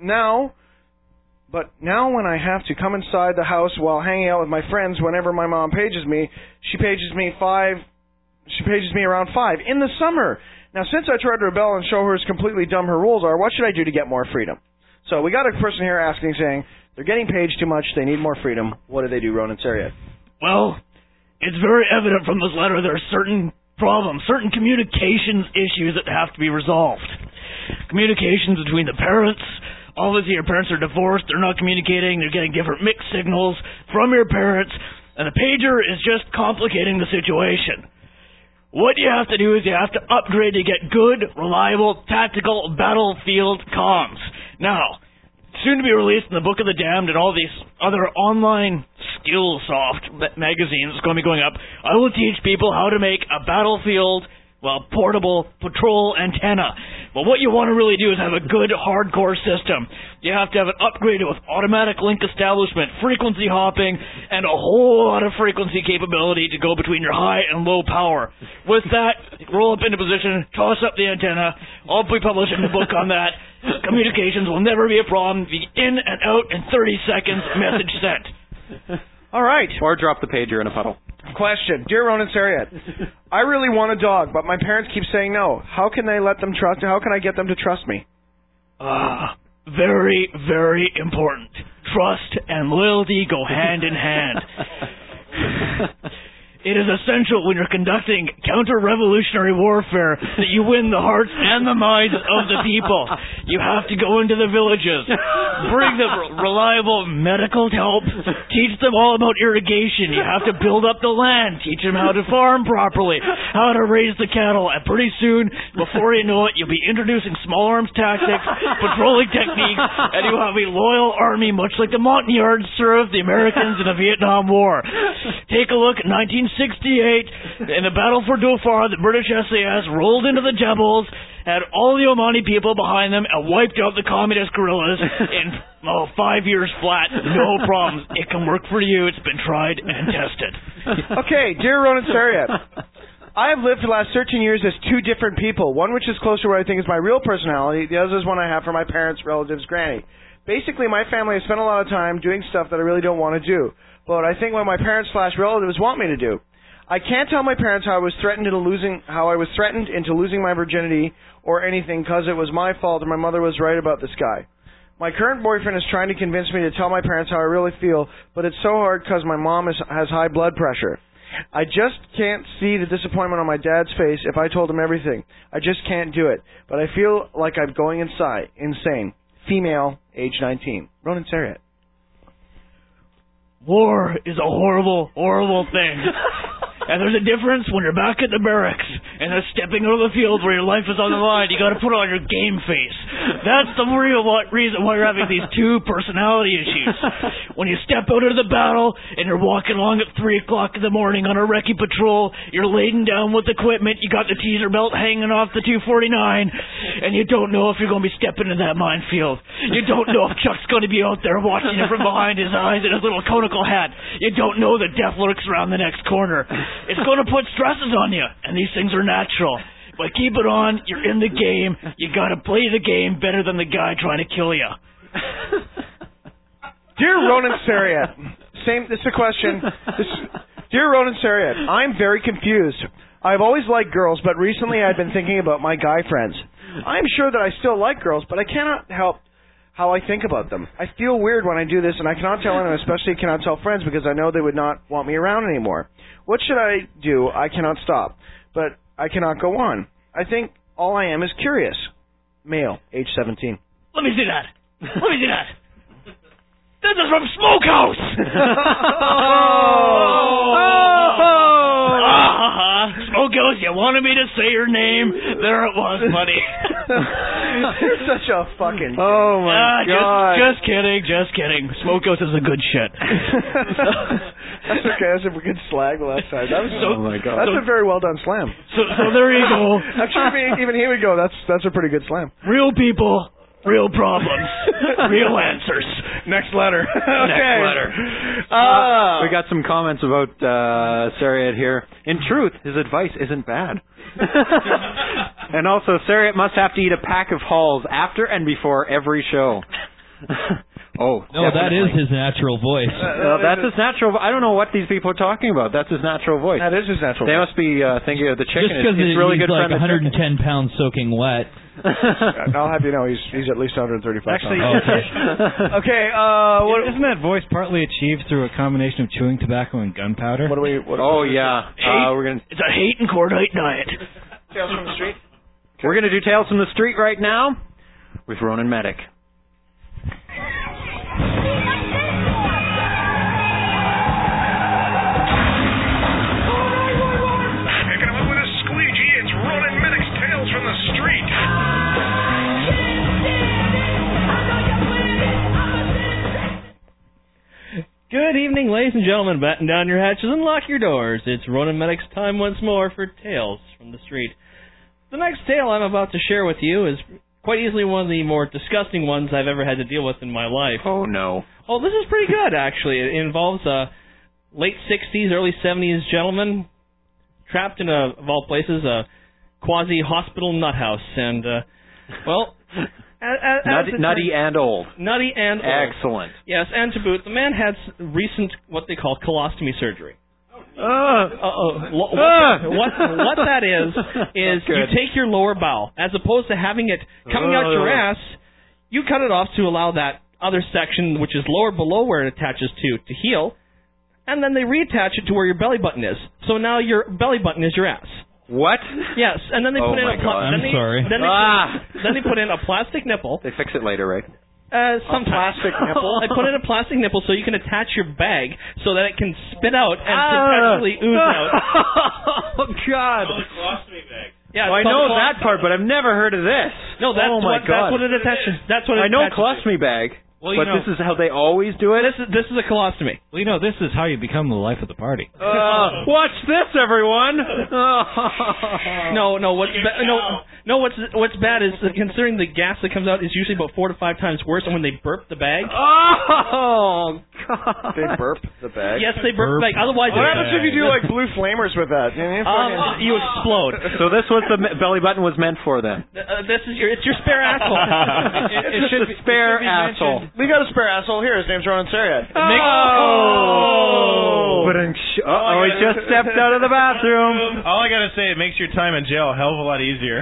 come inside the house while hanging out with my friends, whenever my mom pages me, she pages me around 5 in the summer. Now, since I tried to rebel and show her as completely dumb her rules are, what should I do to get more freedom? So we got a person here asking, saying, they're getting paged too much, they need more freedom. What do they do, Ronan Sariat? Well, it's very evident from this letter there are certain problems, certain communications issues that have to be resolved. Communications between the parents. Obviously, your parents are divorced. They're not communicating. They're getting different mixed signals from your parents. And the pager is just complicating the situation. What you have to do is you have to upgrade to get good, reliable, tactical battlefield comms. Now, soon to be released in the Book of the Damned and all these other online Skillsoft magazines that's going to be going up, I will teach people how to make a battlefield, portable patrol antenna. But what you want to really do is have a good hardcore system. You have to have it upgraded with automatic link establishment, frequency hopping, and a whole lot of frequency capability to go between your high and low power. With that, roll up into position, toss up the antenna. I'll be publishing the book on that. Communications will never be a problem. Be in and out in 30 seconds, message sent. All right. Or drop the pager in a puddle. Question. Dear Ronan Sariat, I really want a dog, but my parents keep saying no. How can I let them trust? How can I get them to trust me? Very, very important. Trust and loyalty go hand in hand. It is essential when you're conducting counter-revolutionary warfare that you win the hearts and the minds of the people. You have to go into the villages, bring them reliable medical help, teach them all about irrigation. You have to build up the land, teach them how to farm properly, how to raise the cattle, and pretty soon, before you know it, you'll be introducing small arms tactics, patrolling techniques, and you have a loyal army much like the Montagnards served the Americans in the Vietnam War. Take a look at 1968, in the battle for Dhofar, the British SAS rolled into the Jebels, had all the Omani people behind them, and wiped out the communist guerrillas in 5 years flat. No problems. It can work for you. It's been tried and tested. Okay, dear Ronan Sariat, I have lived for the last 13 years as two different people, one which is close to what I think is my real personality, the other is one I have for my parents, relatives, granny. Basically, my family has spent a lot of time doing stuff that I really don't want to do, but I think what my parents/relatives want me to do. I can't tell my parents how I was threatened into losing my virginity or anything because it was my fault and my mother was right about this guy. My current boyfriend is trying to convince me to tell my parents how I really feel, but it's so hard because my mom has high blood pressure. I just can't see the disappointment on my dad's face if I told him everything. I just can't do it. But I feel like I'm going insane. Female, age 19. Ronan Sariat. War is a horrible, horrible thing. And there's a difference when you're back at the barracks and they're stepping out of the field where your life is on the line. You got to put on your game face. That's the real reason why you're having these two personality issues. When you step out into the battle and you're walking along at 3 o'clock in the morning on a recce patrol, you're laden down with equipment, you got the teaser belt hanging off the 249, and you don't know if you're going to be stepping in that minefield. You don't know if Chuck's going to be out there watching you from behind his eyes in his little conical hat. You don't know that death lurks around the next corner. It's going to put stresses on you, and these things are natural. But keep it on. You're in the game. You got to play the game better than the guy trying to kill you. Dear Ronan Sariat, this is a question. Dear Ronan Sariat, I'm very confused. I've always liked girls, but recently I've been thinking about my guy friends. I'm sure that I still like girls, but I cannot help how I think about them. I feel weird when I do this, and I cannot tell anyone, especially cannot tell friends, because I know they would not want me around anymore. What should I do? I cannot stop, but I cannot go on. I think all I am is curious. Male, age 17. Let me see that. Let me see that. This is from Smokehouse. Smokehouse, you wanted me to say your name. There it was, buddy. You're such a fucking... Oh, my God. Just kidding. Smokehouse is a good shit. That's okay. That's a good slag the last time. That was oh, my God. That's a very well done slam. So there you go. Actually, even here we go. That's a pretty good slam. Real people... Real problems. Real answers. Next letter. Okay. Next letter. We got some comments about Sariat here. In truth, his advice isn't bad. And also, Sariat must have to eat a pack of Halls after and before every show. No, that is his natural voice. That's his natural. I don't know what these people are talking about. That's his natural voice. That is his natural. They voice. must be thinking of the chicken. Just because it's really he's good like friend 110 pounds soaking wet. I'll have you know he's at least 135 Actually, pounds. Okay. Isn't that voice partly achieved through a combination of chewing tobacco and gunpowder? We're gonna. It's a hate and cordite diet. Tales from the Street. We're gonna do Tales from the Street right now with Ronan Medic. Picking him up with a squeegee, it's Ronan Medic's Tales from the Street. Good evening, ladies and gentlemen. Batten down your hatches and lock your doors. It's Ronan Medic's time once more for Tales from the Street. The next tale I'm about to share with you is quite easily one of the more disgusting ones I've ever had to deal with in my life. Oh, no. Oh, this is pretty good, actually. It involves a late 60s, early 70s gentleman trapped in of all places, a quasi-hospital nut house. And, well... Nutty and old. Nutty and old. Excellent. Yes, and to boot, the man had recent, what they call colostomy surgery. What that is you take your lower bowel, as opposed to having it coming out your ass, you cut it off to allow that other section, which is lower below where it attaches to heal, and then they reattach it to where your belly button is. So now your belly button is your ass. What? Yes, and then they put in a Then they put in a plastic nipple. They fix it later, right? Some plastic nipple. I put in a plastic nipple so you can attach your bag so that it can spit out and potentially ooze out. Oh God! Yeah, I know that part, but I've never heard of this. No, that's that's what it attaches. That's what it I know attaches colostomy bag. Well, but this is how they always do it? This is a colostomy. Well, this is how you become the life of the party. Watch this, everyone! What's bad is considering the gas that comes out is usually about 4 to 5 times worse, and when they burp the bag... Oh, God! They burp the bag? Yes, they burp the bag. Otherwise... What happens if you do, like, blue flamers with that? You explode. So this was the belly button was meant for, then? It's your spare asshole. It's just a spare asshole. We got a spare asshole here. His name's Ronan Seriat. Oh! He just stepped out of the bathroom. All I gotta say, it makes your time in jail a hell of a lot easier.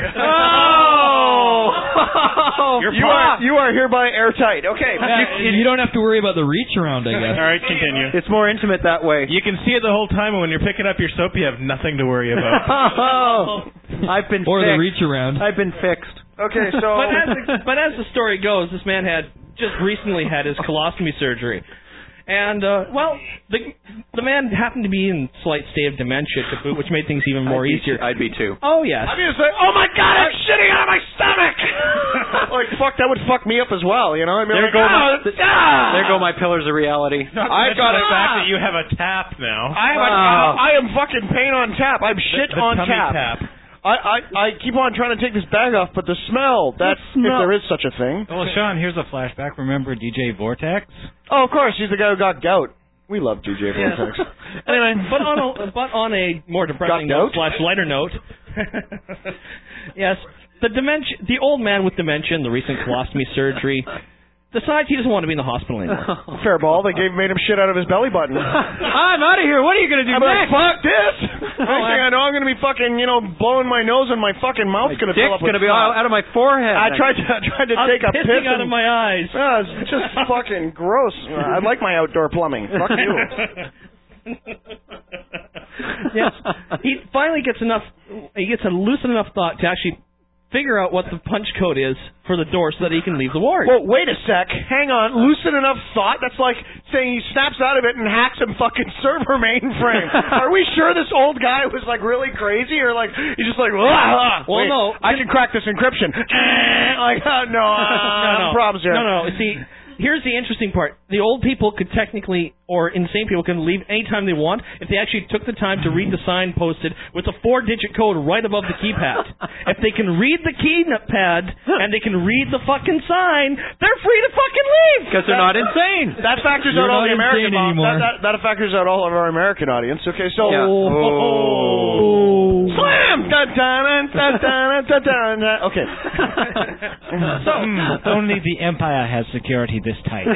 Oh! You are hereby airtight. Okay. You don't have to worry about the reach around, I guess. All right, continue. It's more intimate that way. You can see it the whole time, and when you're picking up your soap, you have nothing to worry about. I've been or fixed. the reach around. I've been fixed. Okay, so... but as the story goes, this man had just recently had his colostomy surgery. And, the man happened to be in slight state of dementia to boot, which made things even more easier. I'd be too. Oh, yes. I'm going to say, oh my God, I'm shitting out of my stomach! Like, fuck, that would fuck me up as well, you know? I mean, there go my pillars of reality. I got the fact that you have a tap now. I am fucking pain on tap. I'm shit on tap. I keep on trying to take this bag off, but the smell, if there is such a thing. Well, Sean, here's a flashback. Remember DJ Vortex? Oh, of course. He's the guy who got gout. We love DJ Vortex. Anyway, but on a more depressing note / lighter note, yes, the old man with dementia and the recent colostomy surgery decides he doesn't want to be in the hospital anymore. Fair ball. They made him shit out of his belly button. I'm out of here. What are you going to do next? Like, fuck this. Next thing I know, I'm going to be fucking, blowing my nose and my fucking mouth's going to fill up with going to be out of my forehead. I tried to take a piss out of my eyes. It's just fucking gross. I like my outdoor plumbing. Fuck you. Yes. He finally gets a lucid enough thought to actually figure out what the punch code is for the door so that he can leave the ward. Well, wait a sec. Hang on. Lucid enough thought? That's like saying he snaps out of it and hacks some fucking server mainframe. Are we sure this old guy was like really crazy or like he's just like, well, wait, no. I can crack this encryption. No. Problems here. No. See, here's the interesting part. The old people could technically, or insane people can leave anytime they want if they actually took the time to read the sign posted with a 4-digit code right above the keypad. If they can read the keypad and they can read the fucking sign, they're free to fucking leave. Because they're not insane. That factors out all the American that factors out all of our American audience. Okay, so slam. Okay. Only the Empire has security this tight.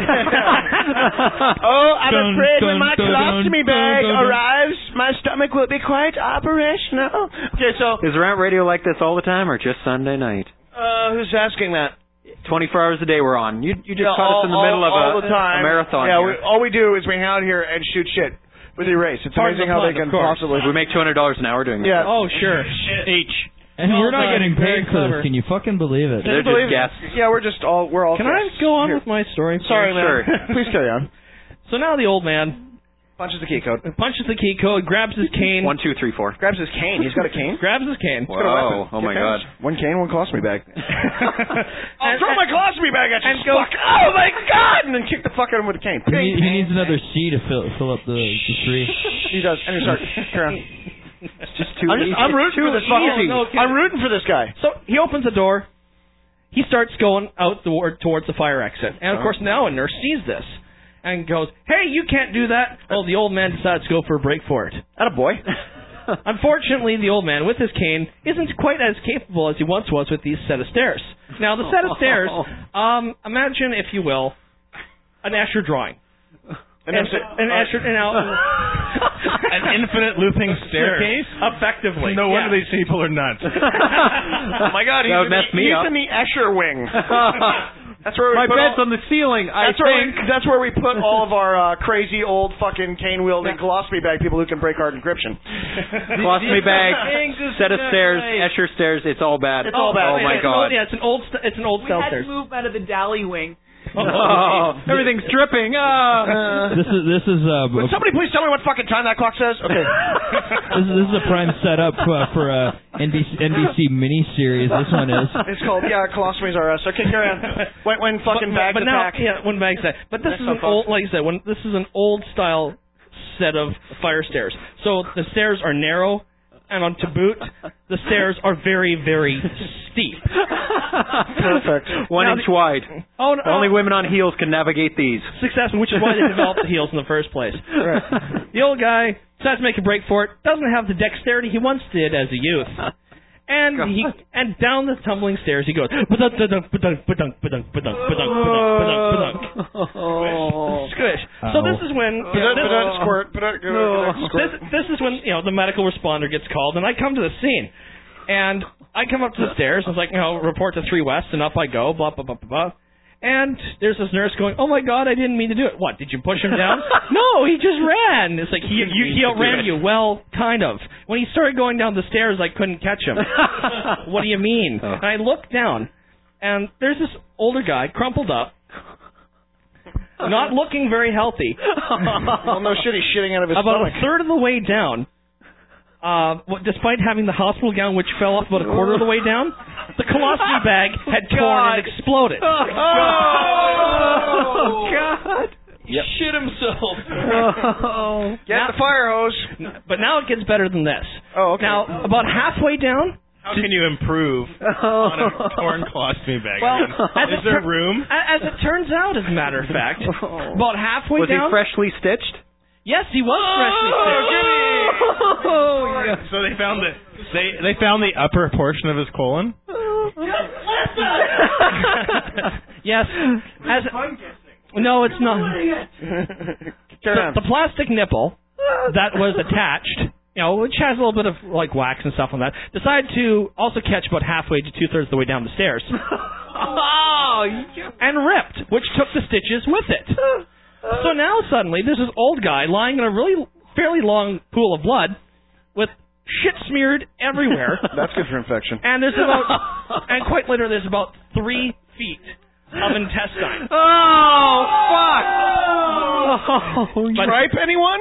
I'm afraid when my colostomy bag arrives, my stomach will be quite operational. Okay, so... Is Rant Radio like this all the time or just Sunday night? Who's asking that? 24 hours a day we're on. You just Yeah, caught us in the middle of all the a time. marathon. Yeah, here. all we do is we hang out here and shoot shit with Erase. It's amazing how they can possibly. We make $200 an hour doing that. Yeah. Oh, sure. Each. And we're not getting paid for clever. this. Can you fucking believe it? They're just guests. Yeah, we're all. Can I go on with my story? Sorry, man. Sure. Please carry on. So now the old man Punches the key code. Grabs his cane. 1, 2, 3, 4. Grabs his cane. He's got a cane. Grabs his cane. Whoa. Oh my God. One cane, one colostomy bag. I'll throw my colostomy bag at you. And go, oh my God! And then kick the fuck out of him with a cane. He needs another C to fill up the 3. He does. And he starts. Carry on. It's just too easy. I'm rooting for this fucking. I'm rooting for this guy. So he opens the door. He starts going out towards the fire exit. And of course now a nurse sees this. And goes, hey, you can't do that. Well, the old man decides to go for a break for it. Attaboy. Unfortunately, the old man, with his cane, isn't quite as capable as he once was with these set of stairs. Now, the set of stairs, imagine, if you will, an Escher drawing. An infinite looping staircase? Effectively. No wonder these people are nuts. Oh my God, he's in the Escher wing. That's where my bed's on the ceiling. That's where we put all of our crazy old fucking cane wielding colostomy bag people who can break our encryption. Colostomy bag, set of stairs, Escher stairs. It's all bad. It's all bad. Oh my God. Yeah, it's an old style stairs. We had to move out of the dally wing. Everything's dripping. This is Would somebody please tell me what fucking time that clock says? Okay. this is a prime setup for a NBC miniseries. This one is. It's called Colostomies R Us. Okay, carry on. When fucking bags attack. When bags attack. But this is an old, like I said, this is an old style set of fire stairs. So the stairs are narrow. And on to boot, the stairs are very, very steep. Perfect. 1 inch wide. Oh, no. Only women on heels can navigate these. Successful, which is why they developed the heels in the first place. Right. The old guy decides to make a break for it. Doesn't have the dexterity he once did as a youth. And down the tumbling stairs he goes. Squish. So this is when this is when the medical responder gets called, and I come to the scene, and I come up to the stairs. I was like, report to 3 West, and up I go. Blah blah blah blah blah. And there's this nurse going, oh my God, I didn't mean to do it. What, did you push him down? No, he just ran. It's like, he outran you. Well, kind of. When he started going down the stairs, I couldn't catch him. What do you mean? And I looked down, and there's this older guy, crumpled up, not looking very healthy. Well, no shit, he's shitting out of his about stomach. A third of the way down, despite having the hospital gown, which fell off about a quarter of the way down, the colostomy bag had torn and exploded. Oh, God. Yep. Shit himself. Get the fire hose. But now it gets better than this. Oh, okay. Now, about halfway down... How can you improve on a torn colostomy bag? Well, is there room? As it turns out, as a matter of fact, about halfway Was he down... freshly stitched? Yes, he was freshly stitched. So they found the upper portion of his colon? Yes. No, it's not. The plastic nipple that was attached, which has a little bit of like wax and stuff on that, decided to also catch about halfway to 2/3 of the way down the stairs. And ripped, which took the stitches with it. So now suddenly there's this old guy lying in a really fairly long pool of blood with shit smeared everywhere. That's good for infection. And quite literally there's about 3 feet of intestine. Oh, fuck! Stripe anyone?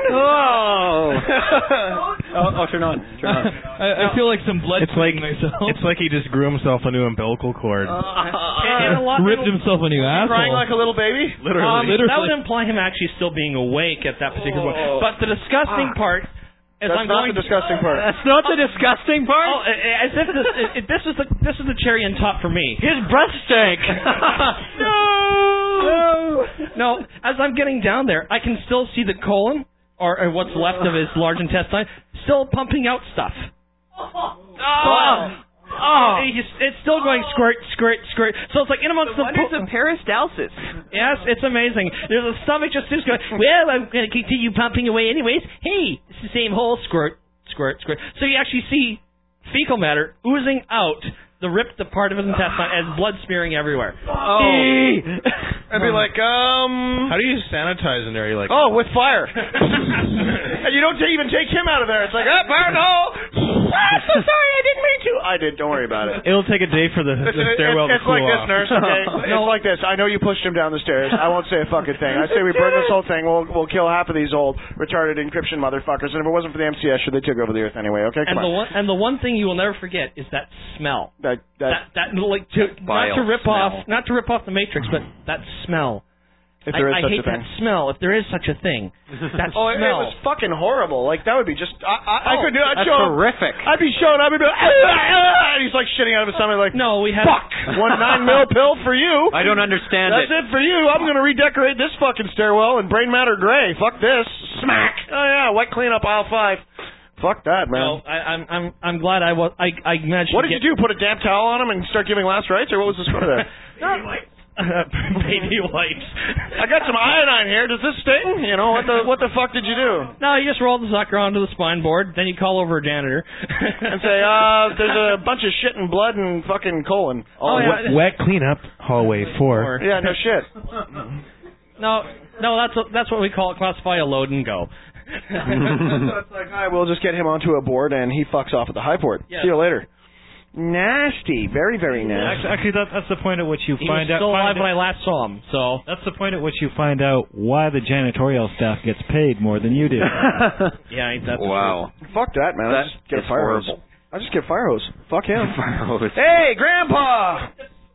Turn on. I feel like some blood. It's like he just grew himself a new umbilical cord. Ripped himself a new asshole. Crying like a little baby? Literally. That would imply him actually still being awake at that particular point. But the disgusting part... That's not the disgusting part. That's not the disgusting part? Oh, as if this is the cherry on top for me. His breath stank. No. As I'm getting down there, I can still see the colon, or what's left of his large intestine, still pumping out stuff. It's still going squirt, squirt, squirt. So it's like in amongst the wonders of peristalsis. Yes, it's amazing. There's a stomach just going, well, I'm going to continue pumping away anyways. Hey, it's the same hole, squirt, squirt, squirt. So you actually see fecal matter oozing out ripped part of his intestine and blood smearing everywhere. I'd be like, How do you sanitize in there? You're like, with fire. And you don't even take him out of there. It's like, fire, no. So sorry, I didn't mean to. I did. Don't worry about it. it'll take a day for the stairwell to It's cool like this, off. nurse. Okay? It's like this. I know you pushed him down the stairs. I won't say a fucking thing. I say we burn this whole thing. We'll kill half of these old retarded encryption motherfuckers. And if it wasn't for the MCS, they took over the earth anyway. Okay, come on. The one thing you will never forget is that smell. That not to rip off the Matrix, but that smell. If there is I such hate a thing. that smell. If there is such a thing, that smell. It was fucking horrible. Like that would be just. I could do. I'd That's show him. horrific. I'd be showing. I'd be doing. And he's like shitting out of his stomach. Like no, we had fuck 1 9 mil pill for you. I don't understand That's it for you. I'm gonna redecorate this fucking stairwell in brain matter gray. Fuck this. Smack. Oh yeah, wet cleanup aisle 5. Fuck that, man. No, I'm glad I managed. What did you do? Put a damp towel on him and start giving last rites, or what was the score there? Baby wipes. I got some iodine here. Does this sting? You know what the fuck did you do? No, you just roll the sucker onto the spine board. Then you call over a janitor and say, "There's a bunch of shit and blood and fucking colon." Wet cleanup, hallway 4. Yeah, no shit. No, that's what we classify a load and go. It's like, all right, we'll just get him onto a board and he fucks off at the high port. Yeah. See you later. Nasty, very, very nasty. Actually, that's the point at which you find out. He was still alive when I last saw him, so that's the point at which you find out why the janitorial staff gets paid more than you do. Yeah, that's wow. Fuck that, man. I just get a fire hose. I just get fire hose. Fuck him. Fire hose. Hey, Grandpa.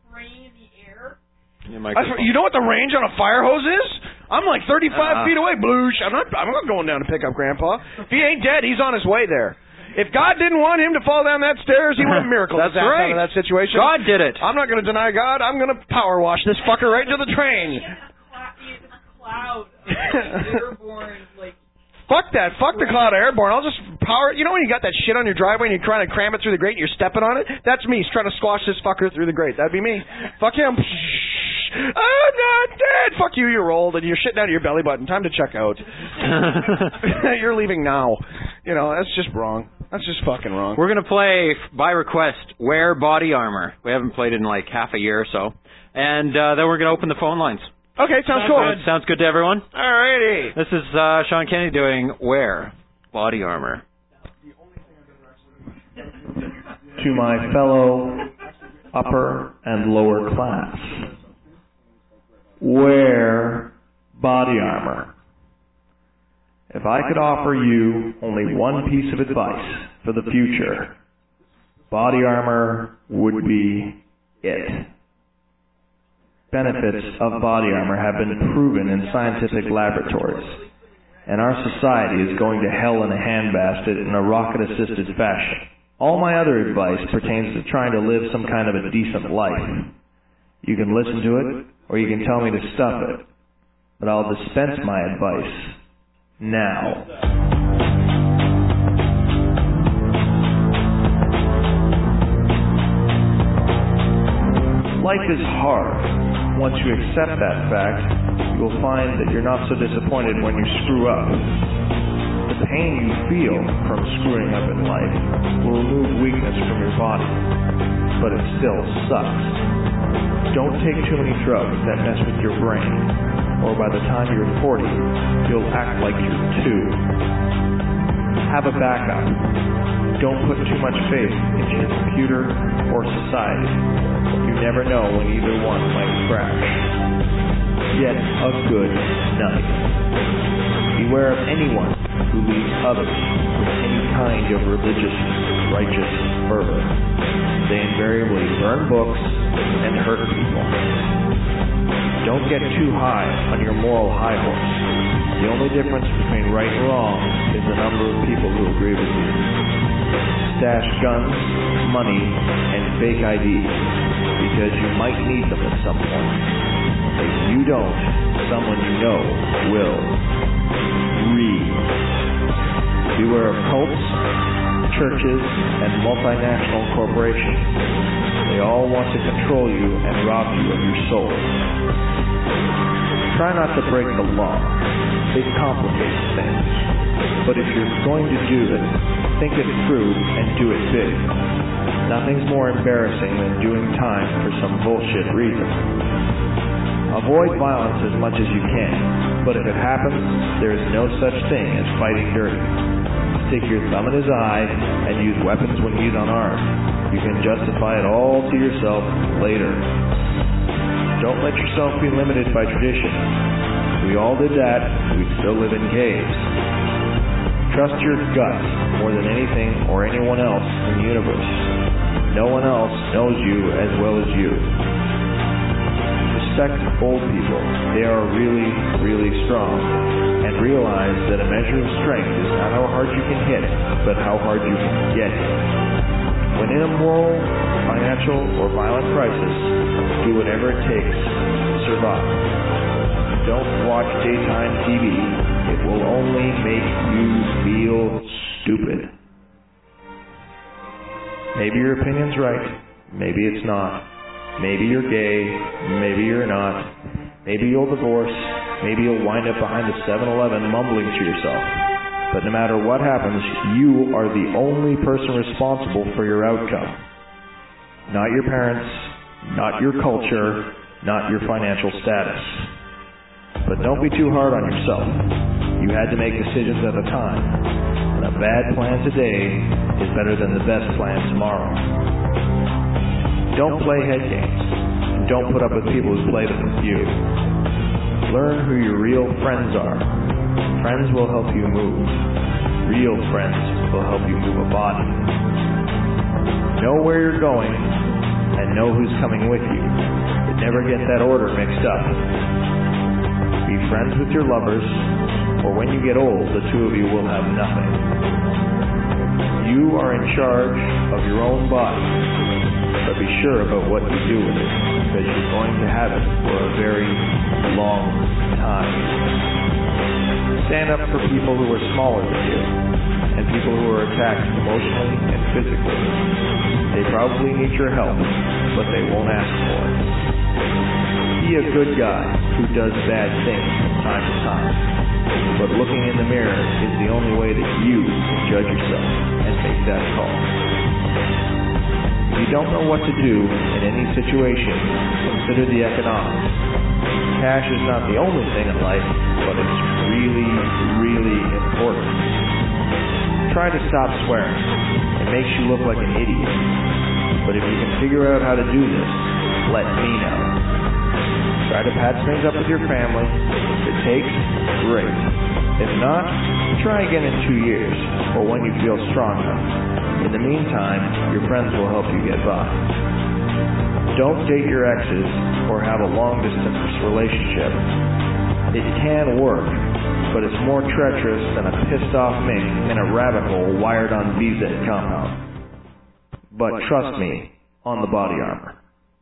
You know what the range on a fire hose is? I'm like 35 feet away. Bloosh. I'm not going down to pick up Grandpa. If he ain't dead, he's on his way there. If God didn't want him to fall down that stairs, he would have miracles. That's right. Out of that situation. God did it. I'm not going to deny God. I'm going to power wash this fucker right into the train. Cloud airborne, like. Fuck that. Fuck the cloud airborne. I'll just power it. You know when you got that shit on your driveway and you're trying to cram it through the grate and you're stepping on it? That's me trying to squash this fucker through the grate. That'd be me. Fuck him. I'm not dead. Fuck you, you're old and you're shitting out of your belly button. Time to check out. You're leaving now. You know, that's just wrong. That's just fucking wrong. We're going to play, by request, Wear Body Armor. We haven't played it in like half a year or so. And then we're going to open the phone lines. Okay, sounds cool. Sounds good to everyone? Alrighty. This is Sean Kennedy doing Wear Body Armor. To my fellow upper and lower class, wear body armor. If I could offer you only one piece of advice for the future, body armor would be it. Benefits of body armor have been proven in scientific laboratories, and our society is going to hell in a handbasket in a rocket-assisted fashion. All my other advice pertains to trying to live some kind of a decent life. You can listen to it, or you can tell me to stuff it, but I'll dispense my advice now. Life is hard. Once you accept that fact, you will find that you're not so disappointed when you screw up. The pain you feel from screwing up in life will remove weakness from your body, but it still sucks. Don't take too many drugs that mess with your brain, or by the time you're 40, you'll act like you're 2. Have a backup. Don't put too much faith into your computer or society. You never know when either one might crash. Get a good night. Beware of anyone who leads others with any kind of religious, righteous fervor. They invariably burn books and hurt people. Don't get too high on your moral high horse. The only difference between right and wrong is the number of people who agree with you. Stash guns, money, and fake IDs, because you might need them at some point. If you don't, someone you know will. Read. Beware of cults, churches, and multinational corporations. They all want to control you and rob you of your soul. Try not to break the law. It complicates things. But if you're going to do it, think it through and do it big. Nothing's more embarrassing than doing time for some bullshit reason. Avoid violence as much as you can, but if it happens, there is no such thing as fighting dirty. Stick your thumb in his eye and use weapons when he's unarmed. You can justify it all to yourself later. Don't let yourself be limited by tradition. We all did that, we'd still live in caves. Trust your gut more than anything or anyone else in the universe. No one else knows you as well as you. Respect old people. They are really, really strong. And realize that a measure of strength is not how hard you can hit, but how hard you can get hit. When in a moral, financial, or violent crisis, do whatever it takes to survive. Don't watch daytime TV. It will only make you feel stupid. Maybe your opinion's right. Maybe it's not. Maybe you're gay. Maybe you're not. Maybe you'll divorce. Maybe you'll wind up behind a 7-Eleven mumbling to yourself. But no matter what happens, you are the only person responsible for your outcome. Not your parents, not your culture, not your financial status. But don't be too hard on yourself. You had to make decisions at the time. And a bad plan today is better than the best plan tomorrow. Don't play head games. Don't put up with people who play them with you. Learn who your real friends are. Friends will help you move. Real friends will help you move a body. Know where you're going and know who's coming with you. But never get that order mixed up. Be friends with your lovers, or when you get old, the two of you will have nothing. You are in charge of your own body, but be sure about what you do with it, because you're going to have it for a very long time. Stand up for people who are smaller than you, and people who are attacked emotionally and physically. They probably need your help, but they won't ask for it. Be a good guy who does bad things from time to time, but looking in the mirror is the only way that you can judge yourself and make that call. If you don't know what to do in any situation, consider the economics. Cash is not the only thing in life, but it's really, really important. Try to stop swearing. It makes you look like an idiot. But if you can figure out how to do this, let me know. Try to patch things up with your family. If it takes, great. If not, try again in 2 years, or when you feel strong enough. In the meantime, your friends will help you get by. Don't date your exes or have a long-distance relationship. It can work, but it's more treacherous than a pissed-off mink in a rabbit hole wired on VZ compound. But trust me, on the body armor.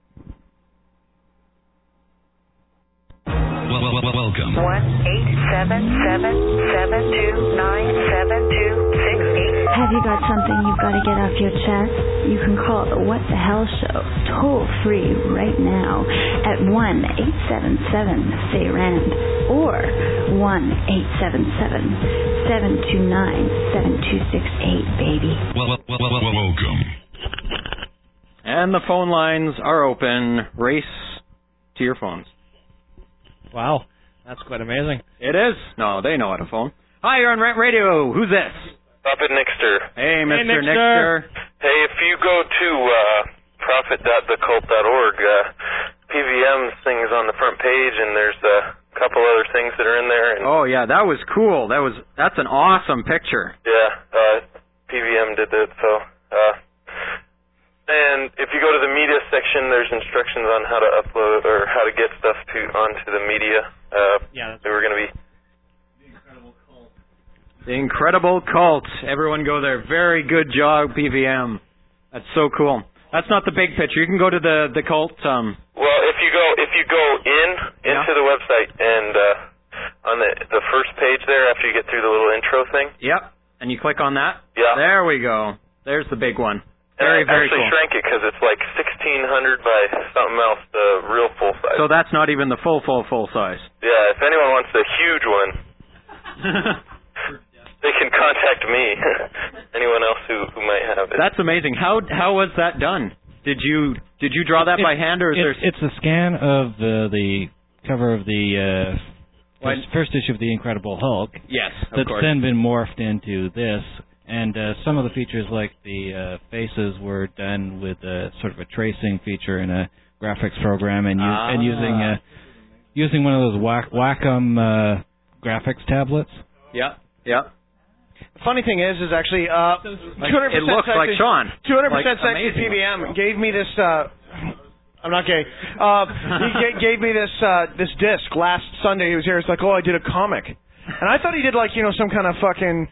Welcome. 1-877-729-7268. Have you got something you've got to get off your chest? You can call the What the Hell Show toll free right now at 1-877-SAY-RAND or 1-877-729-7268, baby. Welcome. And the phone lines are open. Race to your phones. Wow, that's quite amazing. It is. No, they know how to phone. Hi, you're on Rant Radio. Who's this? Puppet Nixter. Hey, Mr. Nixter. Hey, if you go to prophet.thecult.org, PVM's thing is on the front page, and there's a couple other things that are in there. And oh, yeah, that was cool. That's an awesome picture. Yeah, PVM did that, so... And if you go to the media section, there's instructions on how to upload or how to get stuff onto the media. They were going to be... The Incredible Cult. Everyone go there. Very good job, PVM. That's so cool. That's not the big picture. You can go to the cult. Well, if you go into the website and on the first page there, after you get through the little intro thing. Yep. And you click on that. Yeah. There we go. There's the big one. Very, very cool. I actually shrank it because it's like 1600 by something else, the real full size. So that's not even the full size. Yeah, if anyone wants the huge one. they can contact me. Anyone else who might have it. That's amazing. How was that done? Did you draw that by hand, or is there? It's a scan of the cover of the first issue of the Incredible Hulk. Yes, of that's course. then been morphed into this, and some of the features, like the faces, were done with sort of a tracing feature in a graphics program, and using one of those Wacom graphics tablets. Yeah. Funny thing is actually 200% it looks like Sean. 200% sexy PBM gave me this. I'm not gay. He gave me this disc last Sunday. He was here. It's like, I did a comic, and I thought he did some kind of fucking,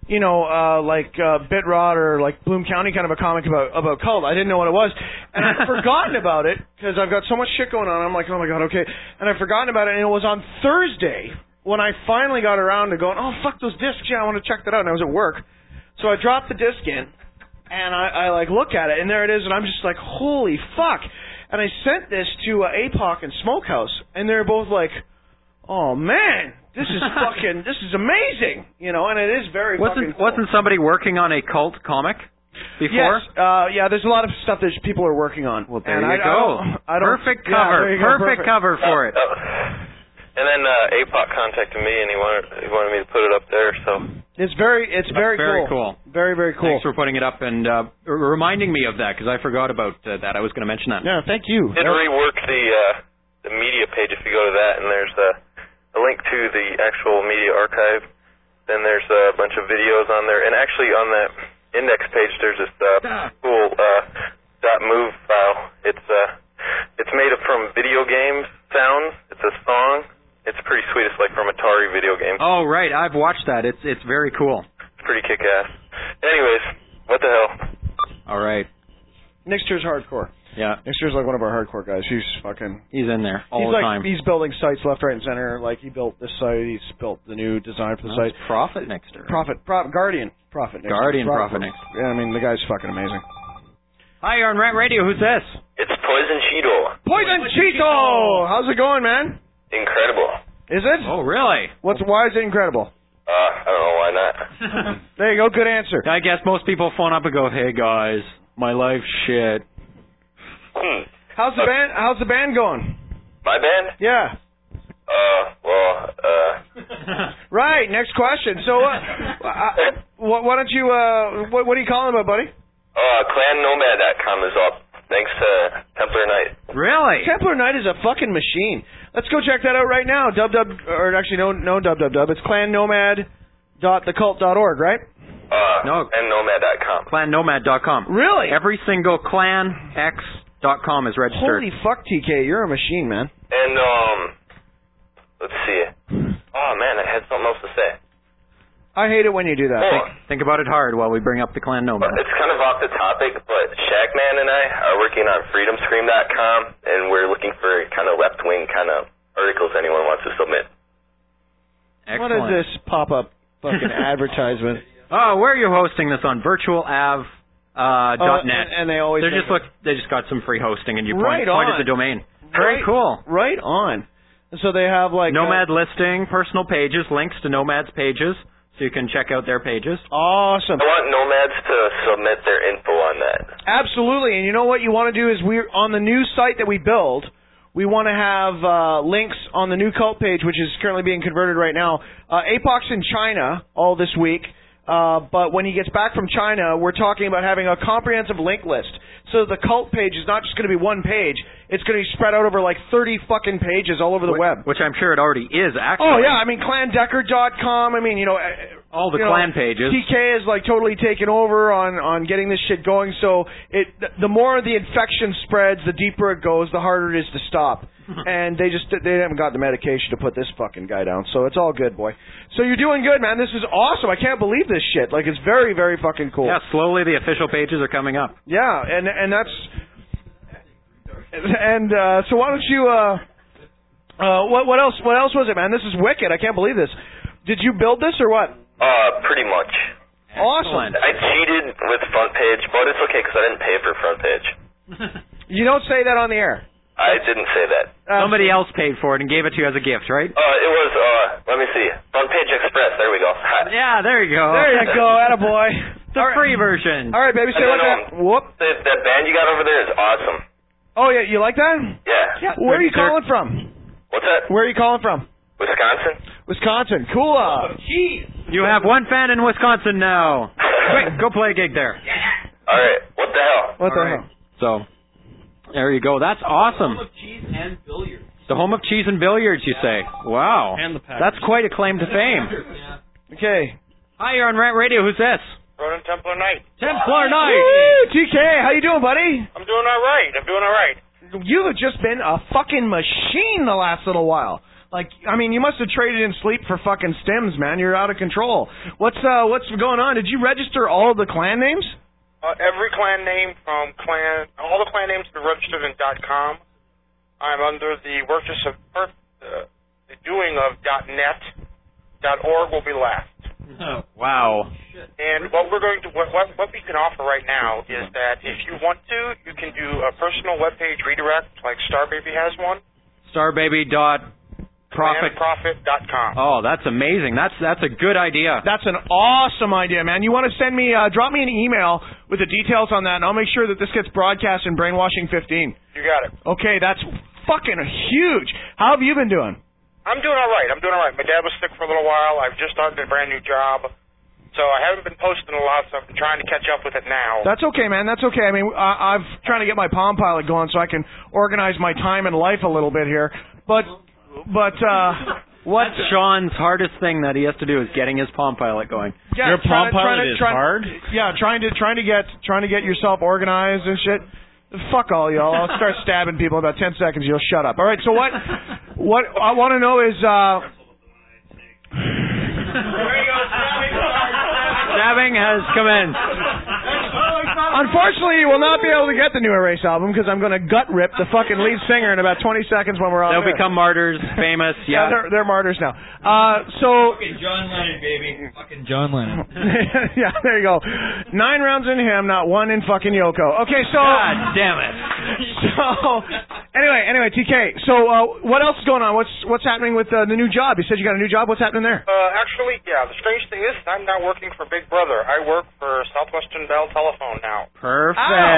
Bit Rot or like Bloom County kind of a comic about cult. I didn't know what it was, and I'd forgotten about it because I've got so much shit going on. I'm like, oh my god, okay, and I'd forgotten about it, and it was on Thursday when I finally got around to going, oh, fuck those discs, yeah, I want to check that out, and I was at work. So I dropped the disc in, and I look at it, and there it is, and I'm just like, holy fuck. And I sent this to APOC and Smokehouse, and they're both like, oh, man, this is fucking, this is amazing, and it is very fucking cool. Wasn't somebody working on a cult comic before? Yes, yeah, there's a lot of stuff that people are working on. Well, there you go. Perfect cover. Yeah, perfect cover for it. And then APOC contacted me, and he wanted me to put it up there. So it's very cool. Very, very cool. Thanks for putting it up and reminding me of that, because I forgot about that. I was going to mention that. Yeah, thank you. Did rework the media page if you go to that, and there's a link to the actual media archive. Then there's a bunch of videos on there, and actually on that index page there's this cool .move file. It's made up from video game sounds. It's a song. It's pretty sweet. It's like from Atari video games. Oh, right. I've watched that. It's very cool. It's pretty kick-ass. Anyways, what the hell? All right. Nixter's hardcore. Yeah. Nixter's like one of our hardcore guys. He's in there all the time. He's building sites left, right, and center. Like, he built this site. He's built the new design for the site. Prophet Nixter. Guardian Prophet Nixter. Prophet Nixter. Yeah, I mean, the guy's fucking amazing. Hi, you're on Rant Radio. Who's this? It's Poison Cheeto. Poison Cheeto! How's it going, man? Incredible. Is it? Oh, really? Why is it incredible? I don't know, why not? There you go, good answer. I guess most people phone up and go, hey guys, my life's shit. How's the band going? My band? Yeah. Right, next question. So, why don't you, what are you calling about, buddy? ClanNomad.com is up. Thanks to Templar Knight. Really? Templar Knight is a fucking machine. Let's go check that out right now. No www. It's clannomad.thecult.org, right? No. ClanNomad.com. ClanNomad.com. Really? Every single clanx.com is registered. Holy fuck, TK. You're a machine, man. And, let's see. Oh, man, I had something else to say. I hate it when you do that. Think about it hard while we bring up the Clan Nomad. It's kind of off the topic, but Shackman and I are working on freedomscream.com, and we're looking for kind of left-wing kind of articles anyone wants to submit. Excellent. What is this pop-up fucking advertisement? Oh, where are you hosting this on? virtualav.net. And they always they just got some free hosting, and you right pointed the domain. Very cool. Right on. So they have like Nomad listing, personal pages, links to Nomad's pages, so you can check out their pages. Awesome. I want Nomads to submit their info on that. Absolutely. And you know what you want to do is we're on the new site that we build. We want to have links on the new cult page, which is currently being converted right now. APOC's in China all this week. But when he gets back from China, we're talking about having a comprehensive link list. So the cult page is not just going to be one page. It's going to be spread out over like 30 fucking pages all over the web. Which I'm sure it already is, actually. Oh, yeah. I mean, clandecker.com. I mean, all the clan pages. TK is like totally taken over on getting this shit going. So the more the infection spreads, the deeper it goes, the harder it is to stop. And they haven't got the medication to put this fucking guy down. So it's all good, boy. So you're doing good, man. This is awesome. I can't believe this shit. Like, it's very, very fucking cool. Yeah, slowly the official pages are coming up. Yeah, and that's... And so why don't you... what else was it, man? This is wicked. I can't believe this. Did you build this or what? Pretty much. Awesome. I cheated with front page, but it's okay because I didn't pay for front page. You don't say that on the air. I didn't say that. Somebody else paid for it and gave it to you as a gift, right? It was, let me see, Front Page Express, there we go. that. Yeah, there you go. There you go, attaboy. The free version. All right, baby, say what that. Whoop. That band you got over there is awesome. Oh, yeah, you like that? Yeah. Where are you calling from? What's that? Where are you calling from? Wisconsin. Wisconsin. Cool. You have one fan in Wisconsin now. Quick, go play a gig there. All right. What the hell? What the hell? So, there you go. That's awesome. Home of cheese and billiards. The home of cheese and billiards, you say? Wow. And the Packers. That's quite a claim to fame. Okay. Hi, you're on Rant Radio. Who's this? Ronan Templar Knight. Templar Knight. Woo, TK, how you doing, buddy? I'm doing all right. You have just been a fucking machine the last little while. Like, I mean, you must have traded in sleep for fucking stims, man. You're out of control. What's going on? Did you register all of the clan names? Every clan name from all the clan names are registered in .com. I'm under the workers of the doing of .net. .org will be last. Oh, wow. And what we're going to what we can offer right now is that if you want to, you can do a personal webpage redirect, like Starbaby has one. Starbaby.profit.com. Oh, that's amazing. That's a good idea. That's an awesome idea, man. You want to send me, drop me an email with the details on that, and I'll make sure that this gets broadcast in Brainwashing 15. You got it. Okay, that's fucking huge. How have you been doing? I'm doing all right. My dad was sick for a little while. I've just started a brand new job. So I haven't been posting a lot, so I'm trying to catch up with it now. That's okay, man. That's okay. I mean, I'm trying to get my Palm Pilot going so I can organize my time and life a little bit here. But what's Sean's hardest thing that he has to do is getting his Palm Pilot going. Yeah, your Palm Pilot is hard? Yeah, trying to get yourself organized and shit. Fuck all y'all. I'll start stabbing people in about 10 seconds. You'll shut up. All right, so what I want to know is stabbing has commenced. Unfortunately, you will not be able to get the new Erase album because I'm going to gut rip the fucking lead singer in about 20 seconds when we're on. They'll become martyrs, famous. Yeah, they're martyrs now. Fucking John Lennon, baby. Fucking John Lennon. Yeah, there you go. 9 rounds in him, not 1 in fucking Yoko. Okay, so. God damn it. So, anyway, TK. So, what else is going on? What's happening with the new job? You said you got a new job. What's happening there? Actually, yeah. The strange thing is, I'm not working for Big Brother. I work for Southwestern Bell Telephone now. Perfect.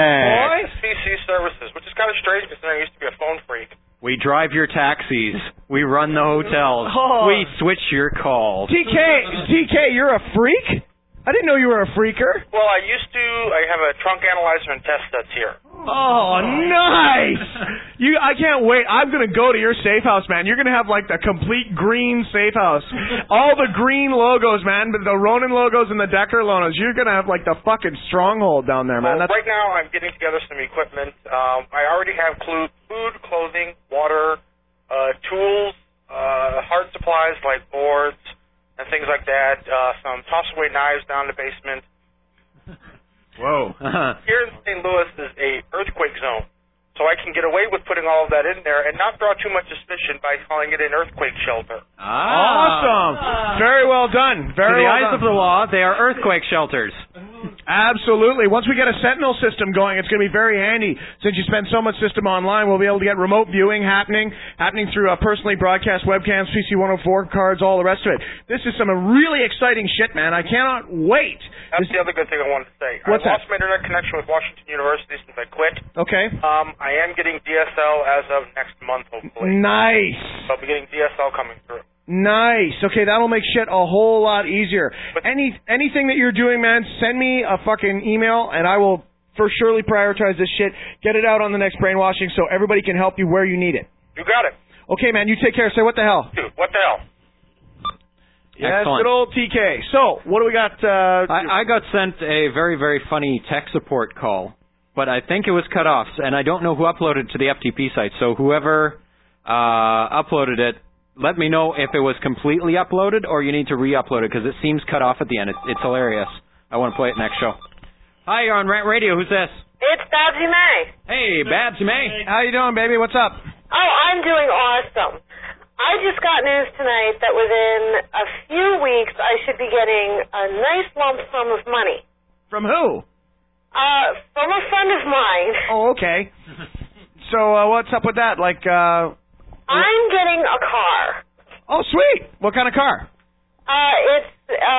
SBC Services, which is kind of strange because I used to be a phone freak. We drive your taxis. We run the hotels. Oh. We switch your calls. TK, you're a freak? I didn't know you were a freaker. Well, I used to. I have a trunk analyzer and test that's here. Oh, nice! I can't wait. I'm gonna go to your safe house, man. You're gonna have like the complete green safe house, all the green logos, man. The Ronin logos and the Decker logos. You're gonna have like the fucking stronghold down there, man. Well, right now, I'm getting together some equipment. I already have food, clothing, water, tools, hard supplies like boards and things like that. Some toss-away knives down in the basement. Whoa. Here in St. Louis is a earthquake zone, so I can get away with putting all of that in there and not draw too much suspicion by calling it an earthquake shelter. Awesome. Very well done. Very well done. To the eyes of the law, they are earthquake shelters. Absolutely. Once we get a Sentinel system going, it's going to be very handy. Since you spend so much system online, we'll be able to get remote viewing happening through personally broadcast webcams, PC104 cards, all the rest of it. This is some really exciting shit, man. I cannot wait. That's the other good thing I wanted to say. What's I lost my internet connection with Washington University since I quit. Okay. I am getting DSL as of next month, hopefully. Nice. I'll be getting DSL coming through. Nice. Okay, that'll make shit a whole lot easier. Anything that you're doing, man, send me a fucking email, and I will for surely prioritize this shit. Get it out on the next Brainwashing so everybody can help you where you need it. You got it. Okay, man, you take care. Say what the hell. Dude, what the hell? Yes, Excellent. good old TK. So, what do we got? I got sent a very, very funny tech support call, but I think it was cut off, and I don't know who uploaded to the FTP site. So whoever uploaded it, let me know if it was completely uploaded or you need to re-upload it because it seems cut off at the end. It's hilarious. I want to play it next show. Hi, you're on Rant Radio. Who's this? It's Babsy May. Hey, Babsy May. How you doing, baby? What's up? Oh, I'm doing awesome. I just got news tonight that within a few weeks I should be getting a nice lump sum of money. From who? From a friend of mine. Oh, okay. So, what's up with that? I'm getting a car. Oh, sweet. What kind of car? It's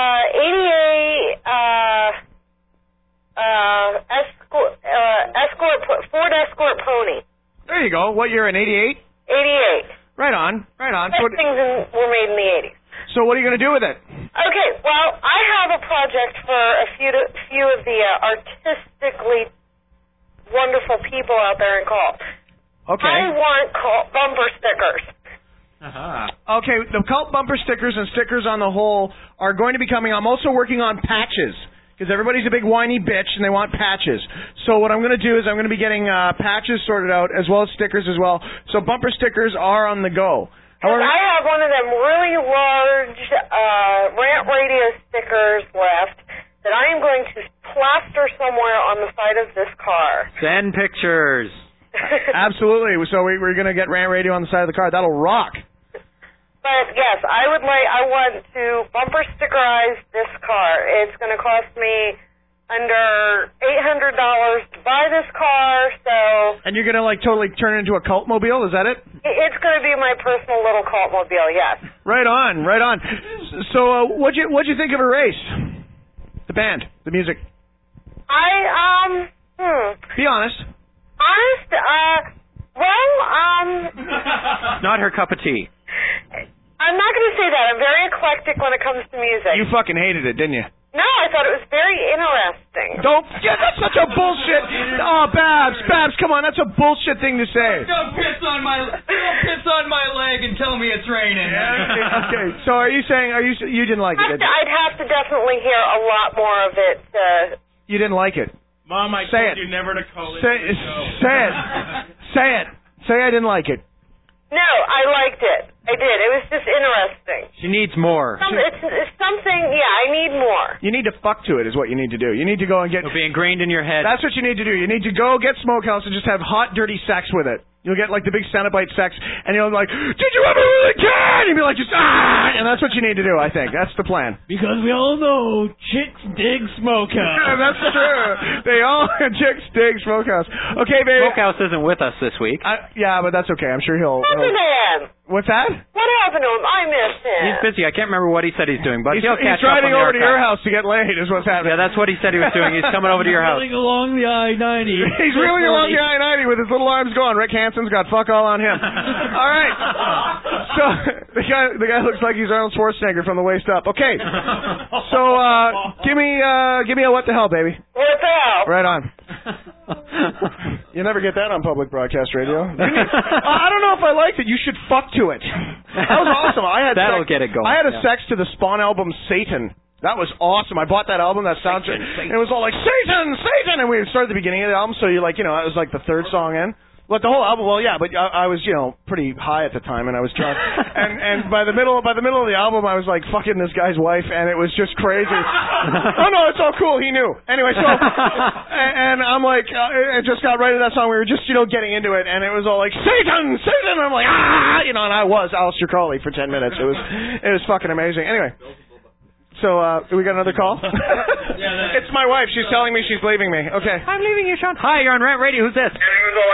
88 Ford Escort Pony. There you go. What year? In 88? 88. Right on. Those things were made in the 80s. So what are you going to do with it? Okay, well, I have a project for a few of the artistically wonderful people out there in Cult. Okay. I want Cult bumper stickers. Okay, the Cult bumper stickers and stickers on the whole are going to be coming. I'm also working on patches, because everybody's a big whiny bitch and they want patches. So what I'm going to do is I'm going to be getting patches sorted out as well as stickers as well. So bumper stickers are on the go. I have one of them really large Rant Radio stickers left that I am going to plaster somewhere on the side of this car. Send pictures. Absolutely. So we're going to get Rant Radio on the side of the car. That'll rock. But yes, I want to bumper stickerize this car. It's going to cost me under $800 to buy this car, so... And you're going to, totally turn it into a Cultmobile? Is that it? It's going to be my personal little Cultmobile, yes. Right on. So, what'd you think of Erase? The band, the music. Be honest. Not her cup of tea. I'm not going to say that. I'm very eclectic when it comes to music. You fucking hated it, didn't you? No, I thought it was very interesting. That's such a bullshit. Oh, Babs, come on, that's a bullshit thing to say. Don't piss on my leg and tell me it's raining. Okay, so are you saying you didn't like it? I'd have to definitely hear a lot more of it. You didn't like it. Mom, I told you never to call it. Say it. Say I didn't like it. No, I liked it. I did. It was just interesting. She needs more. It's something, I need more. You need to fuck to it is what you need to do. You need to go and get... It'll be ingrained in your head. That's what you need to do. You need to go get Smokehouse and just have hot, dirty sex with it. You'll get, the big Cenobite sex, and you'll be like, did you ever really care? And you'll be like, and that's what you need to do, I think. That's the plan. Because we all know chicks dig Smokehouse. Yeah, that's true. Chicks dig Smokehouse. Okay, baby. Smokehouse isn't with us this week. Yeah, but that's okay. I'm sure he'll... What's that? What happened to him? I missed him. He's busy. I can't remember what he said he's doing, but he'll catch He's driving up on over to your house to get laid is what's happening. Yeah, that's what he said he was doing. He's coming over to your house. He's reeling along the I-90. He's reeling along the I-90 with his little arms going. Rick Hansen's got fuck all on him. All right. So the guy looks like he's Arnold Schwarzenegger from the waist up. Okay. So give me a what the hell, baby. What the hell? Right on. You never get that on public broadcast radio. I don't know if I liked it. You should fuck to it. That was awesome. That'll get it going. I had a sex to the Spawn album Satan. That was awesome. I bought that album, that soundtrack. And it was all like, Satan, Satan! And we started at the beginning of the album, so you're like, it was like the third song in. But the whole album, but I was, pretty high at the time, and I was drunk. and by the middle of the album, I was like fucking this guy's wife, and it was just crazy. Oh no, it's all cool. He knew. Anyway, so and I'm like, it just got right to that song. We were just, getting into it, and it was all like Satan, Satan. And I'm like, and I was Aleister Crowley for 10 minutes. It was fucking amazing. Anyway. So, we got another call? It's my wife. She's telling me she's leaving me. Okay. I'm leaving you, Sean. Hi, you're on Rant Radio. Who's this?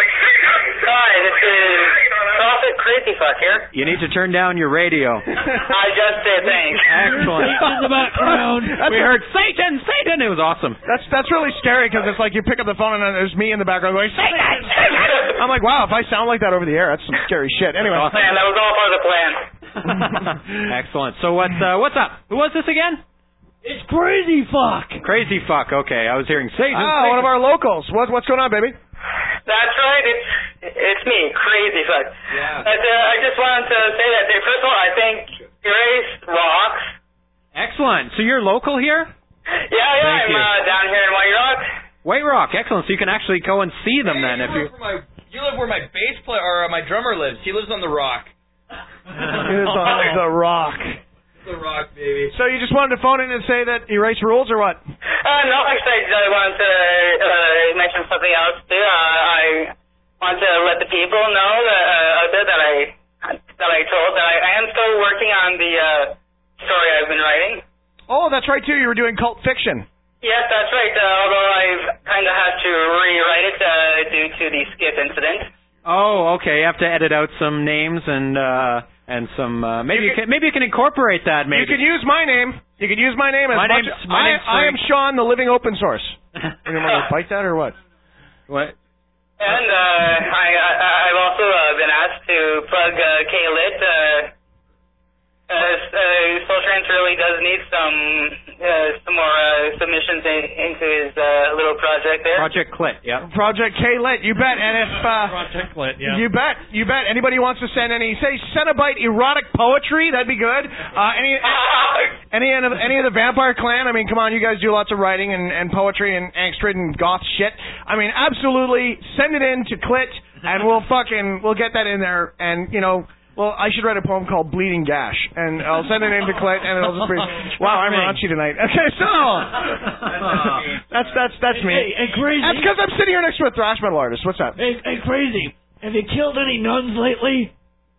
Hi, this is Prophet Crazy Fuck here. You need to turn down your radio. I just did, thanks. Excellent. In the background. We heard Satan, Satan. It was awesome. That's really scary because it's like you pick up the phone and there's me in the background going, Satan, Satan. I'm like, wow, if I sound like that over the air, that's some scary shit. Anyway. Man, that was all part of the plan. Excellent. So what's up? Who was this again? It's Crazy Fuck. Crazy Fuck. Okay, I was hearing Satan. Satan. One of our locals. What's going on, baby? That's right. It's me, Crazy Fuck. Yeah. I just wanted to say that. First of all, I think Erase rocks. Excellent. So you're local here? Yeah. I'm down here in White Rock. White Rock. Excellent. So you can actually go and see them then. You live where my bass player or my drummer lives. He lives on the Rock. He lives on the Rock. The Rock, baby. So you just wanted to phone in and say that Erase rules or what? No, actually, I wanted to mention something else too. I want to let the people know that I told that I am still working on the story I've been writing. Oh, that's right too. You were doing cult fiction. Yes, that's right. Although I've kind of had to rewrite it due to the Skip incident. Oh, okay. You have to edit out some names and and some maybe you can incorporate that. Maybe you can use my name. You can use my name as my much. I am Sean, the living open source. You want to bite that or what? What? And I've also been asked to plug K-Lit. Soul Trance really does need some more submissions into his little project there. Project Clit, yeah. Project K-Lit, you bet. And if Project Clit, yeah. You bet. Anybody wants to send any Cenobite erotic poetry, that'd be good. Any of the Vampire Clan, I mean, come on, you guys do lots of writing and poetry and angst-ridden goth shit. I mean, absolutely, send it in to Clit, and we'll get that in there, and well, I should write a poem called Bleeding Gash, and I'll send it in to Clit, and it'll just be, wow, I'm raunchy tonight. Okay, so, that's me. Hey, Crazy. That's because I'm sitting here next to a thrash metal artist. What's up? Hey, Crazy, have you killed any nuns lately?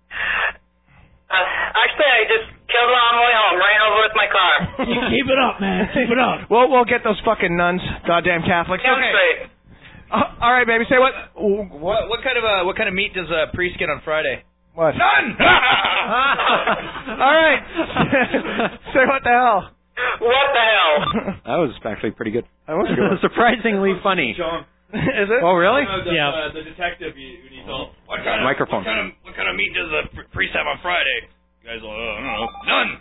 Actually, I just killed one on the way home, ran over with my car. Keep it up, man. Keep it up. We'll get those fucking nuns, goddamn Catholics. Damn Okay. straight. All right, baby, say what? What kind of meat does a priest get on Friday? What? None! All right. Say what the hell. What the hell? That was actually pretty good. That was good. Surprisingly funny. John. Is it? Oh, really? Yeah. The detective, you told. What kind of microphone? What kind of meat does a priest have on Friday? You guys will, I don't know. None!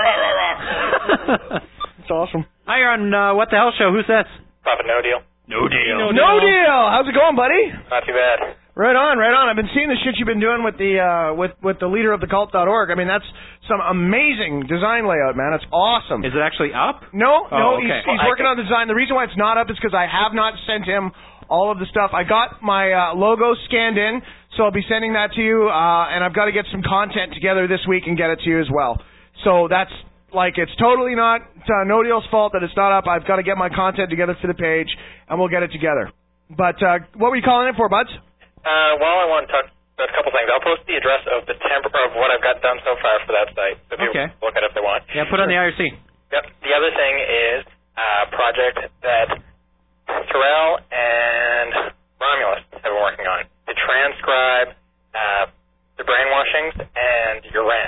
It's awesome. Hi, you're on What the Hell Show. Who's this? Prophet No Deal. No deal. No deal. How's it going, buddy? Not too bad. Right on. I've been seeing the shit you've been doing with the with the leader of the cult.org. I mean, that's some amazing design layout, man. It's awesome. Is it actually up? No, okay. He's working on the design. The reason why it's not up is because I have not sent him all of the stuff. I got my logo scanned in, so I'll be sending that to you, and I've got to get some content together this week and get it to you as well. So that's it's totally not No Deal's fault that it's not up. I've got to get my content together for the page, and we'll get it together. But what were you calling in for, buds? Well, I want to talk about a couple things. I'll post the address of what I've got done so far for that site, so people can look at it if they want. Yeah, put on the IRC. Yep. The other thing is a project that Terrell and Romulus have been working on to transcribe the brainwashings and your rant.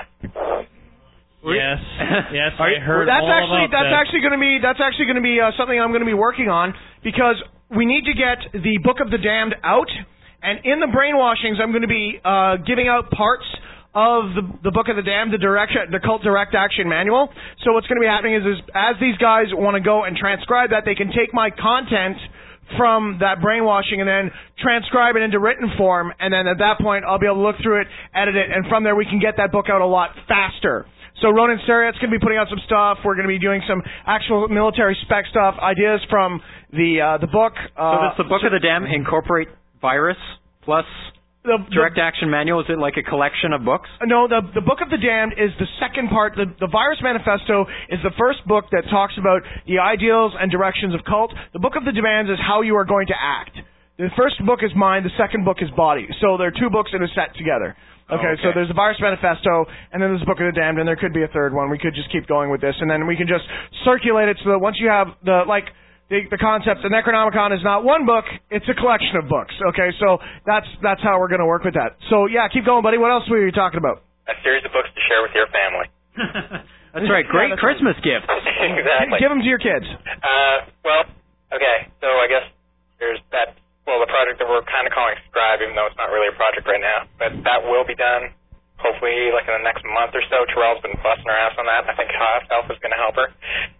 Yes, I heard that's all actually about that's that. actually going to be something I'm going to be working on, because we need to get the Book of the Damned out, and in the brainwashings I'm going to be giving out parts of the Book of the Damned, the Cult Direct Action Manual. So what's going to be happening is as these guys want to go and transcribe that, they can take my content from that brainwashing and then transcribe it into written form, and then at that point I'll be able to look through it, edit it, and from there we can get that book out a lot faster. So Ronan Stereot's going to be putting out some stuff. We're going to be doing some actual military spec stuff, ideas from the book. So does the Book of the Damned incorporate virus plus direct action manual? Is it like a collection of books? No, the Book of the Damned is the second part. The Virus Manifesto is the first book that talks about the ideals and directions of cult. The Book of the Damned is how you are going to act. The first book is mind, the second book is body. So there are two books in a set together. Okay, so there's the Virus Manifesto, and then there's the Book of the Damned, and there could be a third one. We could just keep going with this, and then we can just circulate it so that once you have the concept, the Necronomicon is not one book, it's a collection of books. Okay, so that's how we're going to work with that. So, yeah, keep going, buddy. What else were you talking about? A series of books to share with your family. That's right. Great Christmas gift. Exactly. Give them to your kids. Well, okay, so I guess there's that. Well, the project that we're kind of calling Scribe, even though it's not really a project right now, but that will be done hopefully like in the next month or so. Terrell's been busting her ass on that. I think Alpha's going to help her.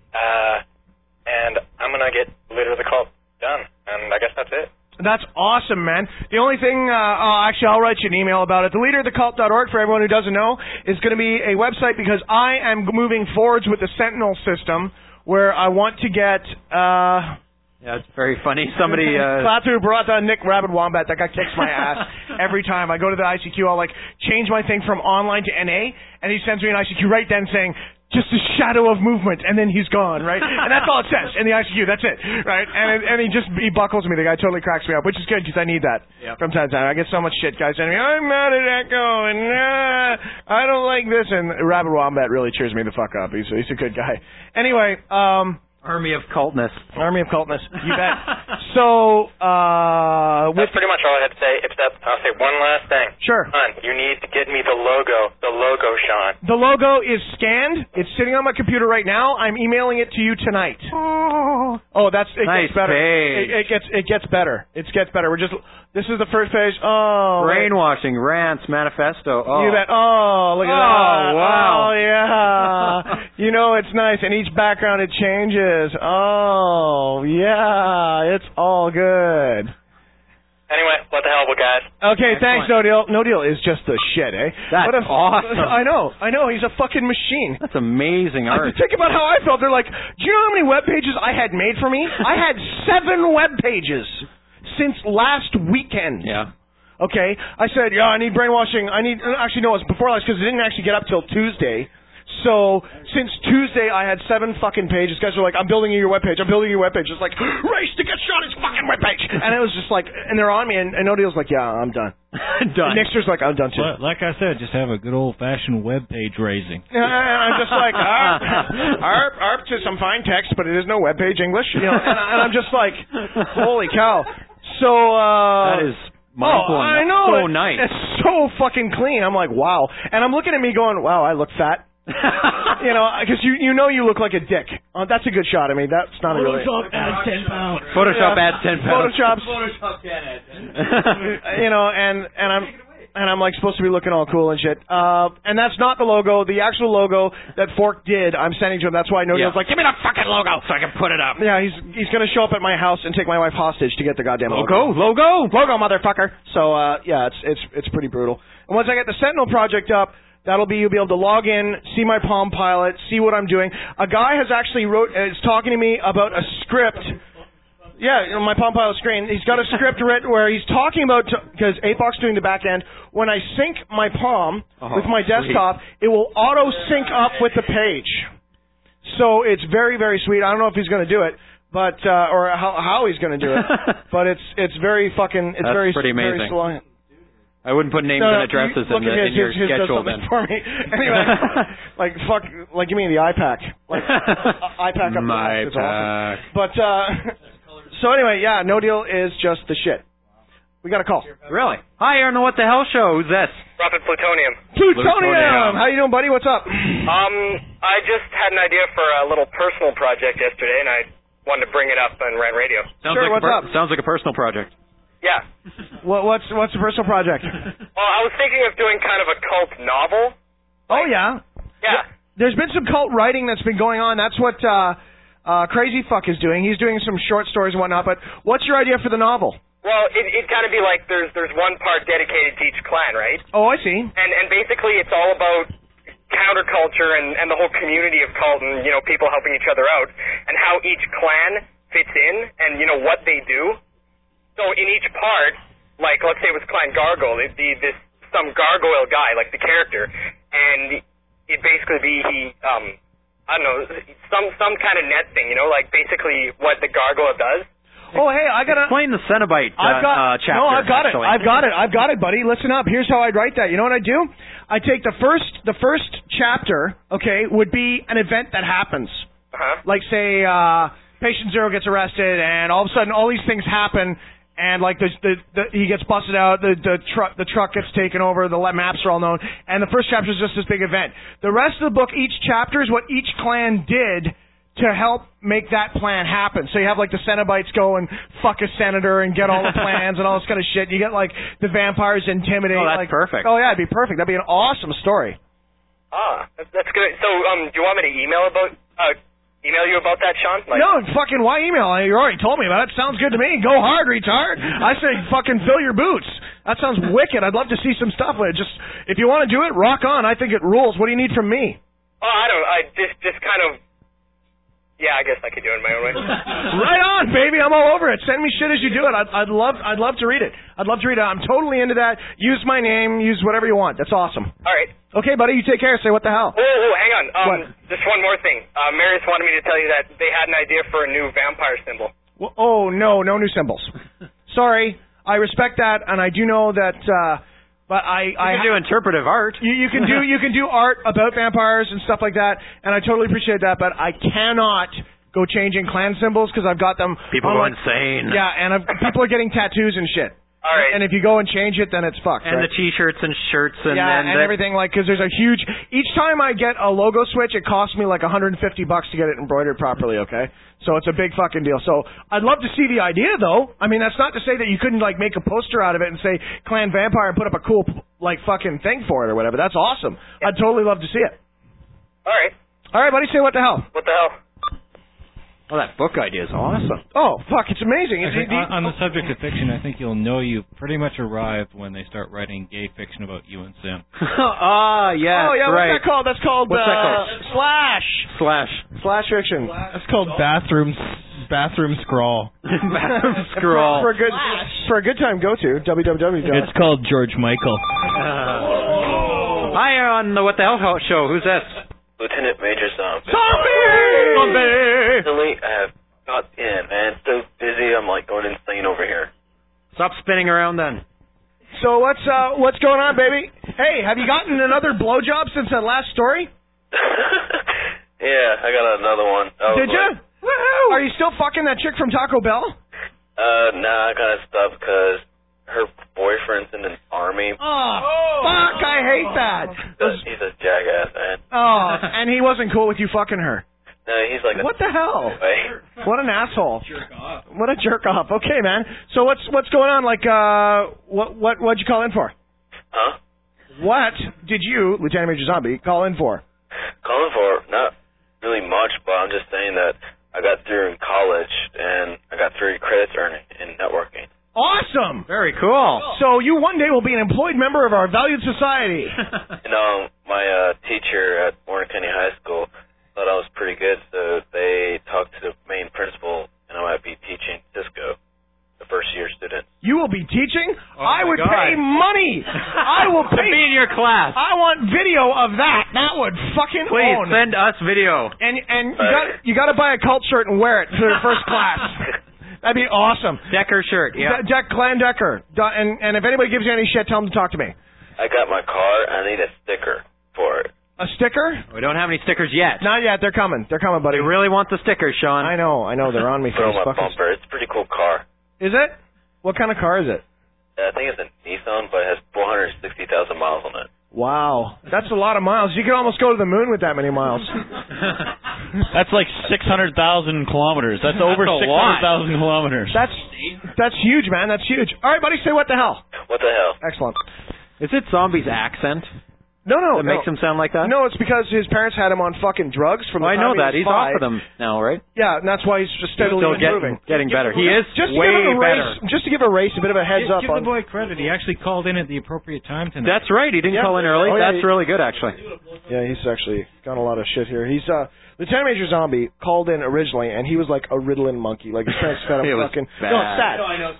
And I'm going to get Leader of the Cult done, and I guess that's it. That's awesome, man. The only thing, actually, I'll write you an email about it. The leaderofthecult.org, for everyone who doesn't know, is going to be a website because I am moving forwards with the Sentinel system where I want to get... Yeah, it's very funny. Somebody... Klaatu brought Nick Rabid Wombat. That guy kicks my ass every time. I go to the ICQ, I'll change my thing from online to NA, and he sends me an ICQ right then saying, just a shadow of movement, and then he's gone, right? And that's all it says in the ICQ. That's it, right? And he buckles me. The guy totally cracks me up, which is good because I need that from time to time. I get so much shit, guys sending me, I'm mad at Echo, and I don't like this. And Rabid Wombat really cheers me the fuck up. He's a good guy. Anyway, Army of cultness. Army of cultness. You bet. So, that's pretty much all I had to say, except I'll say one last thing. Sure. Sean, you need to get me the logo. The logo, Sean. The logo is scanned. It's sitting on my computer right now. I'm emailing it to you tonight. Oh, it nice gets better. It gets better. It gets better. This is the first page. Oh, brainwashing, rants, manifesto. Oh, you bet. Oh, look at that. Oh, wow. Oh, yeah. It's nice. And each background it changes. Oh, yeah. It's all good. Anyway, what the hell, guys? Okay, thanks, No Deal. No Deal is just the shit, eh? That's awesome. I know. He's a fucking machine. That's amazing art. Think about how I felt. They're like, do you know how many web pages I had made for me? I had 7 web pages since last weekend. Yeah. Okay? I said, I need brainwashing. Actually, no, it was before last because it didn't actually get up till Tuesday. So, since Tuesday, I had 7 fucking pages. Guys were like, I'm building you your webpage. It's like, race to get Sean his fucking webpage. And it was just like, and they're on me, and No Deal's like, yeah, I'm done. Done. And Nixter's like, I'm done too. Like I said, just have a good old-fashioned webpage raising. And I'm just like, ARP to some fine text, but it is no webpage English. And I'm just like, holy cow. So, that is mind-blowing. I know. So nice. It's so fucking clean. I'm like, wow. And I'm looking at me going, wow, I look fat. Because you look like a dick. That's a good shot. I mean, that's not a really. Photoshop adds 10 pounds. Photoshop adds 10 pounds. Photoshop can add 10. And I'm like supposed to be looking all cool and shit. And that's not the logo. The actual logo that Fork did, I'm sending to him. That's why No Deal's like, give me the fucking logo so I can put it up. Yeah, he's gonna show up at my house and take my wife hostage to get the goddamn logo, motherfucker. So it's pretty brutal. And once I get the Sentinel project up, you'll be able to log in, see my Palm Pilot, see what I'm doing. A guy has actually is talking to me about a script. Yeah, my Palm Pilot screen. He's got a script written where he's talking about, because 8box doing the back end, when I sync my Palm with my desktop, it will auto-sync up with the page. So it's very, very sweet. I don't know if he's going to do it, but or how he's going to do it. But it's very fucking, it's That's pretty amazing. Very slow. I wouldn't put names and addresses in your schedule then. For me. Anyway, give me the iPack. iPack up my the pack. Awesome. But, so anyway, yeah, No Deal is just the shit. We got a call. Really? Hi, you're on the What the Hell show. Who's this? Prophet Plutonium. Plutonium! How you doing, buddy? What's up? I just had an idea for a little personal project yesterday, and I wanted to bring it up on Rant Radio. What's up? Sounds like a personal project. Yeah. What's the personal project? Well, I was thinking of doing kind of a cult novel. Oh, yeah? Yeah. There's been some cult writing that's been going on. That's what Crazy Fuck is doing. He's doing some short stories and whatnot, but what's your idea for the novel? Well, it'd kind of be like there's one part dedicated to each clan, right? Oh, I see. And basically it's all about counterculture and the whole community of cult and, people helping each other out and how each clan fits in and, what they do. So in each part, like let's say it was Clan Gargoyle, it'd be some gargoyle guy, like the character, and it'd basically be I don't know, some kind of net thing, like basically what the gargoyle does. Oh, hey, I gotta explain the Cenobite chapter. No, I've got actually. it. I've got it, buddy. Listen up. Here's how I'd write that. You know what I do? I take the first chapter. Okay, would be an event that happens. Like say, Patient Zero gets arrested, and all of a sudden, all these things happen. And like he gets busted out, the truck gets taken over, the maps are all known, and the first chapter is just this big event. The rest of the book, each chapter is what each clan did to help make that plan happen. So you have like the Cenobites go and fuck a senator and get all the plans and all this kind of shit. You get like the vampires intimidate. Oh, that's perfect. Oh yeah, it'd be perfect. That'd be an awesome story. That's good. So do you want me to email you about that, Sean? No, fucking why email? You already told me about it. Sounds good to me. Go hard, retard. I say fucking fill your boots. That sounds wicked. I'd love to see some stuff with it. Just, if you want to do it, rock on. I think it rules. What do you need from me? Oh, I just kind of, yeah, I guess I could do it in my own way. Right on, baby. I'm all over it. Send me shit as you do it. I'd love to read it. I'd love to read it. I'm totally into that. Use my name. Use whatever you want. That's awesome. All right. Okay, buddy. You take care. Say what the hell. Oh, hang on. What? Just one more thing. Marius wanted me to tell you that they had an idea for a new vampire symbol. Well, oh, no new symbols. Sorry. I respect that, and I do know that... But I can do interpretive art. You can do art about vampires and stuff like that, and I totally appreciate that. But I cannot go changing clan symbols because I've got them. People on, go like, insane. Yeah, and people are getting tattoos and shit. All right. And if you go and change it, then it's fucked. And right? the T-shirts and shirts and and everything, like, because there's a huge. Each time I get a logo switch, it costs me like $150 to get it embroidered properly. Okay, so it's a big fucking deal. So I'd love to see the idea, though. I mean, that's not to say that you couldn't like make a poster out of it and say Clan Vampire and put up a cool like fucking thing for it or whatever. That's awesome. I'd totally love to see it. All right. All right, buddy. Say what the hell? What the hell? Well, that book idea is awesome. Oh, fuck, it's amazing. I think on the subject of fiction, I think you'll know you've pretty much arrived when they start writing gay fiction about you and Sim. Ah, yeah, oh, yeah, right. what's that called? That's called, What's that called? Slash fiction. That's called bathroom scrawl. Bathroom scrawl. For a good time, go to www. It's called George Michael. Hi, on the What the Hell show. Who's this? Lieutenant Major Zombie. Zombie! Recently, I have got in, man. So busy, I'm like going insane over here. Stop spinning around then. So what's going on, baby? Hey, have you gotten another blowjob since that last story? Yeah, I got another one. Did you? Woohoo! Are you still fucking that chick from Taco Bell? Nah, I kind of stopped because her boyfriend's in the army. Oh, fuck, I hate that. He's a jackass, man. Oh, and he wasn't cool with you fucking her. No, he's like what the hell? Way. What an asshole. Jerk off. What a jerk off. Okay, man. So what's going on? Like, what'd you call in for? Huh? What did you, Lieutenant Major Zombie, call in for? Calling for not really much, but I'm just saying that I got through in college and I got 3 credits earned in networking. Awesome! Very cool. So you one day will be an employed member of our valued society. You know, my teacher at Warren County High School thought I was pretty good, so they talked to the main principal, and I might be teaching Cisco, the first-year student. You will be teaching? Oh I would God. pay money. I will to pay. be in your class. I want video of that. That would fucking Please own. send us video. And you got to buy a cult shirt and wear it for the first class. That'd be awesome. Decker shirt, yeah. Clan Decker. And if anybody gives you any shit, tell them to talk to me. I got my car, and I need a sticker for it. A sticker? We don't have any stickers yet. Not yet. They're coming. They're coming, buddy. We really want the stickers, Sean. I know. They're on me for Throw these my fuckers. bumper. It's a pretty cool car. Is it? What kind of car is it? I think it's a Nissan, but it has 460,000 miles on it. Wow. That's a lot of miles. You could almost go to the moon with that many miles. That's like 600,000 kilometers. That's over 600,000 kilometers. That's huge, man. That's huge. All right, buddy, say what the hell. What the hell? Excellent. Is it Zombie's accent? No. That makes him sound like that? No, it's because his parents had him on fucking drugs from the I time know he that. was He's 5. off of them now, right? Yeah, and that's why he's just steadily still improving. getting better. He is just way to give him a better. race, just to give a race a bit of a heads up Give on. the boy credit. He actually called in at the appropriate time tonight. That's right. He didn't call in early. Oh, yeah, That's really good, actually. Yeah, he's actually got a lot of shit here. He's Lieutenant Major Zombie called in originally, and he was like a Ritalin monkey. Like his parents fed him It was fucking. bad. No, it's sad. No, I know.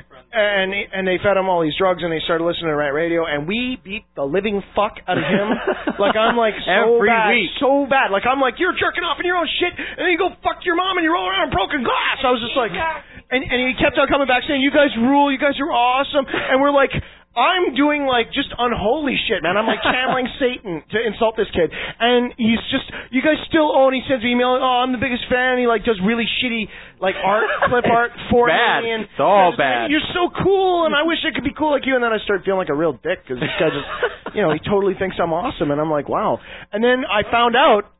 And they fed him all these drugs, and they started listening to Rant Radio, and we beat the living fuck out of him. Like I'm like so Every bad, week. so bad. Like I'm like you're jerking off in your own shit, and then you go fuck your mom, and you roll around in broken glass. I was just like, and he kept on coming back saying, "You guys rule, you guys are awesome," and we're like. I'm doing like just unholy shit, man. I'm like channeling Satan to insult this kid, and he's just. You guys still own. He sends me email. Oh, I'm the biggest fan. He like does really shitty like clip art for bad. me. And it's all says, bad. You're so cool, and I wish I could be cool like you. And then I start feeling like a real dick because this guy just, he totally thinks I'm awesome, and I'm like, wow. And then I found out.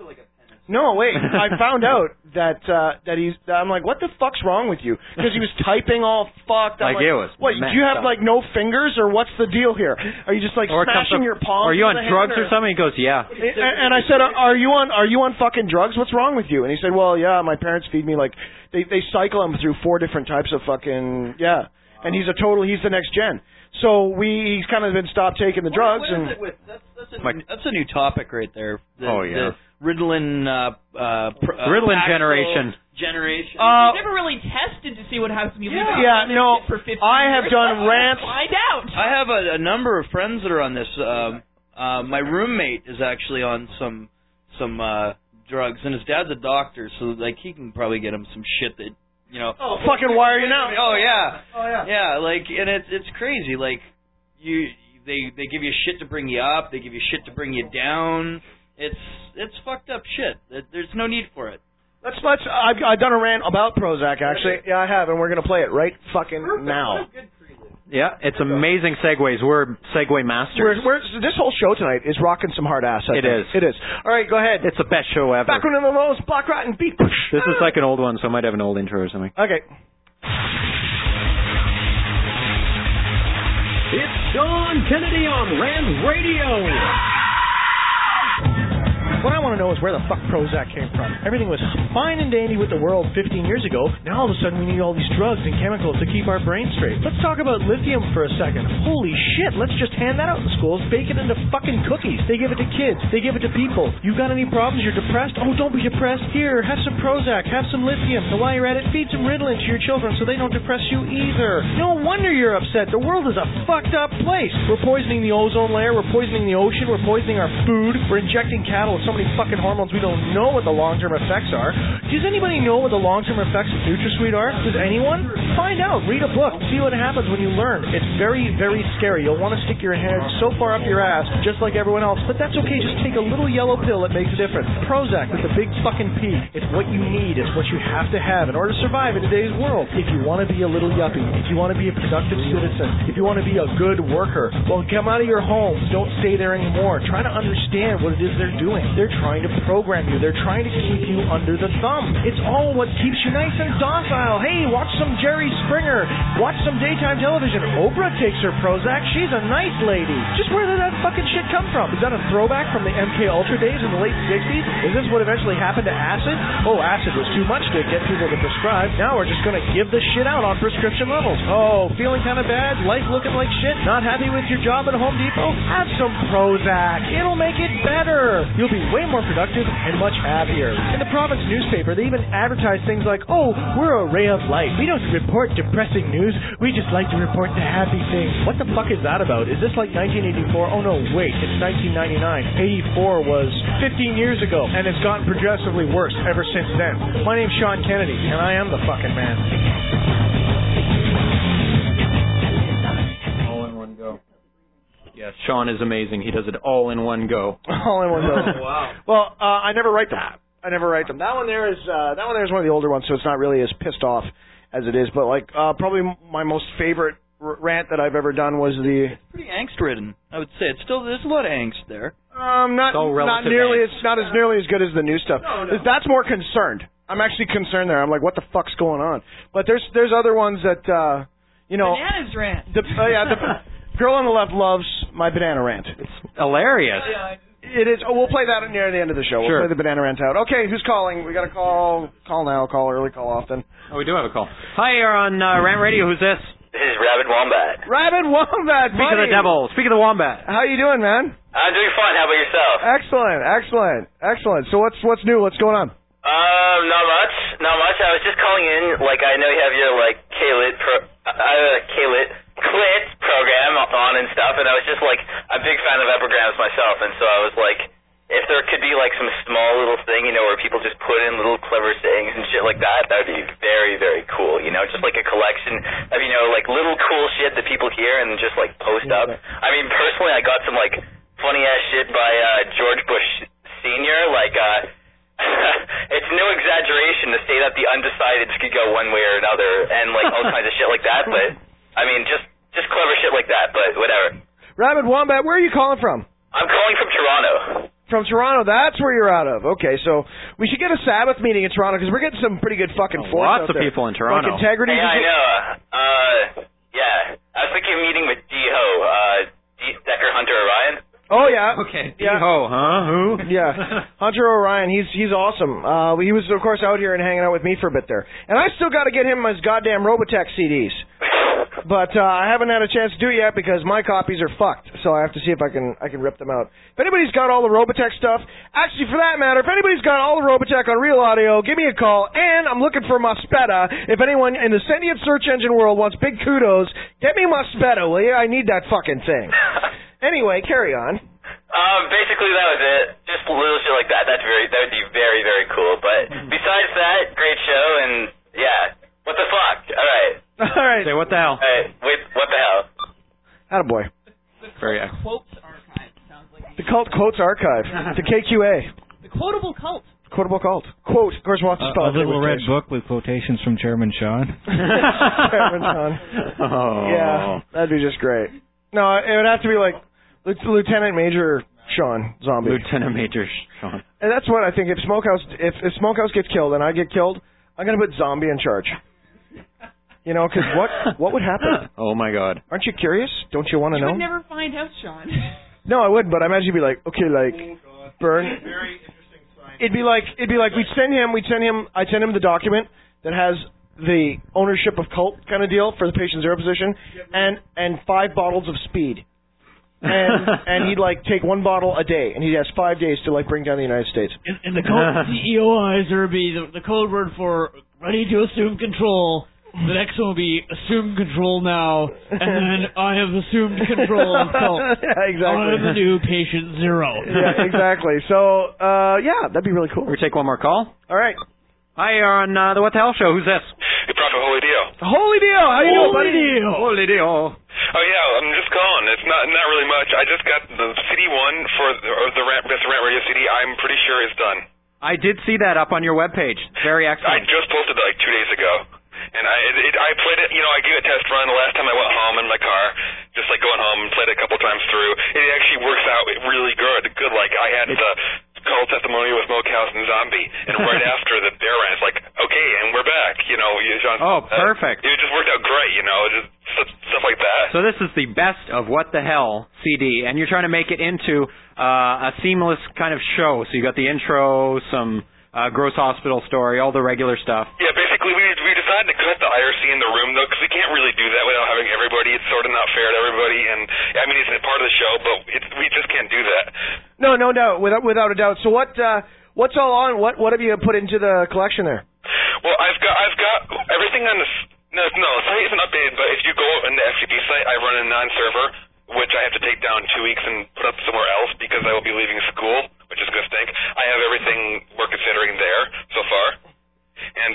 No, wait. I found out that I'm like, what the fuck's wrong with you? Because he was typing all fucked. I'm Like it was What? Do you have like no fingers, or what's the deal here? Are you just like smashing your palms? Are you on with a drugs hand, or something? He goes, yeah. And I said, are you on fucking drugs? What's wrong with you? And he said, well, yeah, my parents feed me like they cycle him through 4 different types of fucking and he's the next gen. So he's kind of been stopped taking the drugs. What is it with, that's a new topic right there. The Ritalin Ritalin generation. You've never really tested to see what happens when you leave it no. for 15 I have years. done rants. Find out. I have a number of friends that are on this. My roommate is actually on some drugs, and his dad's a doctor, so like he can probably get him some shit that Oh, fucking why are you now? Oh yeah. Yeah, like, and it's crazy. Like they give you shit to bring you up, they give you shit to bring you down. It's fucked up shit. There's no need for it. I've done a rant about Prozac, actually. Yeah, I have, and we're going to play it right fucking now. Yeah, it's amazing segues. We're segue masters. This whole show tonight is rocking some hard ass. It is. It is. All right, go ahead. It's the best show ever. Back one of the most block rotten beat. This is like an old one, so I might have an old intro or something. Okay. It's Sean Kennedy on Rand Radio. What I want to know is where the fuck Prozac came from. Everything was fine and dandy with the world 15 years ago. Now all of a sudden we need all these drugs and chemicals to keep our brains straight. Let's talk about lithium for a second. Holy shit, let's just hand that out in schools, bake it into fucking cookies. They give it to kids. They give it to people. You got any problems? You're depressed? Oh, don't be depressed. Here, have some Prozac. Have some lithium. And while you're at it, feed some Ritalin to your children so they don't depress you either. No wonder you're upset. The world is a fucked up place. We're poisoning the ozone layer. We're poisoning the ocean. We're poisoning our food. We're injecting cattle with so many fucking hormones we don't know what the long-term effects are. Does anybody know what the long-term effects of NutraSweet are? Does anyone? Find out. Read a book. See what happens when you learn. It's very, very scary. You'll want to stick your head so far up your ass, just like everyone else. But that's okay. Just take a little yellow pill. It makes a difference. Prozac with the big fucking P. It's what you need. It's what you have to have in order to survive in today's world. If you want to be a little yuppie, if you want to be a productive citizen, if you want to be a good worker, well, come out of your homes. Don't stay there anymore. Try to understand what it is they're doing. They're trying to program you. They're trying to keep you under the thumb. It's all what keeps you nice and docile. Hey, watch some Jerry Springer. Watch some daytime television. Oprah takes her Prozac. She's a nice lady. Just where did that fucking shit come from? Is that a throwback from the MK Ultra days in the late 60s? Is this what eventually happened to acid? Oh, acid was too much to get people to prescribe. Now we're just going to give this shit out on prescription levels. Oh, feeling kind of bad? Life looking like shit? Not happy with your job at Home Depot? Have some Prozac. It'll make it better. You'll be way more productive and much happier. In the province newspaper, they even advertise things like, oh, we're a ray of light. We don't report depressing news. We just like to report the happy things. What the fuck is that about? Is this like 1984? Oh, no, wait. It's 1999. 84 was 15 years ago, and it's gotten progressively worse ever since then. My name's Sean Kennedy, and I am the fucking man. All in one go. Yes, Sean is amazing. He does it all in one go. All in one go. Wow. Well, I never write them. That one there is one of the older ones, so it's not really as pissed off as it is. But like probably my most favorite rant that I've ever done was the. It's pretty angst-ridden, I would say. There's a lot of angst there. Not nearly. It's not as nearly as good as the new stuff. No. That's more concerned. I'm actually concerned there. I'm like, what the fuck's going on? But there's other ones that you know. Bananas rant. The girl on the left loves my banana rant. It's hilarious. It is. Oh, we'll play that near the end of the show. Sure. We'll play the banana rant out. Okay, who's calling? We got a call. Call now. Call early. Call often. Oh, we do have a call. Hi, you're on Rant Radio. Who's this? This is Rabid Wombat. Rabid Wombat. Speak of the devil. Speak of the Wombat. How you doing, man? I'm doing fine. How about yourself? Excellent. So what's new? What's going on? Not much. I was just calling in. Like, I know you have your K-Lit Clit program on and stuff, and I was just like a big fan of epigrams myself, and so I was like, if there could be like some small little thing, where people just put in little clever sayings and shit like that, that would be very, very cool. Just like a collection of like little cool shit that people hear and just like post up. I mean, personally, I got some like funny ass shit by George Bush Sr. It's no exaggeration to say that the undecideds could go one way or another, and like all kinds of shit like that. But I mean, just clever shit like that. But whatever. Rabid Wombat, where are you calling from? I'm calling from Toronto. From Toronto, that's where you're out of. Okay, so we should get a Sabbath meeting in Toronto because we're getting some pretty good fucking force lots out of there. people in Toronto. Like integrity. Hey, I know. Yeah. I was thinking of meeting with D-Ho, Decker Hunter Orion. Oh yeah. Okay. Yeah. D-Ho, huh? Who? Yeah. Hunter Orion. He's awesome. He was of course out here and hanging out with me for a bit there. And I still got to get him his goddamn Robotech CDs. But I haven't had a chance to do it yet because my copies are fucked. So I have to see if I can rip them out. If anybody's got all the Robotech stuff, actually for that matter, if anybody's got all the Robotech on Real Audio, give me a call. And I'm looking for Muspeta. If anyone in the sentient search engine world wants big kudos, get me Muspeta, will you? I need that fucking thing. Anyway, carry on. Basically that was it. Just little shit like that. That would be very, very cool. But besides that, great show, and yeah. What the fuck? All right. Say what the hell. Wait, what the hell? Attaboy. Very Quotes Archive sounds like the Cult Quotes Archive. The KQA. The Quotable Cult. quotable cult. Quote. Of course, we'll have to spell A it. little red book with quotations from Chairman Sean. Chairman Sean. Oh. Yeah, that'd be just great. No, it would have to be like Lieutenant Major Sean Zombie. Lieutenant Major Sean. And that's what I think. If Smokehouse gets killed and I get killed, I'm gonna put Zombie in charge. You know, because what would happen? Oh my God! Aren't you curious? Don't you want to You know? would never find out, Sean. No, I wouldn't. But I imagine you'd be like, okay, like burn. Very interesting science. It'd be like I'd send him the document that has the ownership of cult kind of deal for the patient zero position, and 5 bottles of speed. And he'd like take 1 bottle a day, and he has 5 days to like bring down the United States. In the cult CEO eyes, there would be the code word for ready to assume control. The next one will be assume control now, and then I have assumed control of cult. Yeah, exactly. I am the new patient zero. Yeah, exactly. So, yeah, that'd be really cool. We take one more call. All right. Hi, you're on the What the Hell Show. Who's this? Hey, Prophet Holy Dio. Holy Dio, how you doing, buddy? Holy Dio. Oh yeah, I'm just calling. It's not really much. I just got the CD1 for the Rant Radio CD. I'm pretty sure it's done. I did see that up on your webpage. Very I excellent. just posted it like 2 days ago. And I played it, I gave it a test run the last time I went home in my car, just like going home and played it a couple times through. It actually works out really good. Like I had the cult testimony with Smokehouse and Zombie, and right after the bear rant, it's like, okay, and we're back, John. Oh, perfect. It just worked out great, just stuff like that. So this is the best of What the Hell CD, and you're trying to make it into a seamless kind of show. So you got the intro, some Gross Hospital story, all the regular stuff. Yeah, basically we decided to cut the IRC in the room, though, because we can't really do that without having everybody. It's sort of not fair to everybody, and I mean, it's a part of the show, but we just can't do that. No doubt, without a doubt. So what's all on? What have you put into the collection there? Well, I've got everything on the site isn't updated, but if you go on the FTP site, I run a non-server, which I have to take down 2 weeks and put up somewhere else because I will be leaving school, which is going to stink. I have everything we're considering there so far, and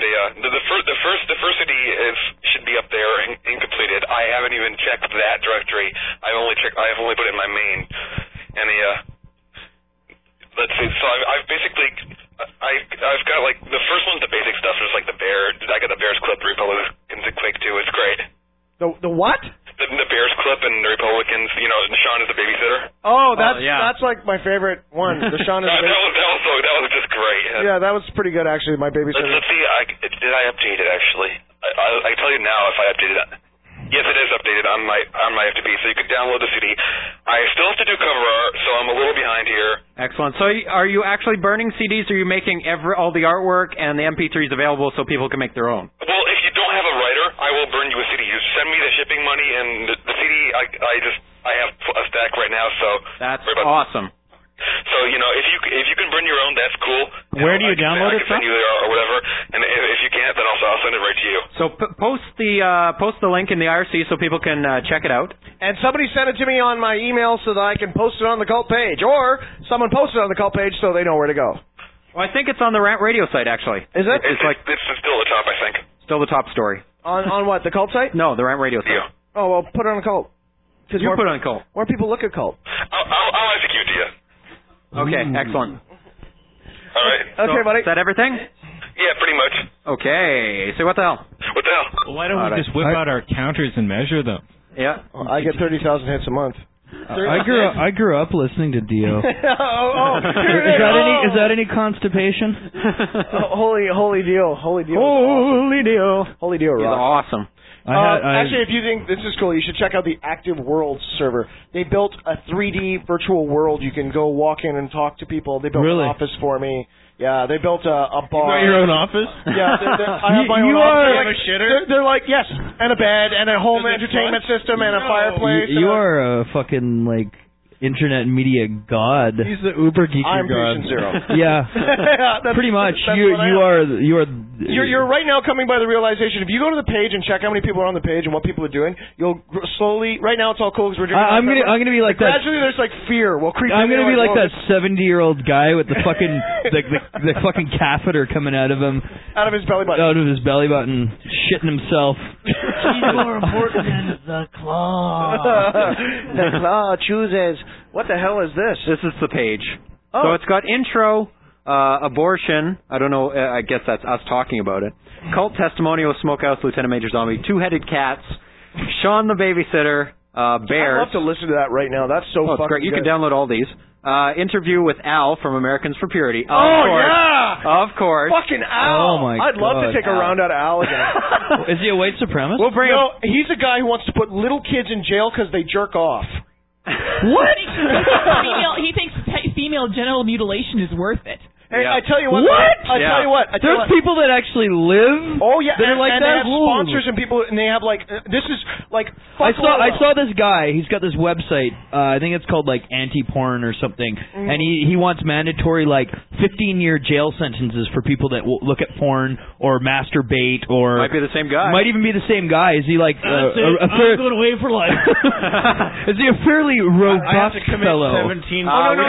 the first CD should be up there and completed. I haven't even checked that directory. I've only put it in my main, and let's see. So I've basically I've got like the first one's the basic stuff. There's like the bear. I got the Bears clip, the Republicans at Quake 2. It's great. The what? The Bears clip and the Republicans. Sean is the babysitter. Oh, that's like my favorite one. The Sean is the babysitter. That was just great. Yeah, that was pretty good actually. My babysitter. Let's see. Did I update it actually? I can tell you now if I updated it. Yes, it is updated on my FTP, so you can download the CD. I still have to do cover art, so I'm a little behind here. Excellent. So are you actually burning CDs, or are you making all the artwork and the MP3s available so people can make their own? Well, if you don't have a writer, I will burn you a CD. You send me the shipping money, and the CD, I have a stack right now, so... That's awesome. So, if you can burn your own, that's cool. Where do you download it from? I can send you there or whatever, and if you can't, then I'll send it right to you. So post the link in the IRC so people can check it out. And somebody send it to me on my email so that I can post it on the cult page, or someone post it on the cult page so they know where to go. Well, I think it's on the Rant Radio site, actually. Is it? It's still the top, I think. Still the top story. On what, the cult site? No, the Rant Radio site. Yeah. Oh, well, put it on the cult. You put it on cult. More people look at cult. I'll execute to you. Okay, excellent. All right. Okay, buddy. Is that everything? Yeah, pretty much. Okay. So what the hell? What the hell? Well, why don't we just whip out our counters and measure them? Yeah. I get 30,000 hits a month. I grew up listening to Dio. Is that any constipation? Holy Dio. Holy Dio. Holy Dio. Holy Dio He's rock. awesome. Actually, if you think this is cool, you should check out the Active Worlds server. They built a 3D virtual world. You can go walk in and talk to people. They built an office for me. Yeah, they built a bar. You got your own office? Yeah, I have my own office. They're like, yes, and a bed, and a home entertainment system, and a fireplace. You are a fucking, internet media god. He's the uber geeky I'm god. Patient Zero. Yeah, pretty much. You're right now coming by the realization. If you go to the page and check how many people are on the page and what people are doing, you'll slowly. Right now, it's all cool because we're drinking. I'm gonna be like that. Gradually, there's Fear will creep. I'm gonna be like that 70-year-old guy with the fucking the fucking catheter coming out of him. Out of his belly button. Out of his belly button, shitting himself. He's more important than the claw. The claw chooses. What the hell is this? This is the page. Oh. So it's got intro, abortion. I don't know. I guess that's us talking about it. Cult testimonial, Smokehouse, Lieutenant Major Zombie, Two-Headed Cats, Sean the Babysitter, Bears. I'd love to listen to that right now. That's so fucking great. You good. can download all these. Interview with Al from Americans for Purity. Yeah! Of course. Fucking Al! Oh, my I'd love to God. take a round out of Al again. Is he a white supremacist? We'll bring him. He's a guy who wants to put little kids in jail because they jerk off. What? He thinks female genital mutilation is worth it. Hey, I tell you what. I tell you what. There's people that actually live. Oh yeah, that are like and that. they have sponsors and people, and they have like this is like. I saw this guy. He's got this website. I think it's called like anti-porn or something, and he wants mandatory like 15-year jail sentences for people that will look at porn or masturbate or might be the same guy. Might even be the same guy. Is he like I'm going away for life. Is he a fairly robust fellow? 17.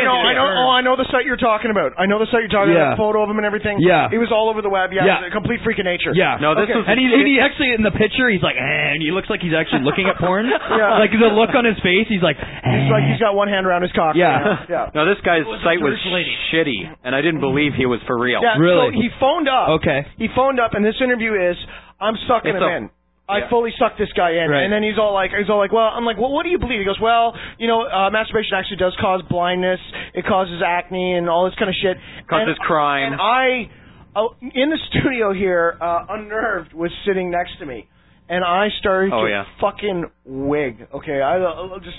I know the site you're talking about. I know the site you're talking about. A photo of him and everything. Yeah. He was all over the web. Yeah. He's a complete freak of nature. Yeah. No, this is and he actually in the picture he's like, and he looks like he's actually looking at porn. Yeah. Like the look on his face, he's like he's got one hand around his cock. Yeah. Yeah. No, this guy's site was shitty, and I didn't believe he was for real. Yeah, really? So he phoned up. Okay. He phoned up, and this interview is, I'm sucking him in. I fully sucked this guy in, Right. and then he's all like, well, I'm like, well, what do you believe? He goes, well, masturbation actually does cause blindness, it causes acne, and all this kind of shit. Causes crime. And I, in the studio here, Unnerved was sitting next to me, and I started to fucking wig. Okay, I just.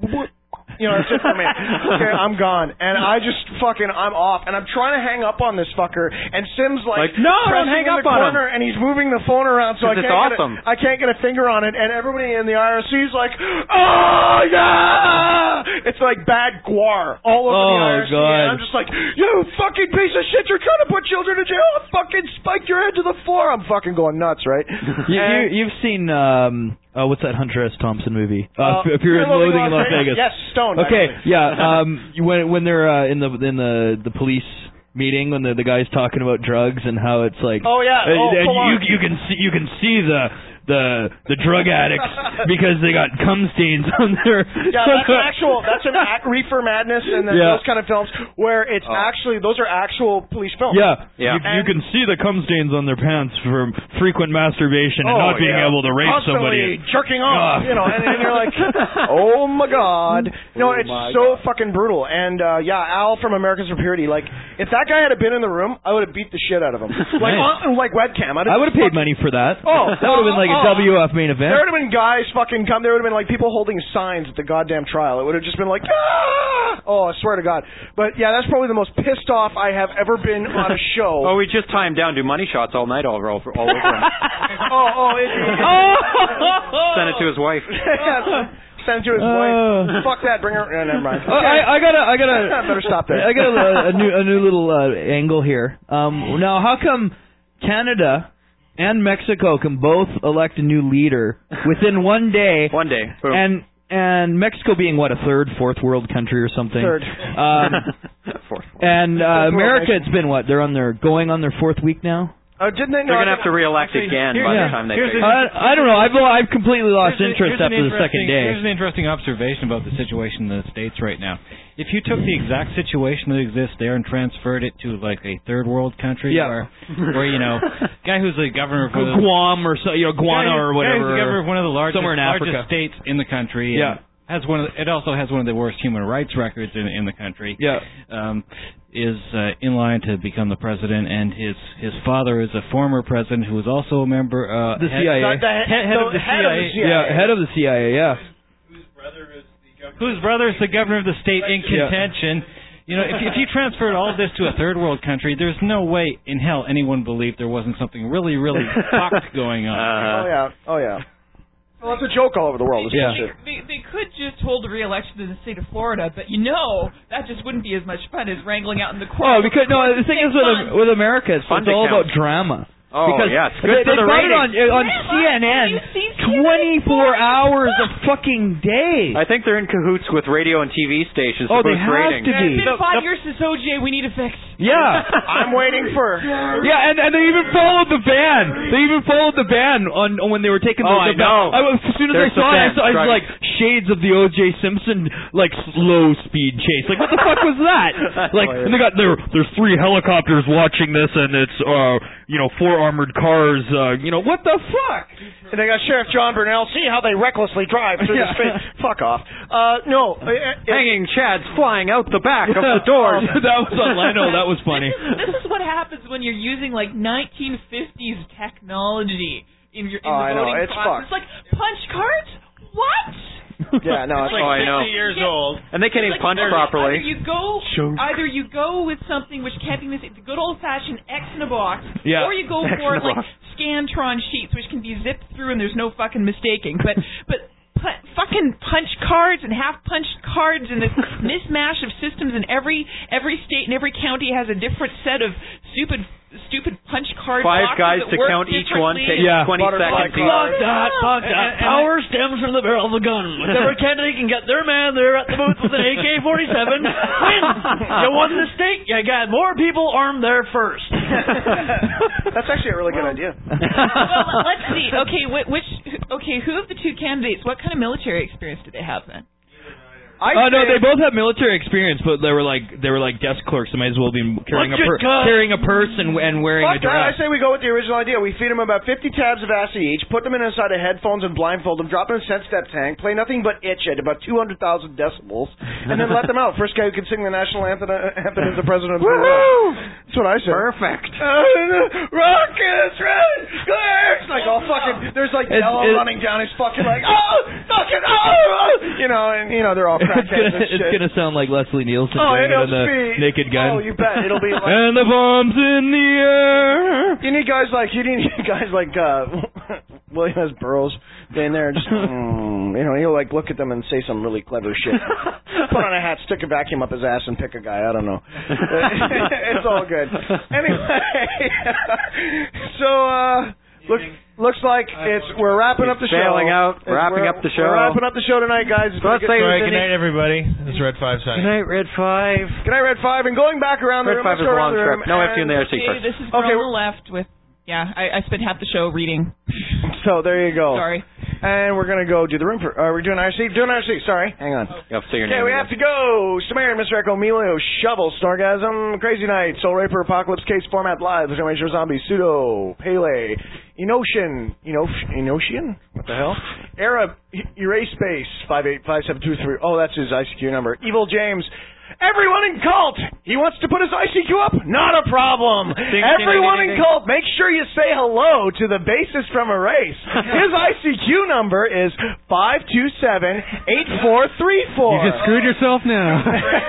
That's it for me. Okay, I'm gone. And I just I'm off. And I'm trying to hang up on this fucker. And Sim's like no, don't pressing hang in up the on corner, and he's moving the phone around so I can't it's get a finger on it. And everybody in the IRC is like, oh, yeah! It's like bad guar all over the IRC. God. And I'm just like, you fucking piece of shit, you're trying to put children in jail. I'll fucking spike your head to the floor. I'm fucking going nuts, right? You've seen what's that Hunter S. Thompson movie? Fear and Loathing in Las Vegas. Yes, Stone. Okay, yeah. When they're in the police meeting, when the guy's talking about drugs and how it's like, and you can see the drug addicts because they got cum stains on their. Yeah, that's an Reefer Madness and those kind of films where it's actually those are actual police films. Yeah. You can see the cum stains on their pants from frequent masturbation and not being able to rape somebody. Jerking off, and you're like, oh my god, it's so fucking brutal. And Al from Americans for Purity, like if that guy had been in the room, I would have beat the shit out of him, like webcam. I would have paid money for that. That would have been like a WF main event. There would have been guys fucking come. There would have been like people holding signs at the goddamn trial. It would have just been like, ah! Oh, I swear to God. But yeah, that's probably the most pissed off I have ever been on a show. Oh, we just tie him down, do money shots all night, all over him. Send it to his wife. Send it to his wife. Fuck that. Bring her. Never mind. Okay. I gotta. Better stop there. I got a new little angle here. Now, how come Canada and Mexico can both elect a new leader within one day? One day. Boom. And Mexico being what, a third, fourth world country or something? Third. Fourth. And America, it's been what? They're going on their fourth week now. Didn't they? They're gonna have to re-elect again by the time they. I don't know. I've completely lost interest after the second day. Here's an interesting observation about the situation in the States right now. If you took the exact situation that exists there and transferred it to like a third world country, where guy who's the governor of Guam or Guana or whatever, the governor of one of the largest states in the country. It also has one of the worst human rights records in the country. Is in line to become the president, and his father is a former president who was also a member the CIA, head of the CIA. Head of the CIA. Yeah. Whose brother is the governor of the state in contention. If you transferred all of this to a third world country, there's no way in hell anyone believed there wasn't something really, really fucked going on. Oh yeah. Well, it's a joke all over the world. They could just hold a re-election in the state of Florida, but that just wouldn't be as much fun as wrangling out in the court. Oh, because the thing is with America, it's all about drama. Oh, because yeah, it's good they for the got ratings. it on CNN 24 hours a fucking day. I think they're in cahoots with radio and TV stations to they boost have ratings. to be. It's been 5 years since OJ. We need a fix. Yeah. I'm waiting for... Yeah, and they even followed the ban. They even followed the ban on when they were taking the I know. as soon as There's I saw it, I was right. like, shades of the O.J. Simpson, like, slow speed chase. Like, what the fuck was that? Like, and they got, there's 3 helicopters watching this, and it's, 4 armored cars, what the fuck? And they got Sheriff John Burnell. See how they recklessly drive through the space. Fuck off. No. Hanging Chads flying out the back of the doors. That was on Leno. That was funny. This is what happens when you're using like 1950s technology in the voting it's process. It's like punch cards. What? Yeah, no, it's like 50 years old. And they can't even punch properly. Either you go with something which can't be the good old-fashioned X in a box, Yeah. or you go for like Scantron sheets, which can be zipped through and there's no fucking mistaking. But fucking punch cards and half-punched cards and this mismatch of systems, and every state and every county has a different set of stupid punch card 5 guys boxes that to work count each one, differently. take 20 seconds each. Fuck that. Power stems from the barrel of the gun. Whichever candidate can get their man there at the booth with an AK-47 wins. You won the state. You got more people armed there first. That's actually a really good idea. Well, let's see. Okay, who of the 2 candidates, what kind of military experience do they have then? No, they both have military experience, but they were like desk clerks. They might as well be carrying a purse and wearing a Fuck that. I dress. say we go with the original idea. We feed them about 50 tabs of acid each, put them inside of headphones and blindfold them, drop them in a step tank, play nothing but itch at about 200,000 decibels, and then let them out. First guy who can sing the national anthem is the president of the world. That's what I said. Perfect. Rockets, red, clear. Like all fucking. There's like yellow running down his fucking like they're all. It's gonna sound like Leslie Nielsen doing it in the Naked Gun. Oh, you bet. It'll be like... And the bombs in the air. You need guys like William S. Burroughs in there. Just, he'll like look at them and say some really clever shit. Put on a hat, stick a vacuum up his ass, and pick a guy. I don't know. It's all good. Anyway, so looks like we're wrapping up the show. Wrapping up the show. We're wrapping up the show tonight, guys. Good night, everybody. This is Red 5 signing. Good night, Red 5. Good night, Red 5. And going back around the room. Red 5 is a long trip. No FT in the RC first. This is Groma left with... Yeah, I spent half the show reading. So there you go. Sorry. And we're going to go do the room for... Are we doing IRC? Doing IRC. Sorry. Hang on. You have to say your name. Okay, we have to go. Sumerian, Mr. Echo, Emilio, Shovel, Snorgasm, Crazy Night, Soul Raper, Apocalypse, Case, Format Live, The Generation Zombie, Pseudo, Pele, Enotion, what the hell? Arab, Erase Space, 585723. Oh, that's his ICQ number. Evil James. Everyone in Cult! He wants to put his ICQ up? Not a problem! Everyone in Cult, make sure you say hello to the bassist from Erase. His ICQ number is 527-8434. You just screwed yourself now.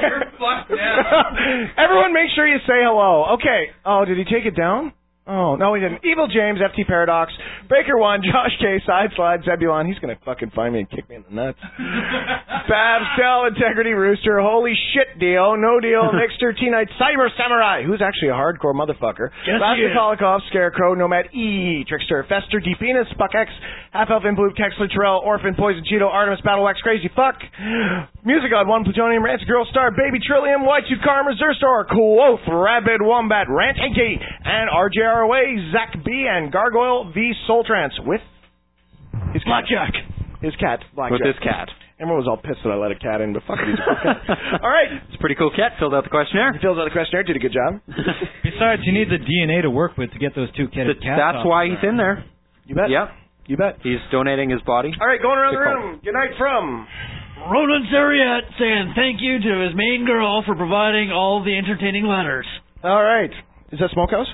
Everyone make sure you say hello. Okay. Oh, did he take it down? Oh, no, he didn't. Evil James, FT Paradox, Breaker 1, Josh K, Side Slide, Zebulon. He's going to fucking find me and kick me in the nuts. Babs, Tell, Integrity, Rooster, Holy Shit Deal, No Deal, Mixter, T-Night, Cyber Samurai, who's actually a hardcore motherfucker. Raskolnikov, Scarecrow, Nomad E, Trickster, Fester, Deep Penis, Buck X, Half Elf, Imploop, Kexler, Terrell, Orphan, Poison, Cheeto, Artemis, Battle Wax, Crazy Fuck, Music God, One Plutonium, Rants, Girl Star, Baby Trillium, White2 Karma, Zerstor, Quoth, Rabid Wombat, Rant and Kate, and RJR Away, Zach B, and Gargoyle V Soul Trance with his Blackjack. His cat, Blackjack. With his cat. Everyone was all pissed that I let a cat in, but fuck it, he's a cool cat. All right. It's a pretty cool cat. Filled out the questionnaire. He fills out the questionnaire, did a good job. Besides, you need the DNA to work with to get those 2 cats. That's why he's in there. You bet. Yep. You bet. He's donating his body. All right, going around the room. Good night from... Ronan Sariat saying thank you to his main girl for providing all the entertaining letters. All right. Is that Smokehouse?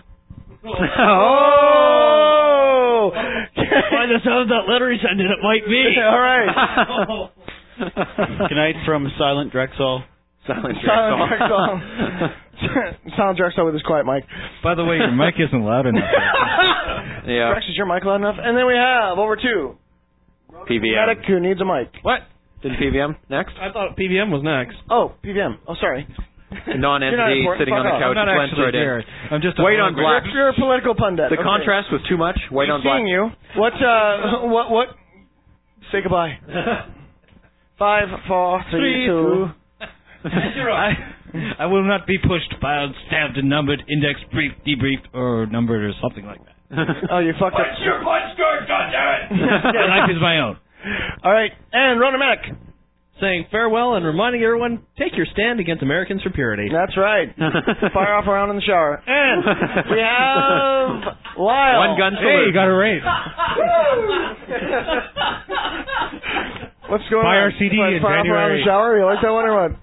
Oh! By the sound of that letter he sent in, it might be. All right. Good night from Silent Drexel. Silent Drexel. Silent Drexel with his quiet mic. By the way, your mic isn't loud enough. Yeah. Drex, is your mic loud enough? And then we have over to PVM. Medic who needs a mic. What? Did PVM next? I thought PVM was next. Oh, PVM. Oh, sorry. non-entity sitting on the couch. I'm not blends actually right in. here. I'm just a white on black. You're a political pundit. The Okay. contrast was too much. White on black. Seeing you. What? Say goodbye. 5, 4, 3, 2. I will not be pushed, filed, stamped, and numbered, indexed, briefed, debriefed, or numbered, or something like that. Oh, you fucked up. What's your punch card, goddammit? Yeah, life is my own. All right, and Rona Medic. Saying farewell and reminding everyone, take your stand against Americans for Purity. That's right. Fire off around in the shower. And we have Lyle. One gun salute. Hey, you got a raise. What's going Buy on? our CD in Fire off around January. the shower? You like that one or what?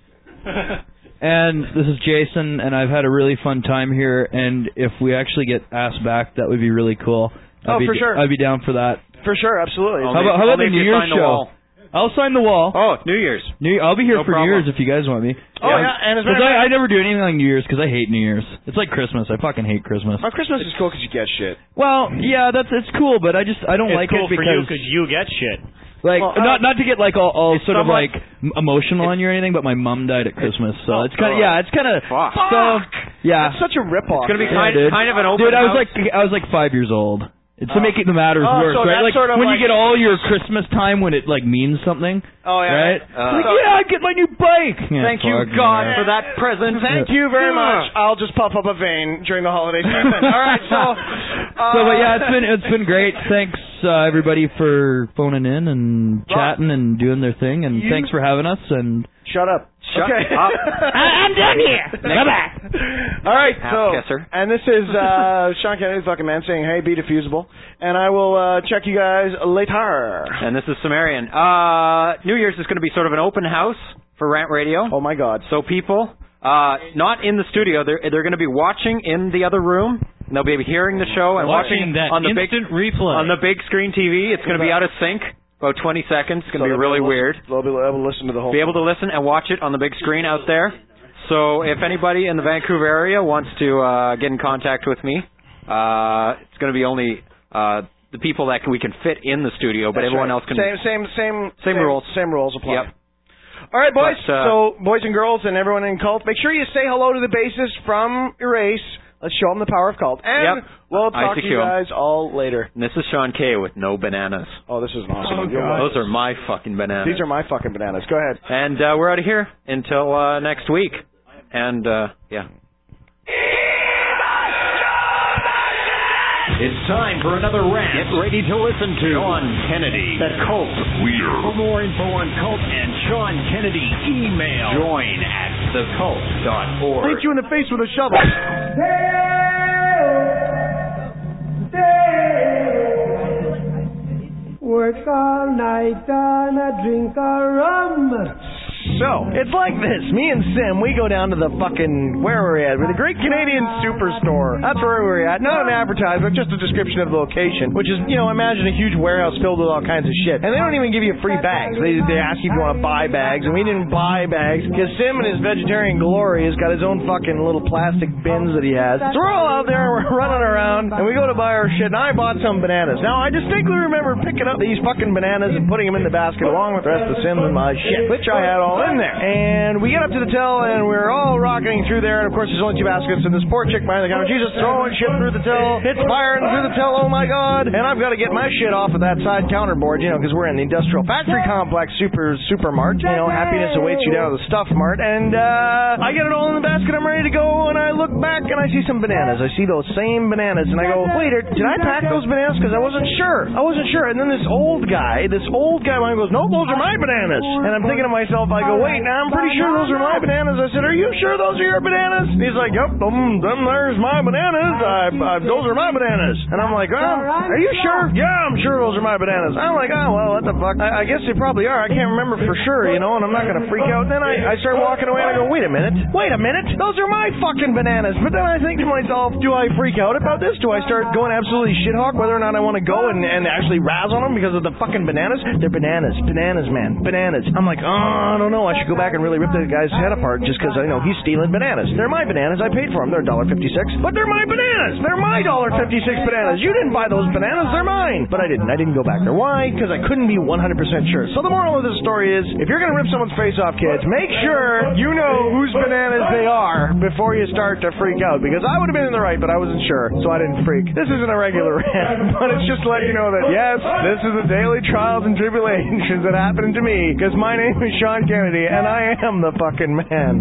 And this is Jason, and I've had a really fun time here. And if we actually get asked back, that would be really cool. For sure. I'd be down for that. For sure, absolutely. How about the New Year's show? I'll sign the wall. Oh, New Year's. I'll be here No for problem. New Year's if you guys want me. Oh, yeah, and as a matter of Because I fact- never do anything like New Year's because I hate New Year's. It's like Christmas. I fucking hate Christmas. Oh, Christmas is cool because you get shit. Well, yeah, it's cool, but I don't It's like cool it for you because you get shit. like Well, not to get like all sort of somewhat- like emotional on you or anything, but my mom died at Christmas, so it's kind of it's kind of Fuck. so yeah. That's such a ripoff. It's gonna be Yeah, kind of an open Dude, I house. was like 5 years old. It's to make it the matters worse, so right? that's Like sort of when like- you get all your Christmas time when it like means something. Oh, yeah. Right? So- I get my new bike. Yeah, Thank you, fuck, God, yeah. for that present. Thank you very much. I'll just puff up a vein during the holiday season. All right, so. But yeah, it's been great. Thanks everybody for phoning in and chatting and doing their thing, and thanks for having us. And Shut up. Shut okay. up. I'm done here. Bye-bye. All right, Half kisser. and this is Sean Kennedy, the fucking man, saying, hey, be diffusible, and I will check you guys later. And this is Sumerian. New Year's is going to be sort of an open house for Rant Radio. Oh, my God. So people, not in the studio, they're going to be watching in the other room. And they'll be hearing the show and watching that on the instant replay. on the big screen TV. It's going to be out of sync, about 20 seconds. It's going to be really weird. They'll be able to listen to the whole Be able to listen and watch it on the big screen out there. So if anybody in the Vancouver area wants to get in contact with me, it's going to be only the people that we can fit in the studio, but That's everyone right. else can. Same rules. Same rules apply. Yep. All right, boys. But, so, boys and girls and everyone in Cult, make sure you say hello to the bassist from Erase. Let's show them the power of Cult. And we'll talk to you guys all later. And this is Sean K. with no bananas. Oh, this is an awesome one. Those are my fucking bananas. These are my fucking bananas. Go ahead. And we're out of here until next week. And, yeah. It's time for another rant. Get ready to listen to Sean Kennedy, The Cult. Weird. For more info on Cult and Sean Kennedy, email join at thecult.org. Hit you in the face with a shovel. Work all night and I drink a rum. So, it's like this. Me and Sim, we go down to the fucking, where were we at? We're the Great Canadian Superstore. That's where we're at. Not an advertisement, just a description of the location, which is, imagine a huge warehouse filled with all kinds of shit. And they don't even give you free bags. They ask you if you want to buy bags, and we didn't buy bags because Sim in his vegetarian glory has got his own fucking little plastic bins that he has. So we're all out there, we're running around, and we go to buy our shit, and I bought some bananas. Now, I distinctly remember picking up these fucking bananas and putting them in the basket along with the rest of Sim's and my shit, which I had all in there. And we get up to the till, and we're all rocketing through there, and of course there's only 2 baskets, and this poor chick behind the counter, she's just throwing shit through the till, it's firing through the till, oh my God, and I've got to get my shit off of that side counter board, because we're in the industrial factory complex, supermart, happiness awaits you down at the stuff mart, and I get it all in the basket, I'm ready to go, and I look back, and I see some bananas, I see those same bananas, and I go, wait, did I pack those bananas? Because I wasn't sure, and then this old guy behind goes, no, those are my bananas, and I'm thinking to myself, I go, wait, now I'm pretty sure those are my bananas. I said, are you sure those are your bananas? And he's like, yep, them there's my bananas. Those are my bananas. And I'm like, are you sure? Yeah, I'm sure those are my bananas. I'm like, oh, well, what the fuck? I guess they probably are. I can't remember for sure, and I'm not going to freak out. Then I start walking away, and I go, wait a minute. Those are my fucking bananas. But then I think to myself, do I freak out about this? Do I start going absolutely shithawk whether or not I want to go and actually razz on them because of the fucking bananas? They're bananas, man. Bananas. I'm like, oh, I don't know. I should go back and really rip the guy's head apart just because I know he's stealing bananas. They're my bananas. I paid for them. They're $1.56, but they're my bananas. They're my $1.56 bananas. You didn't buy those bananas. They're mine. But I didn't. I didn't go back there. Why? Because I couldn't be 100% sure. So the moral of this story is, if you're going to rip someone's face off, kids, make sure you know whose bananas they are before you start to freak out. Because I would have been in the right, but I wasn't sure, so I didn't freak. This isn't a regular rant, but it's just to let you know that, yes, this is the daily trials and tribulations that happened to me, because my name is Sean Kennedy, and I am the fucking man.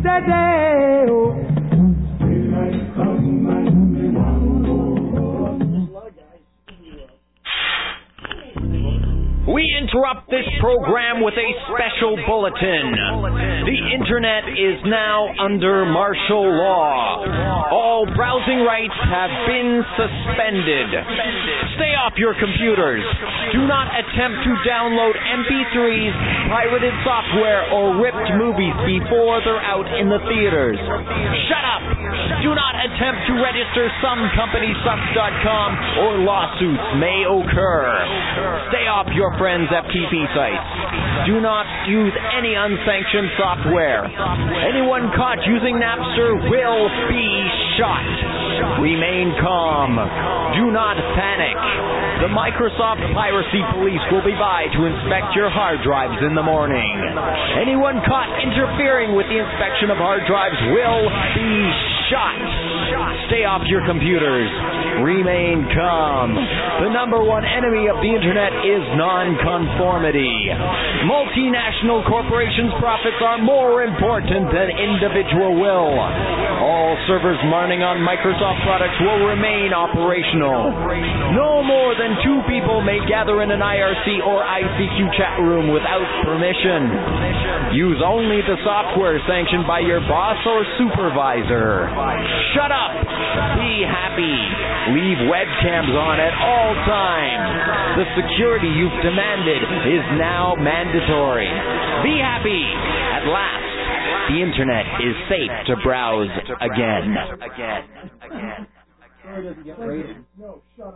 We interrupt this program with a special bulletin. The Internet is now under martial law. All browsing rights have been suspended. Stay off your computers. Do not attempt to download MP3s, pirated software, or ripped movies before they're out in the theaters. Shut up. Do not attempt to register somecompanysucks.com or lawsuits may occur. Stay off your friends' FTP sites. Do not use any unsanctioned software. Anyone caught using Napster will be shot. Remain calm. Do not panic. The Microsoft Piracy Police will be by to inspect your hard drives in the morning. Anyone caught interfering with the inspection of hard drives will be shot. Stay off your computers. Remain calm. The number one enemy of the Internet is nonconformity. Multinational corporations' profits are more important than individual will. All servers running on Microsoft products will remain operational. No more than 2 people may gather in an IRC or ICQ chat room without permission. Use only the software sanctioned by your boss or supervisor. Shut up. Be happy. Leave webcams on at all times. The security you've demanded is now mandatory. Be happy. At last, the Internet is safe to browse again.